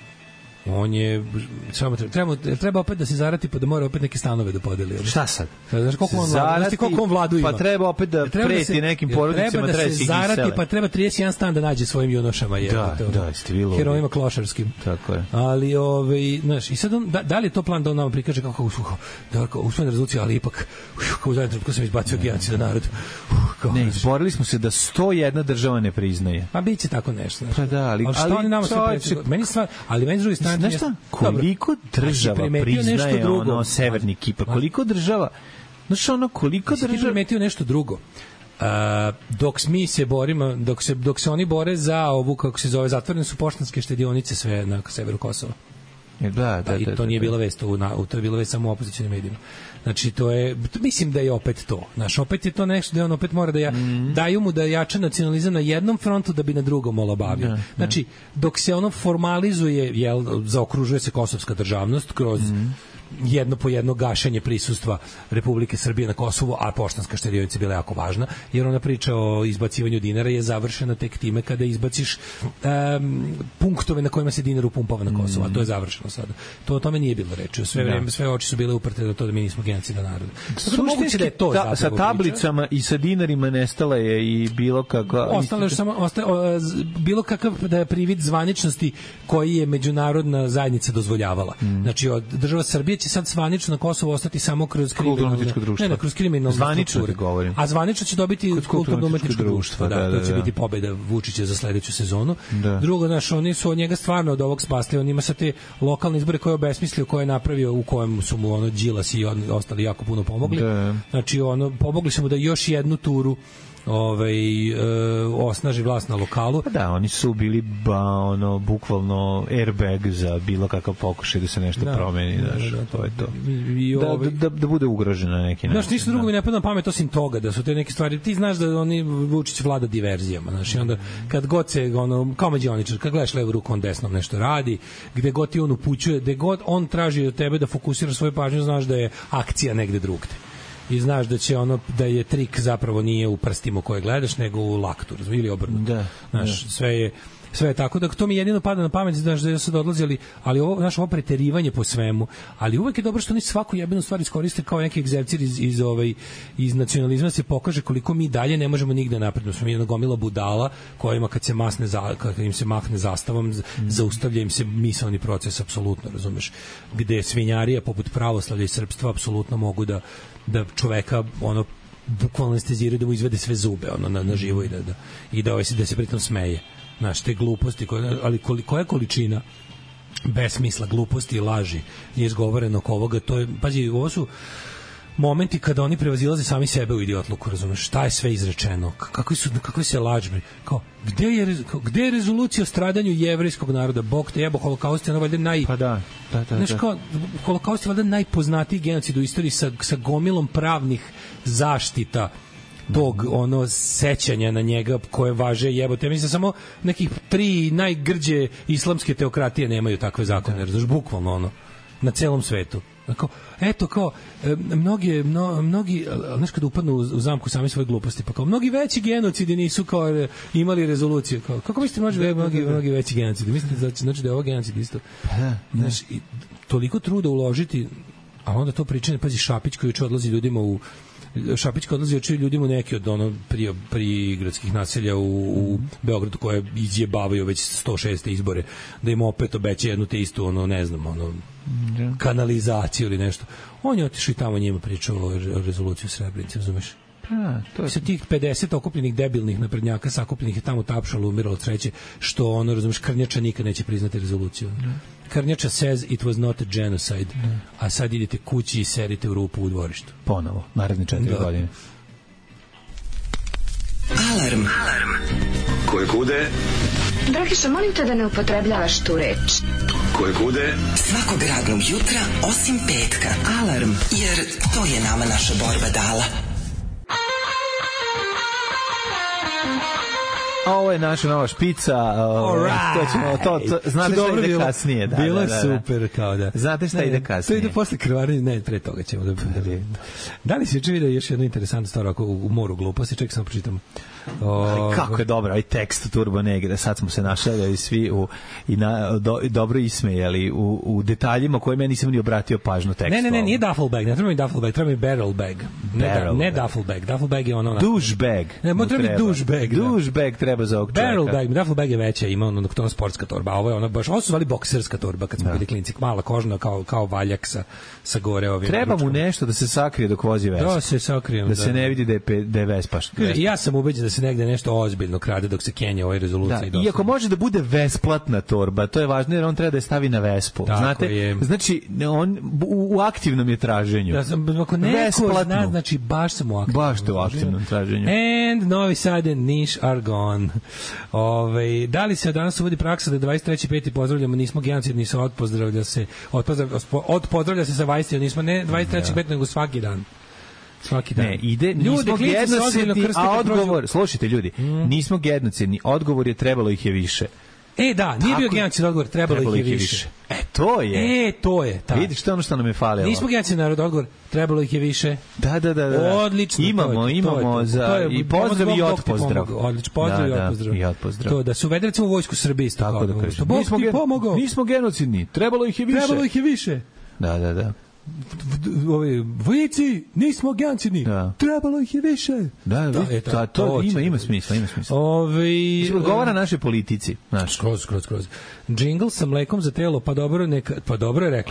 on je samo treba treba opet da se zarati pa da mora opet neke stanove da podeli. Šta sad? Znaš koliko on zarati, koliko on vladu ima. Pa treba opet da treba preti da se, nekim porodicama treba da se zarati pa treba trideset jedan stan da nađe svojim junošama je. Da, to, da, ste bilo. Herojima klošarskim. Tako je. Ali ovaj, znaš, i sad on da, da li je to plan da on nam prikaže kako suho, da usvojena rezolucija, ali ipak kako zajedno kako sam izbacio genocid na narod. Uh, ne, izborili smo se da sto jedna država ne priznaje. Pa biće tako nešto. Pa da, ali ali što oni nama sve meni stvar, ali meni s druge strane znaš šta? Koliko država priznaje ono severni Kipar? Koliko država? Znaš ono, koliko država... Ti primetio nešto drugo. Uh, dok mi se borimo, dok se, dok se oni bore za ovu, kako se zove, zatvorene su poštanske štedionice sve na severu Kosova. Da, da, da, I to nije bila vest, u, na, to je bila vest samo u opozicionim medijima. Znači, to je, mislim da je opet to. Znaš, opet je to nešto da on opet mora da ja, mm. daju mu da jača nacionalizam na jednom frontu da bi na drugom olabavio. Da, znači, dok se ono formalizuje, jel, zaokružuje se kosovska državnost kroz mm. jedno po jedno gašenje prisustva Republike Srbije na Kosovu, a poštanska štedionica je bila jako važna, jer ona priča o izbacivanju dinara je završena tek time kada izbaciš um, punktove na kojima se dinar upumpava na Kosovu, a to je završeno sada. To o tome nije bilo reči. Sve vreme, sve oči su bile uprte da to da mi nismo genocidan narod. Suštinski da je to ta, sa tablicama priča. I sa dinarima nestala je i bilo kakva... Ostalo je samo osta, o, bilo kakav da je privid zvaničnosti koji je međunarodna zajednica dozvoljavala. Mm. Znači, od država Srbije će sad zvanično na Kosovo ostati samo kroz kriminalne, ne, ne, kroz kriminalne zvanično govorim. A zvanično će dobiti kulturno-umetničko društvo, da, da, da, to će biti pobeda Vučića za sledeću sezonu. Da. Drugo, znaš, oni su od njega stvarno od ovog spasli, on ima sad te lokalne izbore koje je obesmislio, koje je napravio, u kojem su mu ono Đilas i ostali jako puno pomogli. Da. Znači, ono, pomogli su mu da još jednu turu ovaj e, osnaži vlast na lokalu. Pa da, oni su bili ba, ono bukvalno airbag za bilo kakav pokušaj da se nešto da, promeni, znaš, da, da, to je to. I, da, ovaj, da, da bude ugroženo na neki način. Znaš, ništa drugo mi ne pada na pamet osim toga, da su te neke stvari, ti znaš da oni Vučić vlada diverzijama, znaš, i onda kad god se, ono, kao mađioničar, kad gledaš levu ruku, on desnom nešto radi, gde god ti on upućuje, gde god on traži od tebe da fokusiraš svoju pažnju, znaš da je akcija negde drugde. I znaš da će ono da je trik zapravo nije u prstima koje gledaš nego u laktu, ili obrnuto. Da, znaš, da. sve je sve je tako da to mi jedino pada na pamet, znaš, da su odlazili, ali ovo znaš, ovo preterivanje po svemu, ali uvek je dobro što oni svaku jebenu stvar iskoriste kao neki egzercir iz iz ovaj iz nacionalizma, se pokaže koliko mi dalje ne možemo nigde napred. Smo mi jedna gomila budala kojima kad se masne za, kad im se mahne zastavom mm. zaustavlja im se misaoni proces, apsolutno, razumeš, gde svinjarija poput pravoslavlja i srpstva apsolutno mogu da da čoveka ono bukvalno anesteziraju, da mu izvede sve zube ono na, na živo i da, da, i da, ovaj, da se pritom smeje. Znaš, te gluposti, koje, ali koja je količina besmisla, gluposti i laži je izgovoreno oko ovoga, to je, pazi, ovo su momenti kada oni prevazilaze sami sebe u idiotluku, razumeš, šta je sve izrečeno, kakvi su, kakvi se lažbi, kao, gde je, gde je rezolucija o stradanju jevrejskog naroda, Bog te jebo, holokaust je ono valjda naj... Pa da, da, da. Znaš, kao, holokaust je valjda najpoznatiji genocid u istoriji sa, sa gomilom pravnih zaštita tog ono sećanja na njega koje važe jebote. Mislim samo nekih tri najgrđe islamske teokratije nemaju takve zakone, razumeš, bukvalno ono na celom svetu. Kao, eto kao mnogi mno, mnogi znaš kad upadnu u, u zamku sami svoje gluposti, pa kao mnogi veći genocidi nisu kao imali rezoluciju, kao kako mislite može da mnogi mnogi veći genocidi, mislite da znači da je ovo genocid isto. Znaš, i toliko truda uložiti, a onda to pričanje, pazi, Šapić koji juče odlazi ljudima u Šapićka odlazi oči ljudima neki od ono pri pri gradskih naselja u, u Beogradu koje izjebavaju već sto šeste izbore, da im opet obeća jednu te istu ono ne znam ono kanalizaciju ili nešto. On je otišao i tamo njima pričao o rezoluciji u Srebrenici, razumeš? A, to je... Sa tih pedeset okupljenih debilnih naprednjaka sakupljenih je tamo tapšalo, umiralo od sreće, što ono, razumeš, Krnjača nikad neće priznati rezoluciju. Ne. Krnjača says it was not a genocide, ne. A sad idete kući i serite u rupu u dvorištu. Ponovo, naredne četiri da. godine. Alarm. Alarm. Koje kude? Dragiša, molim te da ne upotrebljavaš tu reč. Koje kude? Svakog radnog jutra, osim petka. Alarm, jer to je nama naša borba dala. Ovo je naša nova špica. Right. To ćemo, to, to, znate šta ide bilo, kasnije. Da, bilo je da, da, super, kao da. Znate šta ne, ide kasnije. To ide posle krvarenja, ne, pre toga ćemo da... Da li si juče vidio još jednu interesantnu stvar ako u, u moru gluposti, čekaj samo pročitam. O, kako je dobro, ovaj tekst Turbo Negre, sad smo se našali svi u, i na, do, dobro ismejali u, u detaljima koje meni nisam ni obratio pažnju tekstu. Ne, ne, ne, nije duffel bag, ne treba mi duffel bag, treba mi barrel bag. Ne, barrel ne bag. Duffel bag, duffel bag je ono... Douche bag. Ne, mo treba mi douche bag. Douche bag treba za ovog čovjeka. Barrel bag, duffel bag je veća, ima ono, ono sportska torba, a ovo je ono baš, ovo su zvali bokserska torba kad smo da. bili klinci, mala kožna kao, kao valjak sa, sa gore ovim. Treba mu nešto da se sakrije dok vozi Vespa. Da se sakrije. Da, da se ne vidi da je, pe, da je Vespa. Ja sam ubeđen da se negde nešto ozbiljno krade dok se kenja ovaj rezolucija. Da, i iako može da bude besplatna torba, to je važno jer on treba da je stavi na Vespu. Tako znate, je. Znači on u, u aktivnom je traženju. Da sam ako neko zna, znači baš sam u aktivnom. Baš te u aktivnom traženju. And Novi Sad and Niš are gone. Ove, da li se danas uvodi praksa da dvadeset treći peti pozdravljamo, nismo genocidni, sa odpozdravlja se odpozdravlja, odpozdravlja se sa vajstio, nismo ne dvadeset treći peti nego svaki dan. Svaki dan. Ne, ide, nismo genocidni, a odgovor, slušajte ljudi, mm. nismo genocidni, odgovor je trebalo ih je više. E, da, nije bio genocidni odgovor, trebalo, trebalo ih je više. više. E, to je. E, to je. Ta. Vidiš, to je ono što nam je falilo. Nismo genocidni narod, odgovor, trebalo ih je više. Da, da, da. da. Odlično. Imamo, to je, imamo to je, za to je, i pozdrav i odpozdrav. Odlično, pozdrav da, i odpozdrav. Da, i odpozdrav. To da su uvedeli recimo u vojsku Srbije isto. Tako da kažem. Bog ti pomogao. Nismo genocidni, trebalo ih je više. Trebalo ih je više. Da, da, da. Ovi vojnici nismo genocidni. Da. Trebalo ih je više. Da, da, da to, to, to ima ima smisla, ima smisla. Ovi odgovara našoj politici, naš skroz skroz skroz. Džingl sa mlekom za telo, pa dobro neka, pa dobro je rekla.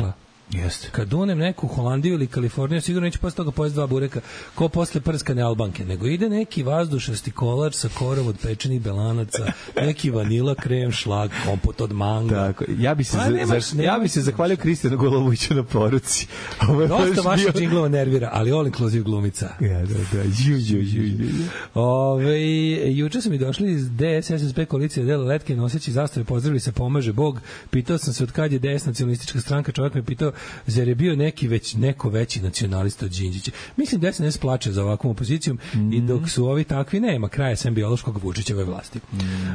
Jeste. Kad unem neku Holandiju ili Kaliforniju, sigurno neću posle toga pojesti dva bureka ko posle prskane Albanke, nego ide neki vazdušasti kolač sa korom od pečenih belanaca, neki vanila krem, šlag, kompot od manga. Tako, ja bi se pa, za, nemaš, za, ja bi se zahvalio Kristijanu Goloviću na poruci. Ovo je dosta vaša džinglova nervira, ali all inclusive glumica. Ja, da, da. Ju, ju, ju, ju. Ove, juče su mi došli iz D S S S P koalicije dela letke noseći zastave, pozdravili se, pomaže Bog. Pitao sam se od kad je D S nacionalistička stranka, čovjek me pitao zar je bio neki već, neko veći nacionalista od Đinđića. Mislim da S N S plače za ovakvom opozicijom mm. i dok su ovi takvi, nema kraja sem biološkog Vučićeve vlasti. Mm.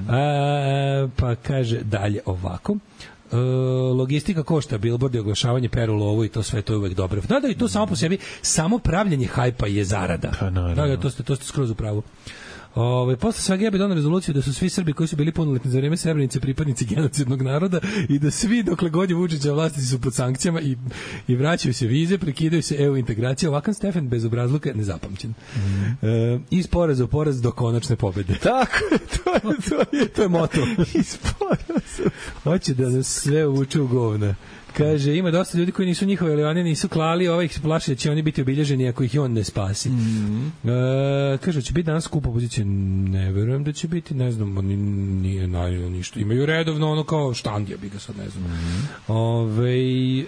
A, pa kaže dalje ovako. E, logistika košta, billboard i oglašavanje, peru lovu i to sve, to je uvek dobro. Da, da, i to samo po sebi, samo pravljenje hajpa je zarada. Pa, no, no. Da, da, to ste, to ste skroz u pravu. Ove, posle svega ja bi donao rezoluciju da su svi Srbi koji su bili punoletni za vreme Srebrenice pripadnici genocidnog naroda i da svi dokle god je Vučića vlasti su pod sankcijama i, i vraćaju se vize, prekidaju se E U integracija. Ovakav Stefan bez obrazluka nezapamćen. Mm. E, iz poraza u poraz do konačne pobede. Tako je, to je, to je, to je moto. Iz poraza. Hoće da nas sve uče u govna. Kaže, ima dosta ljudi koji nisu njihovi, ali oni nisu klali, ovaj ih se plaši da će oni biti obilježeni ako ih on ne spasi. Mm -hmm. e, kaže, će biti danas skup opozicije? Ne verujem da će biti, ne znam, oni nije najavljeno ništa. Imaju redovno ono kao štandija, bi ga sad ne znam. Mm -hmm. Ove,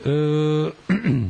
e,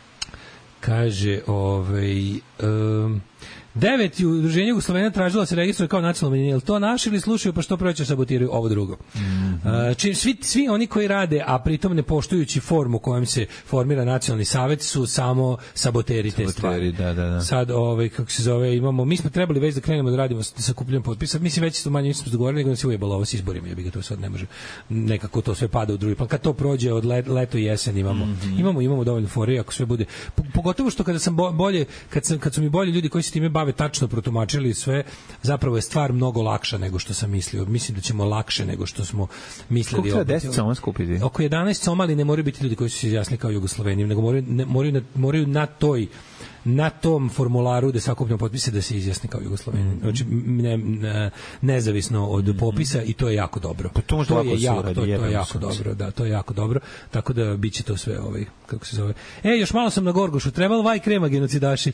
kaže, ovaj... E, Devet udruženja Jugoslovena tražila se registruje kao nacionalna manjina. Jel to naši ili slušaju pa što preće sabotiraju ovo drugo? Mm -hmm. uh, čim svi, svi oni koji rade, a pritom ne poštujući formu kojom se formira nacionalni savet, su samo saboteri, saboteri te stvari. Da, da, da. Sad, ovaj, kako se zove, imamo, mi smo trebali već da krenemo da radimo sa sakupljanjem potpisa. Mislim, već smo manje smo dogovorili, nego da se ujebalo ovo s izborima. Ja bih ga to sad ne može. Nekako to sve pada u drugi plan. Kad to prođe od let, leto i jesen imamo. Mm -hmm. Imamo, imamo dovoljno fore, ako sve bude. Pogotovo što kada sam bolje, kad, sam, kad su mi bolji ljudi koji se time bave tačno protumačili sve, zapravo je stvar mnogo lakša nego što sam mislio. Mislim da ćemo lakše nego što smo mislili. Koliko treba deset soma skupiti? Oko jedanaest soma, ali ne moraju biti ljudi koji su se izjasnili kao Jugosloveni, nego moraju, ne, moraju, na, moraju na toj na tom formularu da sakupljamo potpise da se izjasni kao Jugosloveni. Znači, ne, ne, nezavisno od popisa i to je jako dobro. Pa to, to je jako, to, to je jako dobro, da, to je jako dobro. Tako da biće to sve ovaj, kako se zove. E, još malo sam na Gorgošu, trebalo vaj krema genocidaši.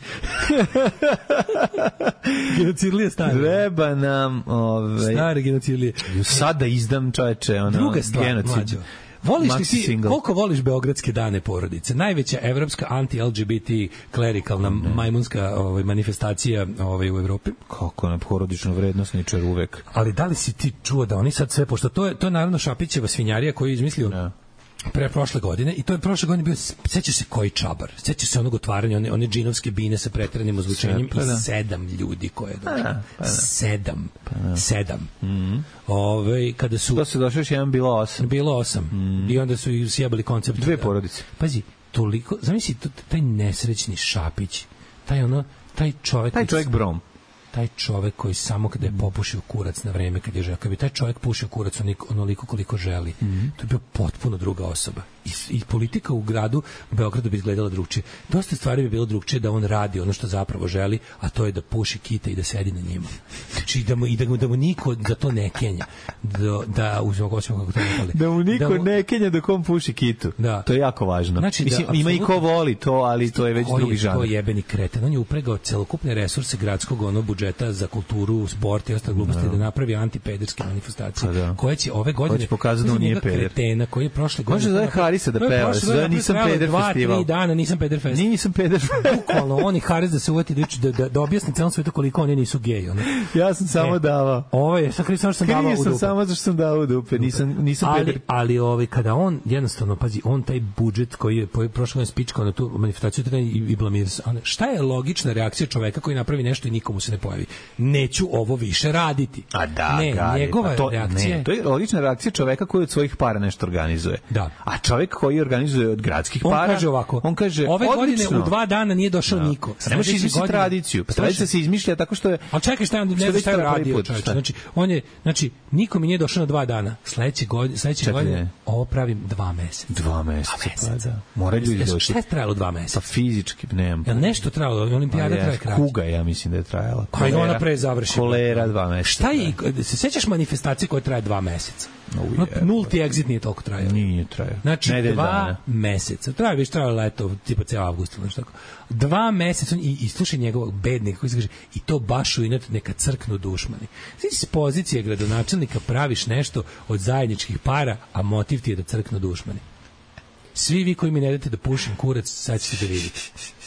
Genocidlije stari. Treba nam, ovaj stari genocidlije. Sada izdam, čoveče, ono, druga stvar, genocid. Mlađo. Voliš li ti, single. Koliko voliš Beogradske dane porodice? Najveća evropska anti-L G B T klerikalna ne. majmunska ovaj, manifestacija ovaj, u Evropi. Kako na porodičnu vrednost ničer uvek. Ali da li si ti čuo da oni sad sve, pošto to je, to je naravno Šapićeva svinjarija koju je izmislio ne. pre prošle godine i to je prošle godine bio, sećaš se koji čabar, sećaš se onog otvaranja, one, one džinovske bine sa preteranim ozvučenjem pa, i da. sedam ljudi koje je došlo. Pa, pa, sedam. Pa, sedam. Mm -hmm. Ove, kada su... To se došlo još jedan, bilo osam. Bilo osam. Mm. I onda su i sjebali koncept. Dve porodice. Pazi, toliko, zamisli, taj nesrećni Šapić, taj ono, taj čovjek... Taj čovjek Brom. Taj čovjek koji samo kada je popušio kurac na vreme kad je želeo, kad bi taj čovjek pušio kurac onoliko koliko želi, mm -hmm. to je bio potpuno druga osoba. I, i politika u gradu Beogradu bi izgledala drugčije. Dosta stvari bi bilo drugčije da on radi ono što zapravo želi, a to je da puši kite i da sedi na njima. Znači da mu, i da, da mu niko za to ne kenja. Da, da uzmemo kako to ne Da mu niko da mu, ne kenja dok on puši kitu. Da. To je jako važno. Znači, Mislim, da, ima i ko voli to, ali to je već drugi žanr. To je jebeni kreten. On je upregao celokupne resurse gradskog ono budžeta za kulturu, sport i ostale gluposti da napravi antipederske manifestacije, da. koje će ove godine će pokazati da on nije peder. Kretena, koji je prošle godine... Može da je Harisa da peva, da nisam peder dva, festival. Dva, tri dana nisam peder festival. Nisam peder festival. Bukvalno, oni Haris da se uvati da, da, da objasni celom svetu koliko oni nisu geji. Ono. Ja sam samo e, davao. Ovo je, sad samo što sam davao u dupe. Sam samo zašto sam davao u dupe, nisam, nisam ali, peder. Ali ovaj, kada on, jednostavno, pazi, on taj budžet koji je prošle godine spičkao na tu manifestaciju i, i blamir se. Šta je logična reakcija čoveka koji napravi nešto i nikomu se ne pojavi? Neću ovo više raditi. A da, ne, gari, njegova pa to, reakcija... Ne, to je logična reakcija čoveka koji od svojih para nešto organizuje. Da. A čovjek koji organizuje od gradskih on para... Kaže ovako, on kaže ove odlično. godine u dva dana nije došao da. niko. Ne možeš izmisliti tradiciju. Pa tradicija se izmišlja tako što je... Ali čekaj, šta je, ne znam šta je radio, čovječe. Znači, on je, znači, niko mi nije došao na dva dana. Sledeće godine, sledeće godine ovo pravim dva meseca. Dva meseca, pa da. Mora ljudi doći. Šta je trajalo dva meseca? Pa fizički, nemam. Jel nešto trajalo? Olimpijada traje kraće. Kuga, ja mislim da je trajala. Pa i ona pre završi. Kolera dva meseca. Šta je, se sećaš manifestacije koja traje dva meseca? No, nulti exit nije toliko trajao. Nije trajao. Znači, dva dana. meseca. Traje, viš trajao leto, tipa cijel avgust, ili nešto tako. Dva meseca, i, i slušaj njegovog bednika koji se kaže, i to baš u inat neka crknu dušmani. Znači, s pozicije gradonačelnika praviš nešto od zajedničkih para, a motiv ti je da crknu dušmani. Svi vi koji mi ne date da pušim kurac, sad ćete da vidite.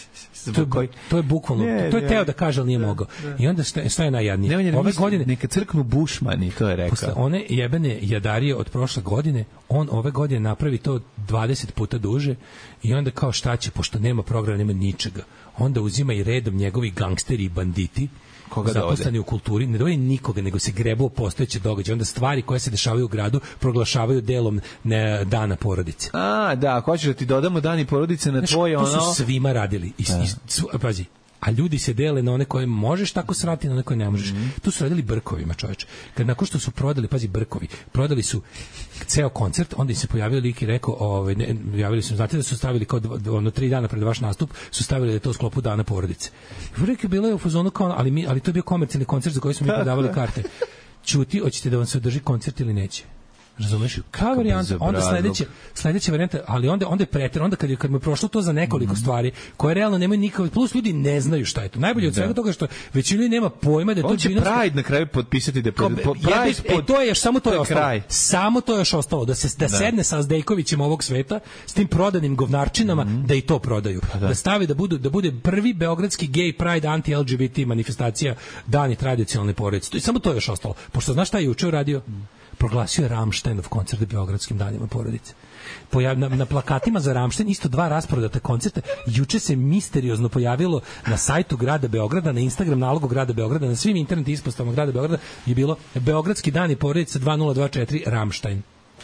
To je, to je bukvalno, ne, to je teo da kaže, ali nije mogao. I onda šta, šta je najjadnije? Ne, ove godine neka crknu bušmani, to je rekao. Posle one jebene jadarije od prošle godine, on ove godine napravi to dvadeset puta duže i onda kao šta će, pošto nema programa, nema ničega. Onda uzima i redom njegovi gangsteri i banditi, koga zaposleni u kulturi, ne dovodi nikoga, nego se grebe u postojeće događaje. Onda stvari koje se dešavaju u gradu proglašavaju delom ne, dana porodice. A, da, ako hoćeš da ti dodamo dani porodice na tvoje ono... To su svima radili. I, i, pazi, a ljudi se dele na one koje možeš tako srati, na one koje ne možeš. Mm. Tu su radili Brkovima, čoveče. Kad nakon što su prodali, pazi, Brkovi, prodali su ceo koncert, onda im se pojavio lik i rekao, ovaj, ne, javili su, znate da su stavili kao ono tri dana pred vaš nastup, su stavili da je to u sklopu dana porodice. Uvijek je bilo u fazonu kao, ali, mi, ali to je bio komercijalni koncert za koji smo mi prodavali karte. Ćuti, hoćete da vam se održi koncert ili neće? Razumeš? Kao varijanta, onda sledeće, sledeća varijanta, ali onda onda je preter, onda kad je kad mu je prošlo to za nekoliko mm -hmm. stvari koje realno nemaju nikakve, plus ljudi ne znaju šta je to. Najbolje od svega toga što većina ljudi nema pojma da je to džinovsko. Pride na kraju potpisati da po, po, Pride pod, e, to je još samo to je ostalo. Kraj. Samo to je još ostalo da se da, da. sedne sa Zdejkovićem ovog sveta s tim prodanim govnarčinama mm -hmm. da i to prodaju. Pa da. da stavi da budu da bude prvi beogradski gay pride anti-L G B T manifestacija dani tradicionalne porodice. To je samo to je još ostalo. Pošto znaš šta je juče uradio? Proglasio je Rammsteinov koncert u Beogradskim danima porodice. Pojav, na, na plakatima za Rammstein isto dva rasprodata koncerta. Juče se misteriozno pojavilo na sajtu grada Beograda, na Instagram nalogu grada Beograda, na svim internet ispostavama grada Beograda je bilo Beogradski dani porodice dve hiljade dvadeset četiri Rammstein.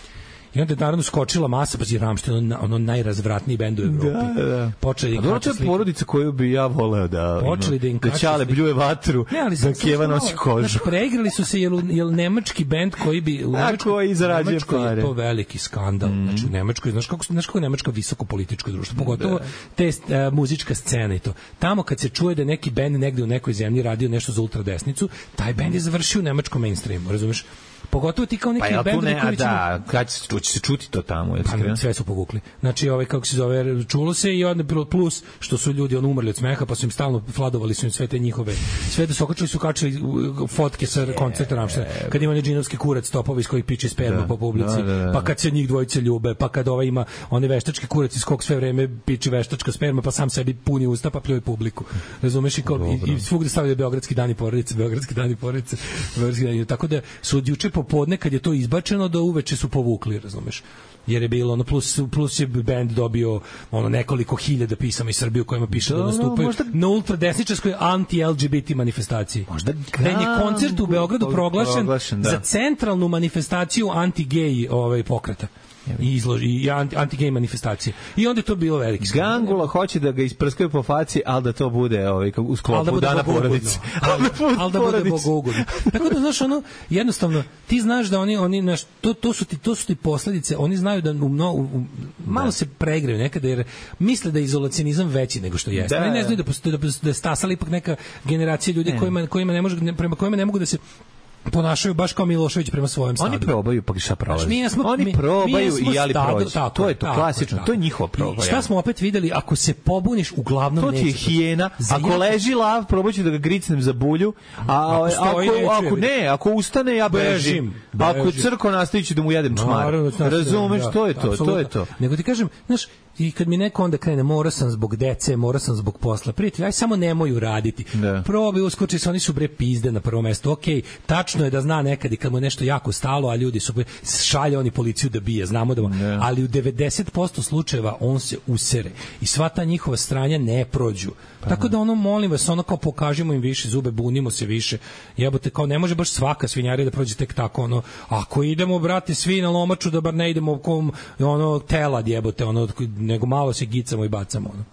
I onda je naravno skočila masa, pa je Rammstein ono, ono najrazvratniji bend u Evropi. Da, da. Počeli da to je porodica koju bi ja voleo da počeli da im da Ćale bljuje vatru, ne, ali da Keva nosi kožu. Znači, preigrali su se jel, jel nemački bend koji bi... U Nemačkoj, koji zarađuje pare. Je to veliki skandal. Mm. Znači, u Nemačkoj, znaš kako, znaš kako je Nemačka visoko političko društvo, pogotovo da. te uh, muzička scena i to. Tamo kad se čuje da neki bend negde u nekoj zemlji radio nešto za ultradesnicu, taj bend je završio u nemačkom mainstreamu, razumeš? Pogotovo ti kao neki pa bendovi koji će... Da, kad će, će se čuti to tamo? Pa, sve su povukli. Znači, ovaj, kako se zove, čulo se i onda plus što su ljudi on umrli od smeha, pa su im stalno fladovali su im sve te njihove... Sve da su okačili, su kačili fotke sa koncerta Rammsteina. Kad ima neđinovski kurac topovi iz kojih piče sperma da, po publici, da, da, da. Pa kad se njih dvojice ljube, pa kad ovaj ima one veštački kurac iz kog sve vreme piče veštačka sperma, pa sam sebi puni usta, pa pljuje publiku. Razumeš? I, kao, i, i svugde stavljaju Beogradski dani porodice, Beogradski dani porodice, Beogradski dani. Tako da su juče popodne kad je to izbačeno do uveče su povukli, razumeš? Jer je bilo ono plus plus je bend dobio ono nekoliko hiljada pisama iz Srbije u kojima piše da, da nastupaju možda... na ultradesničarskoj anti-L G B T manifestaciji. Možda da je koncert u Beogradu proglašen, proglašen da. za centralnu manifestaciju anti-gay ovaj pokreta. I izlož i anti anti-gay manifestacije. I onda je to bilo veliki skandal. Gangula hoće da ga isprskaju po faci, al da to bude ovaj u sklopu da dana porodice. Al da, al da bude bogougodno. Tako da znaš ono jednostavno ti znaš da oni oni naš to to su ti to su ti posledice, oni znaju da u, mno, u malo da. se preigraju nekada jer misle da je izolacionizam veći nego što jeste. Oni ne znaju da postoji da, da je stasala ipak neka generacija ljudi ne. kojima kojima ne može prema kojima ne mogu da se ponašaju baš kao Milošević prema svojem stadu. Oni probaju pa šta prolazi. Mi smo, Oni mi, probaju mi i ali prođu. To je to tako, klasično, tako. To je njihova proba. Šta smo opet videli, ako se pobuniš, uglavnom neće. To ti je hijena, ako leži lav, probaću da ga gricnem za bulju, a ako, ako, ako, ako ne, ako ustane, ja bežim. Ako crko nastaviću da mu jedem čmar. Razumeš, to je to, to je to. Nego ti kažem, znaš, i kad mi neko onda krene, mora sam zbog dece, mora sam zbog posla, prijatelji, aj samo nemoj uraditi. Probaj, uskoči se, oni su bre pizde na prvom mestu. Okej, tačno je da zna nekad i kad mu je nešto jako stalo, a ljudi su šalje oni policiju da bije, znamo da mu, ali u devedeset posto slučajeva on se usere i sva ta njihova stranja ne prođu. Pa, tako da ono, molim vas, ono kao pokažimo im više zube, bunimo se više. Jebote, kao ne može baš svaka svinjarija da prođe tek tako, ono, ako idemo, brate, svi na lomaču, da bar ne idemo kom, ono, telad, jebote, ono, nego malo se gicamo i bacamo, ono.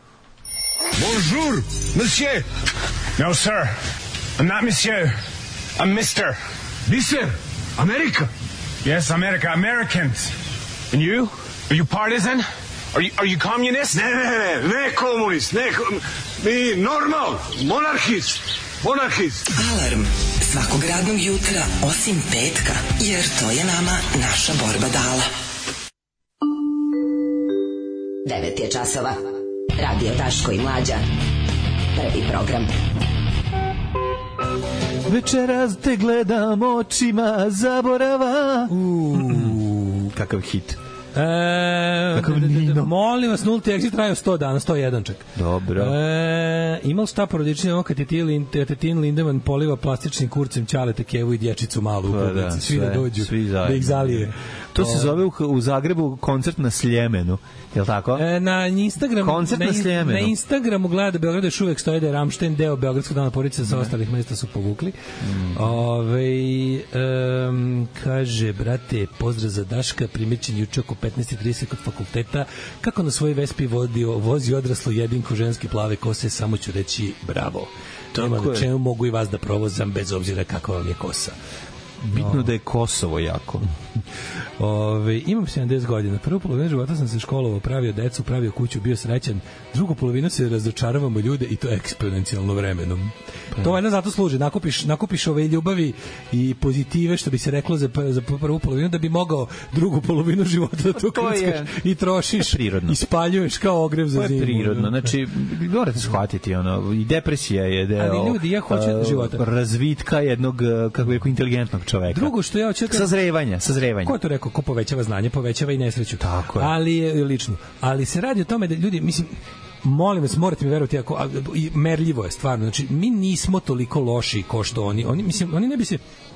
Bonjour, monsieur. No, sir. I'm not monsieur. I'm mister. Mister? America? Yes, America. Americans. And you? Are you partisan? Are you, are you communist? Ne, ne, ne, ne komunist, ne, mi normal, monarhist, monarhist. Alarm Svakog radnog jutra, osim petka, jer to je nama naša borba dala. devet je časova. Radio Daško i Mlađa. Prvi program. Večeras te gledam očima zaborava. Uuu, kakav hit. E, molim vas, nulti exit trajao sto dana, sto jedan čak. Dobro. E, imao šta porodični ovo kad je Tin Lindemann poliva plastičnim kurcem Ćalete, Kevu i dječicu malu u publici. Da, svi sve, da dođu, svi da ih zalije. To se zove u, u Zagrebu koncert na Sljemenu, je li tako? E, na Instagramu, koncert na, na Sljemenu. Na Instagramu gleda da Beograd još uvek stoji da je Ramštajn deo Beogradskog dana porodice, sa ostalih mesta su povukli. Mm. Ove, um, kaže, brate, pozdrav za Daška, primećen juče oko petnaest i trideset kod fakulteta, kako na svoj Vespi vodio, vozi odraslu jedinku ženske plave kose, samo ću reći bravo. Nema na čemu mogu i vas da provozam bez obzira kakva vam je kosa. Bitno no. Da je Kosovo jako. Ove, imam sedamdeset godina. Prvu polovinu života sam se školovao, pravio decu, pravio kuću, bio srećan. Drugu polovinu se razočaravamo ljude i to eksponencijalno vremenom. Pa. To valjda zato služi. Nakupiš, nakupiš ove ljubavi i pozitive, što bi se reklo za, za prvu polovinu, da bi mogao drugu polovinu života da to krickaš i trošiš i spaljuješ kao ogrev za zimu. To je prirodno. Znači, morate shvatiti, ono, i depresija je deo ali ljudi, ja hoću uh, života. Razvitka jednog, kako bih rekao, inteligentnog čoveka. Drugo što ja hoću... Sazrevanja, sazrevanja. Ko to rekao? Ko povećava znanje, povećava i nesreću. Tako je. Ali je lično. Ali se radi o tome da ljudi, mislim, molim vas, morate mi verovati, ako, i merljivo je stvarno. Znači, mi nismo toliko loši kao što oni. Oni, mislim, oni ne bi se...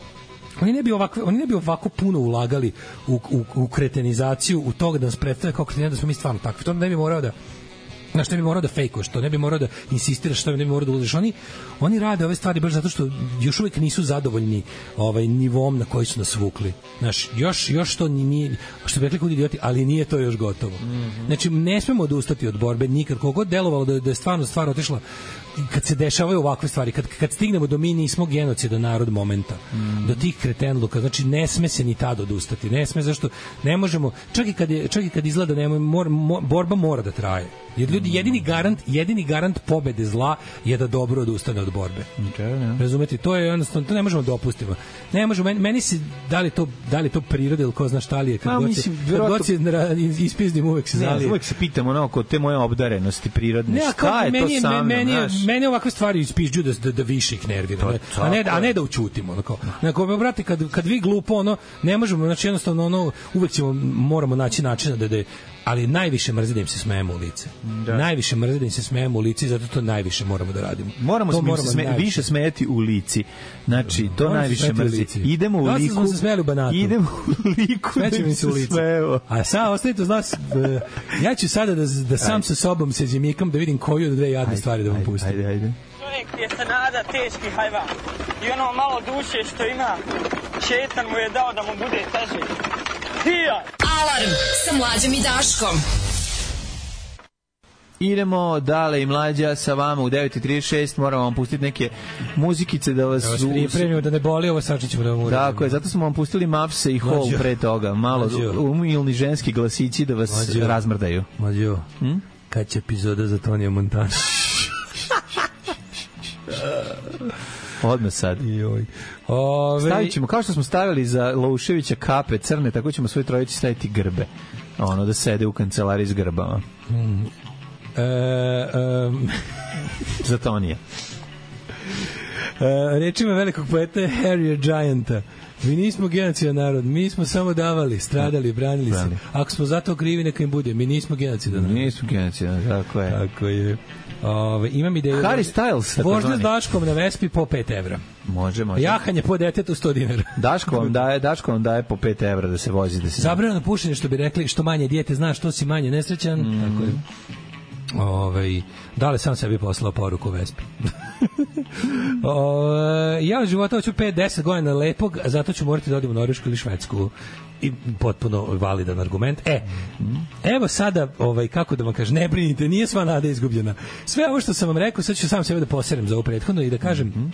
Oni ne bi ovako, oni ne bi ovako puno ulagali u, u, u kretenizaciju, u toga da nas predstave kao kreteni, da smo mi stvarno takvi. To ne bi morao da... Na što ne bi morao da fejkuješ, to ne bi morao da insistiraš, što ne bi morao da ulaziš. Oni, oni rade ove stvari baš zato što još uvijek nisu zadovoljni ovaj, nivom na koji su nas vukli. Znaš, još, još to nije, što bi rekli kod idioti, ali nije to još gotovo. Mm-hmm. Znači, ne smemo odustati od borbe nikad. Kogod delovalo da, da je stvarno stvar otišla, kad se dešavaju ovakve stvari, kad, kad stignemo do mi nismo genocida narod momenta, mm. do tih kretenluka, znači ne sme se ni tad odustati, ne sme, zašto ne možemo, čak i kad, je, čak i kad izgleda nema, mor, mor, borba mora da traje, jer ljudi, jedini garant, jedini garant pobede zla je da dobro odustane od borbe. Okay, yeah. Razumete, to je jednostavno, to ne možemo dopustiti. Ne možemo, meni, meni se, da li to, da li to priroda ili ko zna šta li je, kad, god, mislim, se, kad god se ispizdim, uvek se zalije. Ne, uvek se pitamo ono, oko te moje obdarenosti prirodne, ne, šta je to sa mnom, meni, mene ovakve stvari ispižđu da, da, da više ih nervira, a ne, a ne da učutimo. Onako. Neko, brate, kad, kad vi glupo, ono, ne možemo, znači jednostavno, ono, uvek ćemo, moramo naći načina da, da ali najviše mrzi da im se smejemo u lice. Da. Najviše mrzi da im se smejemo u lici, zato to najviše moramo da radimo. Moramo, to moramo se sme, više smejati u lici. Znači, to moramo najviše mrzi. Idemo u liku. Da, se smejali u banatu. Idemo u liku. Smećemo im se u lice. A sad, ostavite uz nas, ja ću sada da, da sam sa sobom se zimikam, da vidim koju od dve jadne ajde, stvari da vam pustim. Ajde, ajde. Čovjek je se nada teški hajvan. I ono malo duše što ima, šetan mu je dao da mu bude teže. Hija! Alarm sa Mlađom i Daškom. Idemo dale i Mlađa sa vama u devet i trideset šest, moramo vam pustiti neke muzikice da vas... Da vas pripremimo, da ne boli, ovo sad ćemo da vam uradimo. Tako je, zato smo vam pustili Mavse i Hall pre toga, malo umilni ženski glasići da vas Mlađo. Razmrdaju. Mlađo, hm? Kad će epizoda za Tonija Montana? Odmah sad. Joj. Ove... Stavit ćemo, kao što smo stavili za Louševića kape crne, tako ćemo svoj trojici staviti grbe. Ono, da sede u kancelariji s grbama. Mm. E, um... za Tonija. E, rečima velikog poeta Harryja Gianta. Mi nismo genocidan narod, mi smo samo davali, stradali, branili se. Ako smo zato krivi, neka im bude. Mi nismo genocidan narod. Mi nismo genocidan, tako je. Tako je. Ove, imam ideju... Harry Styles. Vožnja s Daškom na Vespi po pet evra. Može, može. Jahanje po detetu sto dinara. Daško vam daje, Daško vam daje po pet evra da se vozi. Da se... Zabranjeno pušenje, što bi rekli, što manje dijete zna, što si manje nesrećan. Mm. Tako je. Ove, da li sam sebi poslao poruku Vespi? Ove, ja u života hoću pet do deset godina lepog, a zato ću morati da odim u Norvešku ili Švedsku. I potpuno validan argument. E, evo sada, ovaj, kako da vam kažem, ne brinite, nije sva nada izgubljena. Sve ovo što sam vam rekao, sad ću sam sebe da poserem za ovo prethodno i da kažem mm-hmm.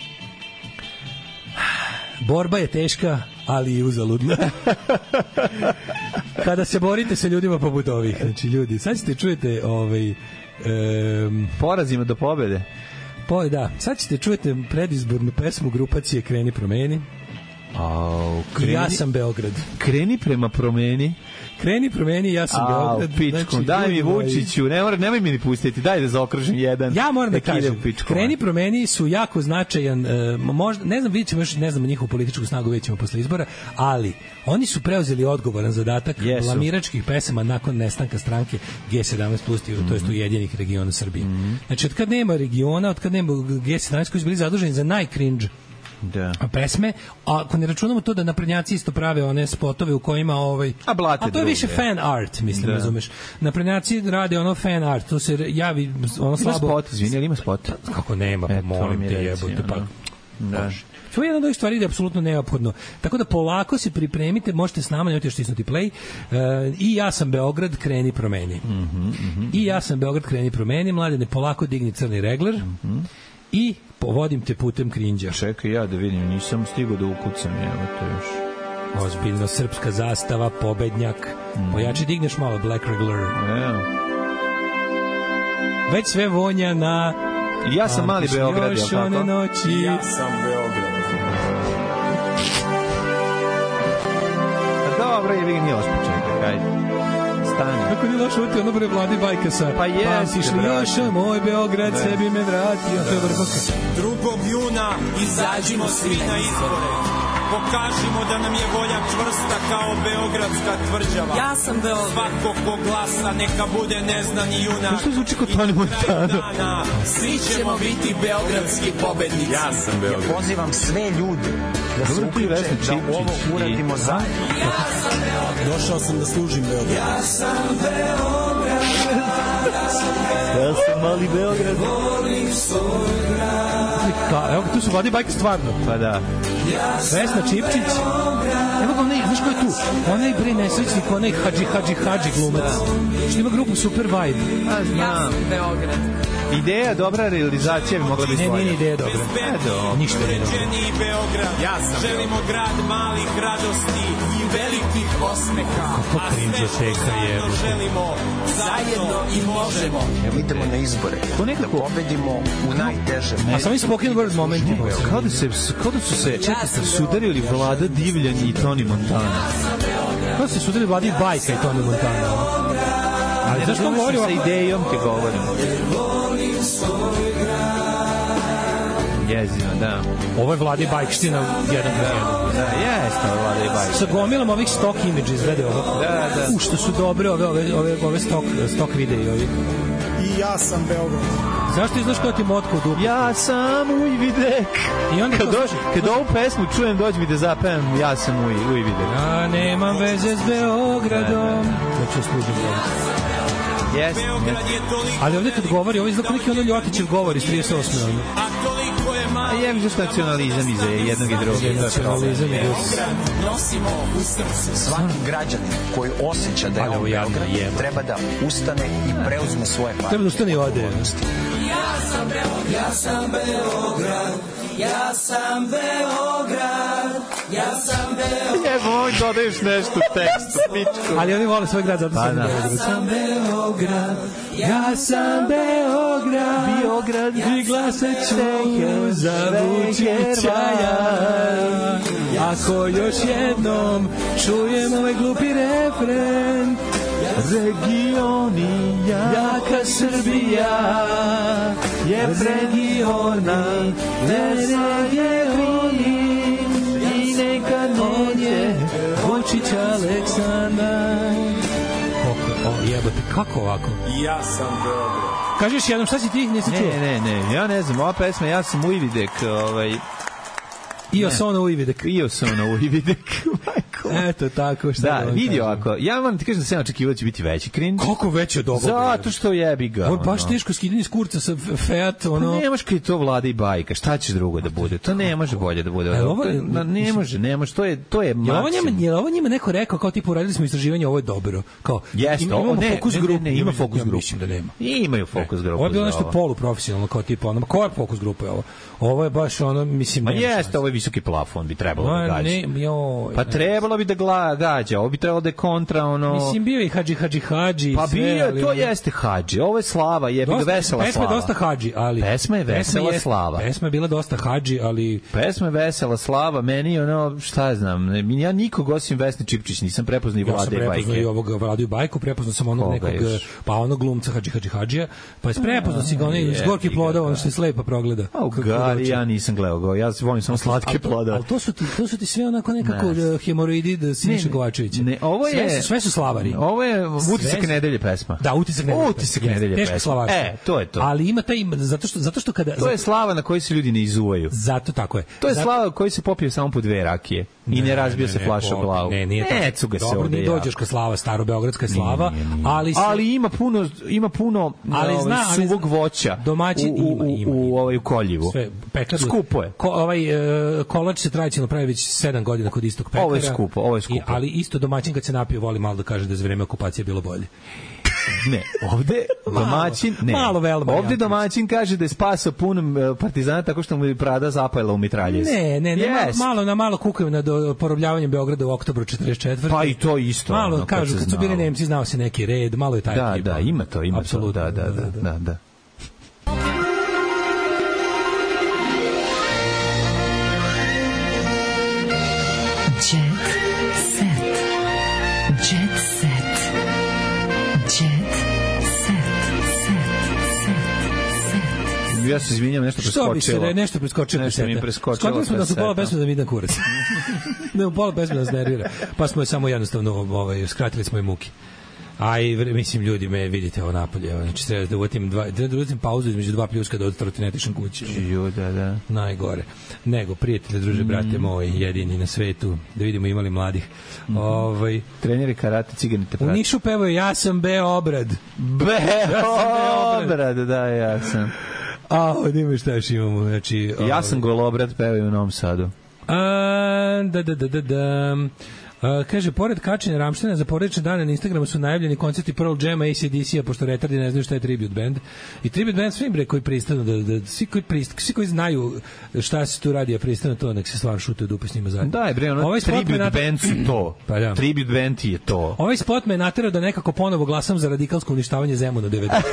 borba je teška, ali i uzaludna. Kada se borite sa ljudima poput ovih, znači ljudi, sad ćete čujete ovaj, um, porazima do pobede. Po, da, sad ćete čujete predizbornu pesmu grupacije Kreni promeni. Au, kreni, ja sam Beograd. Kreni prema promeni. Kreni promeni, ja sam Au, Beograd. Pičku, znači, daj mi Vučiću, ne mora, nemoj mi ni pustiti, daj da zaokružim jedan. Ja moram da kažem, Kreni promeni su jako značajan, uh, možda, ne znam, vidjet ćemo još, ne znam njihovu političku snagu, vidjet ćemo posle izbora, ali oni su preuzeli odgovoran zadatak yes. blamiračkih pesama nakon nestanka stranke G sedamnaest plus, mm-hmm. to jest Ujedinjenih regiona Srbije. Mm-hmm. Znači, od kad nema regiona, od kad nema G sedamnaest koji su bili zaduženi za najcringe da. pesme, a ako ne računamo to da naprednjaci isto prave one spotove u kojima ovaj a, a to je druge. više fan art, mislim, da. razumeš. Naprednjaci rade ono fan art, to se javi ono slabo. Ima spot, izvini, ali ima spot. Kako nema, pa molim te jebote, pa. Da. To je jedna od ovih stvari da je apsolutno neophodno. Tako da polako se pripremite, možete s nama, nemojte štisnuti play. Uh, I ja sam Beograd, kreni promeni. Mm-hmm, mm-hmm. I ja sam Beograd, kreni promeni. Mladene, polako digni crni regler. Mm-hmm. I povodim te putem krinđa. Čekaj ja da vidim, nisam stigao da ukucam, evo to još. Ozbiljno, srpska zastava, pobednjak. Mm. Ojači, digneš malo Black Regular. Evo. Već sve vonja na... Ja sam mali Beograd, jel tako? Noći. Ja sam Beograd. Dobro, je vi nije loš početak, ajde. Stani. Kako nije loš uti, ono bre Vladi bajka sa... Pa jeste, brate. Moj Beograd, ne. Sebi me vratio, to je vrhunka. drugog juna izađimo svi na izbore. Pokažimo da nam je volja čvrsta kao beogradska tvrđava. Ja sam Beograd. Svako ko glasa neka bude neznani junak. Što zvuči kao Toni Montana? Svi ćemo biti beogradski pobednici. Ja sam Beograd. Ja pozivam sve ljude da se uključe, da ovo uradimo zajedno. Ja sam Beograd. Došao sam da služim Beograd. Ja sam Beograd. Ja sam Beograd. Ja sam mali Beograd. Volim svoj grad. Evo, tu su Vladi bajke stvarno. Pa da. Vesna Čipčić. Evo ga onaj, znaš ko je tu? Onaj bre nesrećnik, onaj Hadži Hadži Hadži glumac. Što ima grupu Super Vibe. A, znam. Ja sam Beograd. Ideja, dobra realizacija bi mogla biti ne, svoja. Ne, nije ideja dobra. Edo. Ništa ne dobro. Beograd. Ja sam Želimo grad malih radosti i velikih osmeha. Kako krinđe teka je. Želimo zajedno i možemo. Idemo na izbore. To nekako da pobedimo u najtežem. A sami spoken word momentima. Kao da, se, kao da su se sudarili Vlada Divljan i Toni Montana. Kao da se sudarili Vlada i Bajka i Toni Montana. Ali zašto on govori ovako? Sa idejom te govorim. Jezino, da. Ovo je Vlada i Bajkština jedan kroz jedan. Da, jeste ovo Vlada i Bajkština. Sa gomilom ovih stock images, gledaj ovo. Da, da. U, što su dobre ove, ove, ove, ove stock, stock videi ovi. I ja sam Beograd. Zašto izgledaš kao ti motko u dupu? Ja sam Ujvidek. I onda kad, dođe, kad ovu pesmu čujem, dođi mi da zapevam Ja sam uj, Ujvidek. Ja nemam veze s Beogradom. Da ću služiti Beograd. Yes, yes. Ali ovdje kad govori, ovo izgleda neki ono Ljotićev govor iz trideset osme. A jem zašto nacionalizam iza jednog i drugog. Nacionalizam i drugog. Nosimo u srcu. Svaki građanin koji osjeća da je on Beograd treba da ustane i preuzme svoje pare. Treba da ustane i ode. Ja sam Beograd, ja sam Beograd, ja sam Beograd, ja sam Beograd. Je, moj, dodaješ nešto u tekstu, pičku. Ali oni vole svoj grad, zato sam Beograd. Ja sam Beograd, ja sam Beograd, Beograd, i glasat ću za Vučića ja. Ako još jednom čujem ovaj glupi refren, regioni jaka Srbija je regiona, ne regioni i neka neće Vučić Aleksandar. O, jebote, kako ovako? Ja sam Beograd. Kažeš jednom, šta si ti? Nisi čuo? Ne, ne, ne, ja ne znam, ova pesma, ja sam Ujvidek, ovaj... Io sono Ujvidek. Io sono Ujvidek. Eto tako, šta da, vidi ovako, ja vam ti kažem da se očekivao da će biti veći cringe. Kako veći od ovoga? Zato što jebi ga. Ovo je baš teško skidanje iz kurca sa Fiat, ono. Pa nemaš kad je to Vlada i Bajka, šta ćeš drugo da bude? To ne može bolje da bude. E, ovo, to, ne može, ne može, to je, to je maksimum. Je ovo njima neko rekao, kao tipu, uradili smo istraživanje, ovo je dobro. Kao, Jeste, im, imamo ne, fokus ne, grupu. Ne, ne, ima fokus grupu. Mislim da nema. Imaju fokus grupu. Ovo je bilo nešto poluprofesionalno, kao tipu, ono, koja fokus grupa je ovo? Ovo je baš ono, mislim... Ma jeste, ovo je visoki plafon, bi trebalo da gađe. Pa trebalo bi da gla, gađa, ovo bi trebalo da je kontra, ono... Mislim, bio i hadži, hadži, hadži. Pa bio, ali... to jeste hadži, ovo je slava, je dosta, vesela pesma slava. Pesma je dosta hadži, ali... Pesma je vesela pesma je, slava. Pesma je bila dosta hadži, ali... Pesma je vesela slava, meni ono, šta ja znam, ja nikog osim Vesne Čipčić nisam prepoznao i Vlade Bajke. Ja sam prepoznao i ovog Vladu Bajku, prepoznao sam onog Koga nekog, još? Pa onog glumca hadži, hadži, hadžija, pa je prepoznao si ga onaj iz Gorki plodova, on što je slepa progleda. A u Gari, ja nisam gledao go, ja volim samo slatke plodove. Ali to su ti, to su ti sve onako nekako ne. hemoroidi da Siniša Kovačevića. Ne, ovo je sve su, sve su slavari. Ovo je utisak nedelje pesma. Da, utisak nedelje. Utisak nedelje pesma. Teško slavarstvo. E, to je to. Ali ima taj zato što zato što kada to je slava na kojoj se ljudi ne izuvaju. Zato tako je. To je zato... slava koji se popije samo po dve rakije i ne, ne razbije ne, se flaša u glavu. Ne, nije tako. Ne, cuga se ovde. Dobro, dođeš ka slava, starobeogradska slava, nije, nije, nije. ali se... ali ima puno ima puno ali ovaj, zna, ali suvog voća. Domaćin u, u, ima, ima. U ovaj koljivu. Sve pekar. Skupo je. Ko, ovaj uh, kolač se tradicionalno pravi već sedam godina kod istog pekara. Ovo je skupo, ovo je skupo. I, ali isto domaćin kad se napije voli malo da kaže da za vreme okupacije bilo bolje. Ne, ovde domaćin, ne. Malo Velma. Ovde domaćin kaže da je spasao puno partizana tako što mu je Prada zapajala u mitraljez. Ne, ne, ne, yes. malo na malo kukaju nad porobljavanjem Beograda u oktobru četrdeset četvrte. Pa i to isto. Malo ono, kažu kad su bili Nemci znao se neki red, malo je taj. Da, tip, da, ima to, ima apsolutno, to. Da, da, da, da, da. Ja se izvinjam, nešto preskočilo. Što bi se nešto preskočilo? Nešto mi preskočilo. Skotili smo da su pola pesme da vidim kurac. Da u pola pesme nas nervira. Pa smo je samo jednostavno ovaj, skratili smo je muki. A i, mislim, ljudi me vidite ovo napolje. Znači, treba da uvatim, dva, da uvatim pauzu između dva pljuska da od trotinetišem kući. Jo, da, da. Najgore. Nego, prijatelje, druže, brate mm. moji, jedini na svetu, da vidimo imali mladih. Mm. Ovaj, treneri karate, cigani te prati. U Nišu pevaju, ja sam Beobrad. Beobrad, da, ja sam. A, od ima šta još imamo. Znači, ja sam Golobrad, pevaju u Novom Sadu. A, da, da, da, da, da. Uh, kaže, pored kačenja Ramština za porodične dane na Instagramu su najavljeni koncerti Pearl Jam-a, A C D C-a, pošto retardi ne znaju šta je tribute band. I tribute band svi bre koji pristanu, da, da, svi, koji prist, svi koji znaju šta se tu radi, a pristanu to, nek se stvarno šute u dupe s njima zajedno. Da, je bre, ono, ovaj tribute nater... band su to. Pa da. Tribute band je to. Ovaj spot me naterao da nekako ponovo glasam za radikalsko uništavanje Zemuna devedesetih.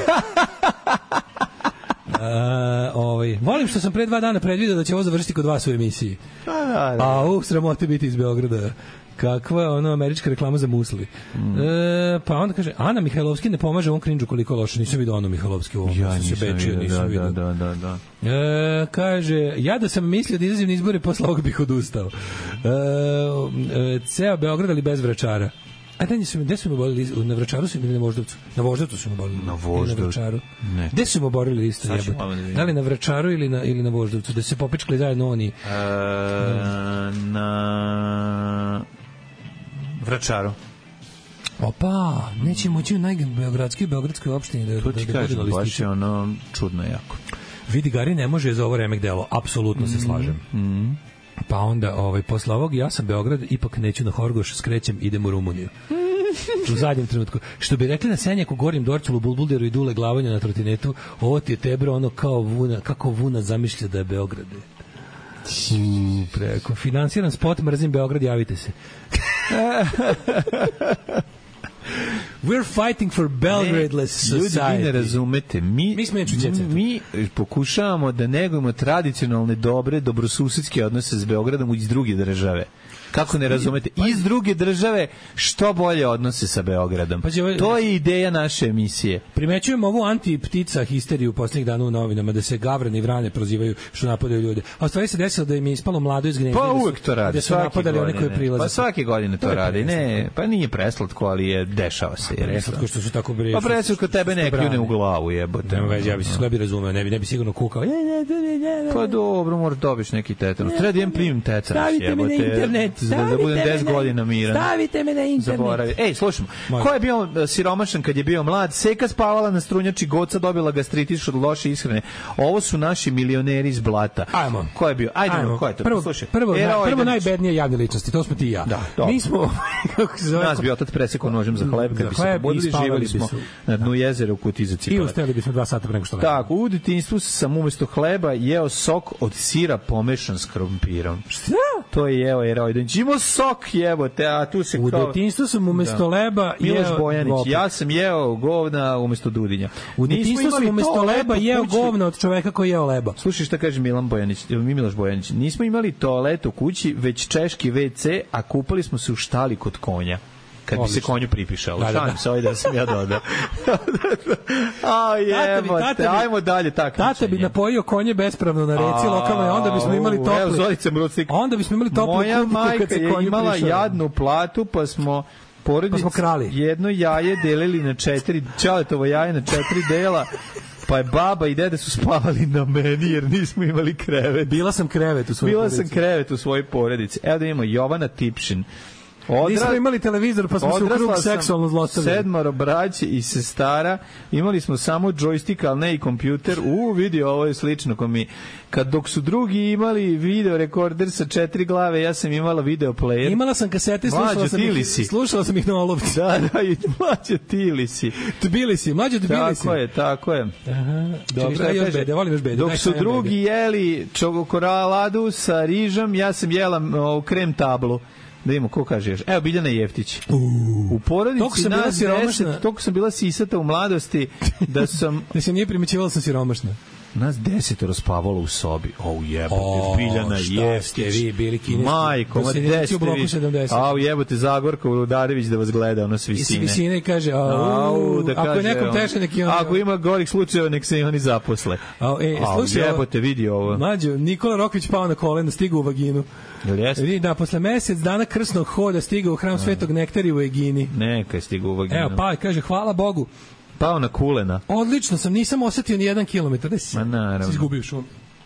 Uh, ovaj, volim što sam pre dva dana predvidio da će ovo završiti kod vas u emisiji. Da, da, da. A u sramote biti iz Beograda. Kakva ono američka reklama za musli. Mm. E, pa onda kaže, Ana Mihajlovski ne pomaže ovom krinđu koliko loše. Nisam vidio Anu Mihajlovski u ovom. Ja nisam se bečio, vidio, nisam da, vidio. da, da, da. E, kaže, ja da sam mislio da izazim na izbore, posle ovog bih odustao. E, e, ceo Beograd, ali bez Vračara. A da su mi, gde su me borili? Na Vračaru su mi, na Voždovcu? Na Voždovcu su me borili. Na Voždovcu? Ne. Gde su me borili isto jebote? Da li na Vračaru ili na, ili na Voždovcu? Da se popičkali zajedno oni? E, na Vračaru. Opa, neće moći u najbeogradskoj beogradskoj opštini da, to ti da, kažem, da baš je ono čudno jako. Vidi, Gari ne može za ovo remek delo, apsolutno se slažem. Mm. Pa onda, ovaj, posle ovog, ja sam Beograd, ipak neću na Horgoš, skrećem, idem u Rumuniju. U zadnjem trenutku. Što bi rekli na Senjaku, Gorim Dorčulu, Bulbulderu i Dule Glavanju na trotinetu, ovo ti je tebro ono kao vuna, kako vuna zamišlja da je Beograd. U, preko. Finansiran spot, mrzim Beograd, javite se. We're fighting for Belgrade-less society. Ljudi, vi ne razumete. Mi, mi, smo mi pokušavamo da negujemo tradicionalne, dobre, dobrosusedske odnose s Beogradom iz druge države. Kako ne razumete? Iz druge države što bolje odnose sa Beogradom. Pa će, to je ideja naše emisije. Primećujem ovu anti-ptica histeriju poslednjih dana u novinama, da se gavrane i vrane prozivaju što napadaju ljude. A u stvari se desilo da im je ispalo mlado iz gnezda. Pa uvek to radi. Da su napadali one koje prilaze. Pa svake godine to, to radi. Ne, pa nije preslatko, ali je dešava se. Pa preslatko što su tako bili. Pa preslatko tebe ne kljune u glavu, jebote. Nema veze, ja bi se sve bi razumeo, ne bi, ne bi sigurno kukao. Pa dobro, moraš dobiš neki tetanus. Treba da im primim tetanus, jebote. Da budem deset godina miran. Stavite me na internet. Zaboravi. Ej, slušam. Ko je bio siromašan kad je bio mlad? Seka spavala na strunjači, Goca dobila gastritis od loše ishrane. Ovo su naši milioneri iz blata. Ajmo. Ko je bio? Ajde, Ajmo. Ko je to? Prvo, Slušaj. Prvo, na, prvo najbednije javne ličnosti, to smo ti i ja. Da, mi smo, kako se zove? Nas bi otac presekao nožem za hleb, kad bi se pobudili, živali smo na dnu jezera u kutiji za cipele. I ustali bismo dva sata pre nego što ne. Tako, u detinjstvu sam umesto hleba jeo sok od sira pomešan s krompirom. Šta? To je jeo je Rojdanić. Imao sok jebote, a tu se u kao... detinjstvu sam umesto leba Miloš jeo Bojanić, Vopet. ja sam jeo govna umesto Dudinja. U detinjstvu sam umesto leba jeo govna od čoveka koji jeo leba. Slušaj šta kaže Milan Bojanić, mi Miloš Bojanić. Nismo imali toalet u kući, već češki ve ce, a kupali smo se u štali kod konja. Kad Odlično. Bi se konju pripišalo. Da, da, da. Šalim se da sam ja dodao. A jebote, ajmo dalje. Tak, tata bi napojio konje bespravno na reci lokalno, onda bismo imali topli. Evo, Zorica Mrucnik. Onda bismo imali toplu Moja kupiku kad se konju majka je imala prišao. jadnu platu, pa smo porodici pa smo krali. Jedno jaje delili na četiri, čaletovo jaje na četiri dela. Pa je baba i dede su spavali na meni jer nismo imali krevet. Bila sam krevet u svojoj Bila porodici. sam krevet u svojoj porodici. Evo da imamo Jovana Tipšin. Odra... Nismo imali televizor, pa smo se u krug seksualno zlostavili. Sedmoro braće i sestara. Imali smo samo džojstik, ali ne i kompjuter. U, vidi, ovo je slično ko mi. Kad dok su drugi imali video rekorder sa četiri glave, ja sam imala video player. Imala sam kasete, slušala sam ih, slušala sam ih na olovci. Da, da, i mlađo Tilisi. Tbilisi, mlađo Tbilisi. Tako je, tako je. Aha, dobro, šta još bede, volim još bede. Dok su drugi jeli čokokoraladu sa rižom, ja sam jela o, krem tablu. Da imamo, ko kaže još? Evo, Biljana Jeftić. Uh, u porodici nas deset, toliko sam bila sisata u mladosti, da sam... da se nije primećivala sam siromašna. Nas desetoro spavalo u sobi. O, jebote, Biljana Jeftić. Vi bili kineski. Majko, ma deset vi. A, jebote, Zagorka Udarević da vas gleda, ono s visine. I s visine i kaže, au, da ako kaže, je nekom teše neki on... Ako ima gorih slučajeva, nek se i oni zaposle. A, e, slušaj, jebote, vidi ovo. Mlađo, Nikola Rokvić pao na kolena, stigao u vaginu. Vidi, da, posle mesec dana krsnog hoda stigao u hram Svetog Nektarija u Egini. Neka je stigao u vaginu. Evo, pa, kaže, hvala Bogu. Pao na kulena. Odlično sam, nisam osetio ni jedan kilometar. Da si, Ma naravno. Si izgubio šum.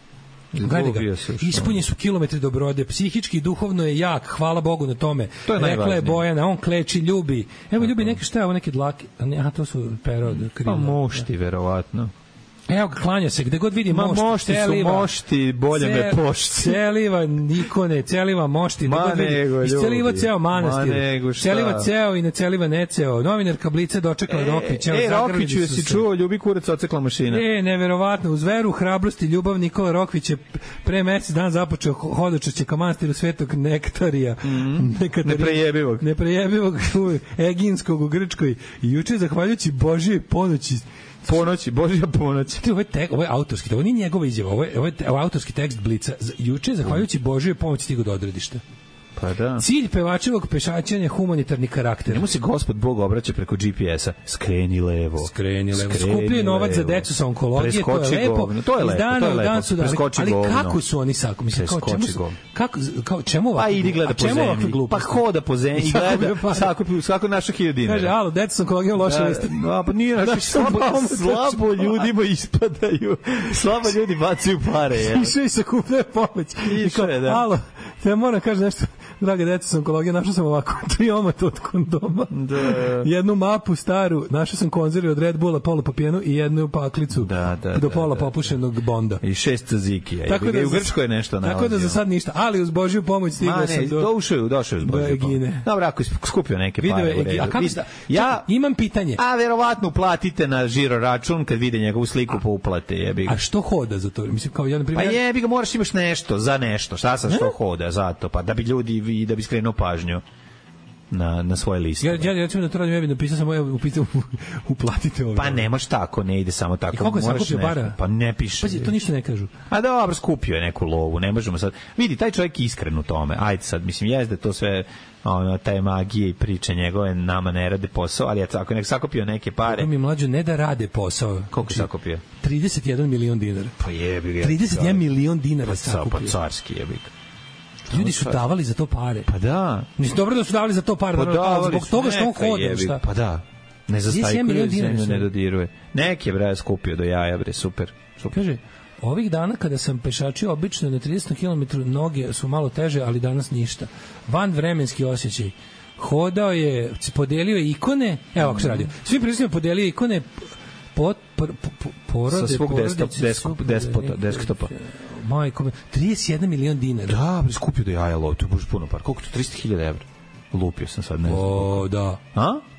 Gledaj ga, ispunjeni su kilometri do Brode, psihički i duhovno je jak, hvala Bogu na tome. To je rekla je Bojana, on kleči, ljubi. Evo, ljubi neke šta je ovo, neke dlake. Aha, to su pero krila. Pa mošti, verovatno. Evo ga, klanja se, gde god vidi Ma, mošti, mošti celiva, su mošti, bolje me pošti. Celiva Nikone, celiva mošti, ma nego, isceliva ceo manastir, celiva ceo i ne celiva ne ceo. Novinarka Blice dočekala e, Rokvić. E, Rokviću, jesi čuo, ljubi kurac, ocekla mašina. E, neverovatno, uz veru, hrabrost i ljubav Nikola Rokvić je pre mesec dan započeo hodočašće ka manastiru Svetog Nektarija. Mm, neprejebivog. Neprejebivog Eginskog u Grčkoj. I juče, zahvaljujući Božije ponoći, Ponoći, Božja ponoć. Ovo je, tek, ovo je autorski, ovo nije njegova izjava, ovo je, ovo je, ovo je autorski tekst Blica. Juče, zahvaljujući Božjoj pomoći, stigao do odredišta. Pa da. Cilj pevačevog pešačenja je humanitarni karakter. Njemu se Gospod Bog obraća preko G P S-a. Skreni levo. Skreni levo. Skupljuje novac za decu sa onkologije, to je lepo. Govno. To je lepo, to je lepo. Su, Preskoči ali, ali kako su oni sako? Mislim, kao, čemu su, kako, kao, čemu ovako? A idi gleda po zemlji. Pa hoda po zemlji i gleda svako, svako naša hiljadu dinara. Kaže, alo, decu sa onkologijom loše vesti. A, pa nije naši slabo, slabo ljudima ispadaju. Slabo ljudi bacaju pare. Išao i sakupljaju pomoć. Išao je, da. Alo, te moram kažem nešto. Draga deca sa onkologije, našao sam ovako tri omata od kondoma, da. Jednu mapu staru, našao sam konzerve od Red Bulla, pola popijenu i jednu paklicu da, da, do pola da, da, popušenog Bonda. I šest cazikija. Tako da u Grčkoj je nešto nalazio. Tako da za sad ništa, ali uz Božju pomoć stigao sam do... Došao je, došao je uz Božju pomoć. Dobro, ako je skupio neke pare u redu. A kako sta, ja imam pitanje. A verovatno uplatite na žiro račun kad vide njegovu sliku po uplate. Jebi ga. A što hoda za to? Mislim, kao ja, na primjer... Pa jebi ga, moraš imaš nešto za nešto. Šta sa što hoda zato? Pa da bi ljudi i da bi skrenuo pažnju na na svoje liste. Ja ja recimo da to radim, ja bih napisao samo evo upitao uplatite ovo. Pa ne može tako, ne ide samo tako. Moraš para. Pa ne piše. Pa to ništa ne kažu. A dobro, skupio je neku lovu, ne možemo sad. Vidi, taj čovjek iskren u tome. Ajde sad, mislim jezde to sve ono taj magije i priče njegove nama ne rade posao, ali ja tako nek sakupio neke pare. Kako mi mlađe ne da rade posao. Koliko sakupio? trideset jedan milion dinara. Pa jebi ga. trideset jedan milion dinara sakupio. Pa carski jebi ga. Ljudi su davali za to pare. Pa da. Mislim, dobro da su davali za to pare. Pa da, zbog toga što on hoda. Šta? Pa da. Ne zastajkuju, zemlju ne dodiruje. Neki je bre skupio do jaja, bre, super. super. Kaže, ovih dana kada sam pešačio obično na trideset kilometara, noge su malo teže, ali danas ništa. Van vremenski osjećaj. Hodao je, podelio je ikone, evo ako se radio, svi prisutni podelio ikone pot, por, por, porode, sa svog porodice, desktop, desktopa, desktopa. Majko, trideset jedan milion dinara. Da, bre, skupio do jaja lov, to je baš puno par. Koliko to? tristo hiljada evra. Lupio sam sad, ne znam. O, da. A?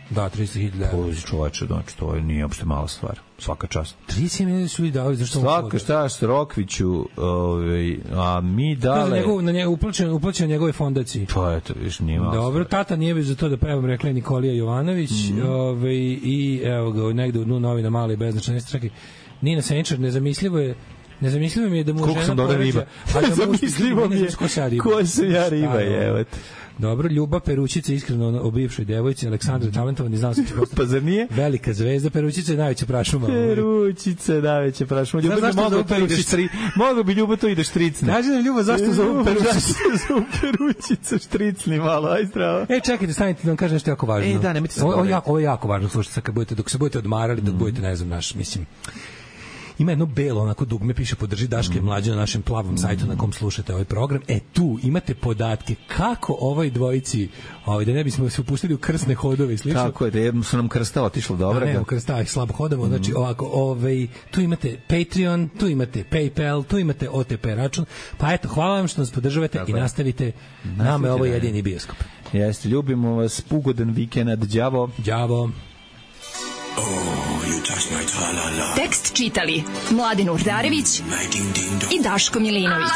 Da, trideset hiljada evra. Uzi čovače, znači, to nije uopšte mala stvar. Svaka čast. trideset hiljada su ljudi dali, zašto? Svaka čast Rokviću, ovaj, a mi dale... Njegov, na njegov, uplaćen, uplaćen njegove fondaciji. Pa eto, viš, nije malo. Dobro, tata nije bez za to da pevam, rekla je Nikolija Jovanović, mm. ovaj, i evo ga, negde u dnu novina mala i beznačna. Čekaj, Nina Senčar, nezamislivo je Nezamislivo mi je da mu Koliko žena poređa... Nezamislivo mi je ko se ja riba, evo te. Dobro, Ljuba Perućica, iskreno o bivšoj devojci, Aleksandra Talentovani, znao sam ti postati. Pa zar nije? Velika zvezda, Perućica je najveća prašuma. Perućica je najveća prašuma. Ljuba bi mogo to ideš tri, mogo bi Ljuba to ideš štricne. Kaži nam Ljuba, zašto zovu Perućica? Zovu Perućica štricni malo, aj zdravo. E, čekajte, stanite da vam kažem nešto jako važno. E, da, nemojte se ovo, ovo je jako važno, slušajte, kad budete, dok se budete odmarali, dok budete, ne znam, naš, mislim, ima jedno belo onako dugme, piše podrži Daška i Mlađe na našem plavom sajtu na kom slušate ovaj program. E tu imate podatke kako ovoj dvojici, ovaj, da ne bismo se upustili u krsne hodove i slično. Tako je, da su nam krsta otišlo dobro. Da, ne, u krsta ih slabo hodamo. Znači, ovako, ovaj, tu imate Patreon, tu imate PayPal, tu imate O T P račun. Pa eto, hvala vam što nas podržavate i nastavite. Nama je ovo jedini bioskop. Jeste, ljubimo vas, ugodan vikend, đavo. Đavo. Oh, you touch my tra-la-la. Tekst čitali Mladin Urdarević i Daško Milinović.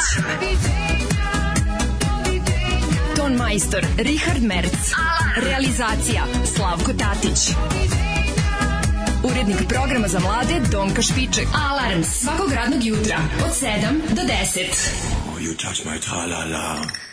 Ton majstor Richard Merc. Realizacija Slavko Tatić. Urednik programa za mlade Donka Špiček. Alarms svakog radnog jutra od sedam do deset. Oh, you touch my tra-la-la.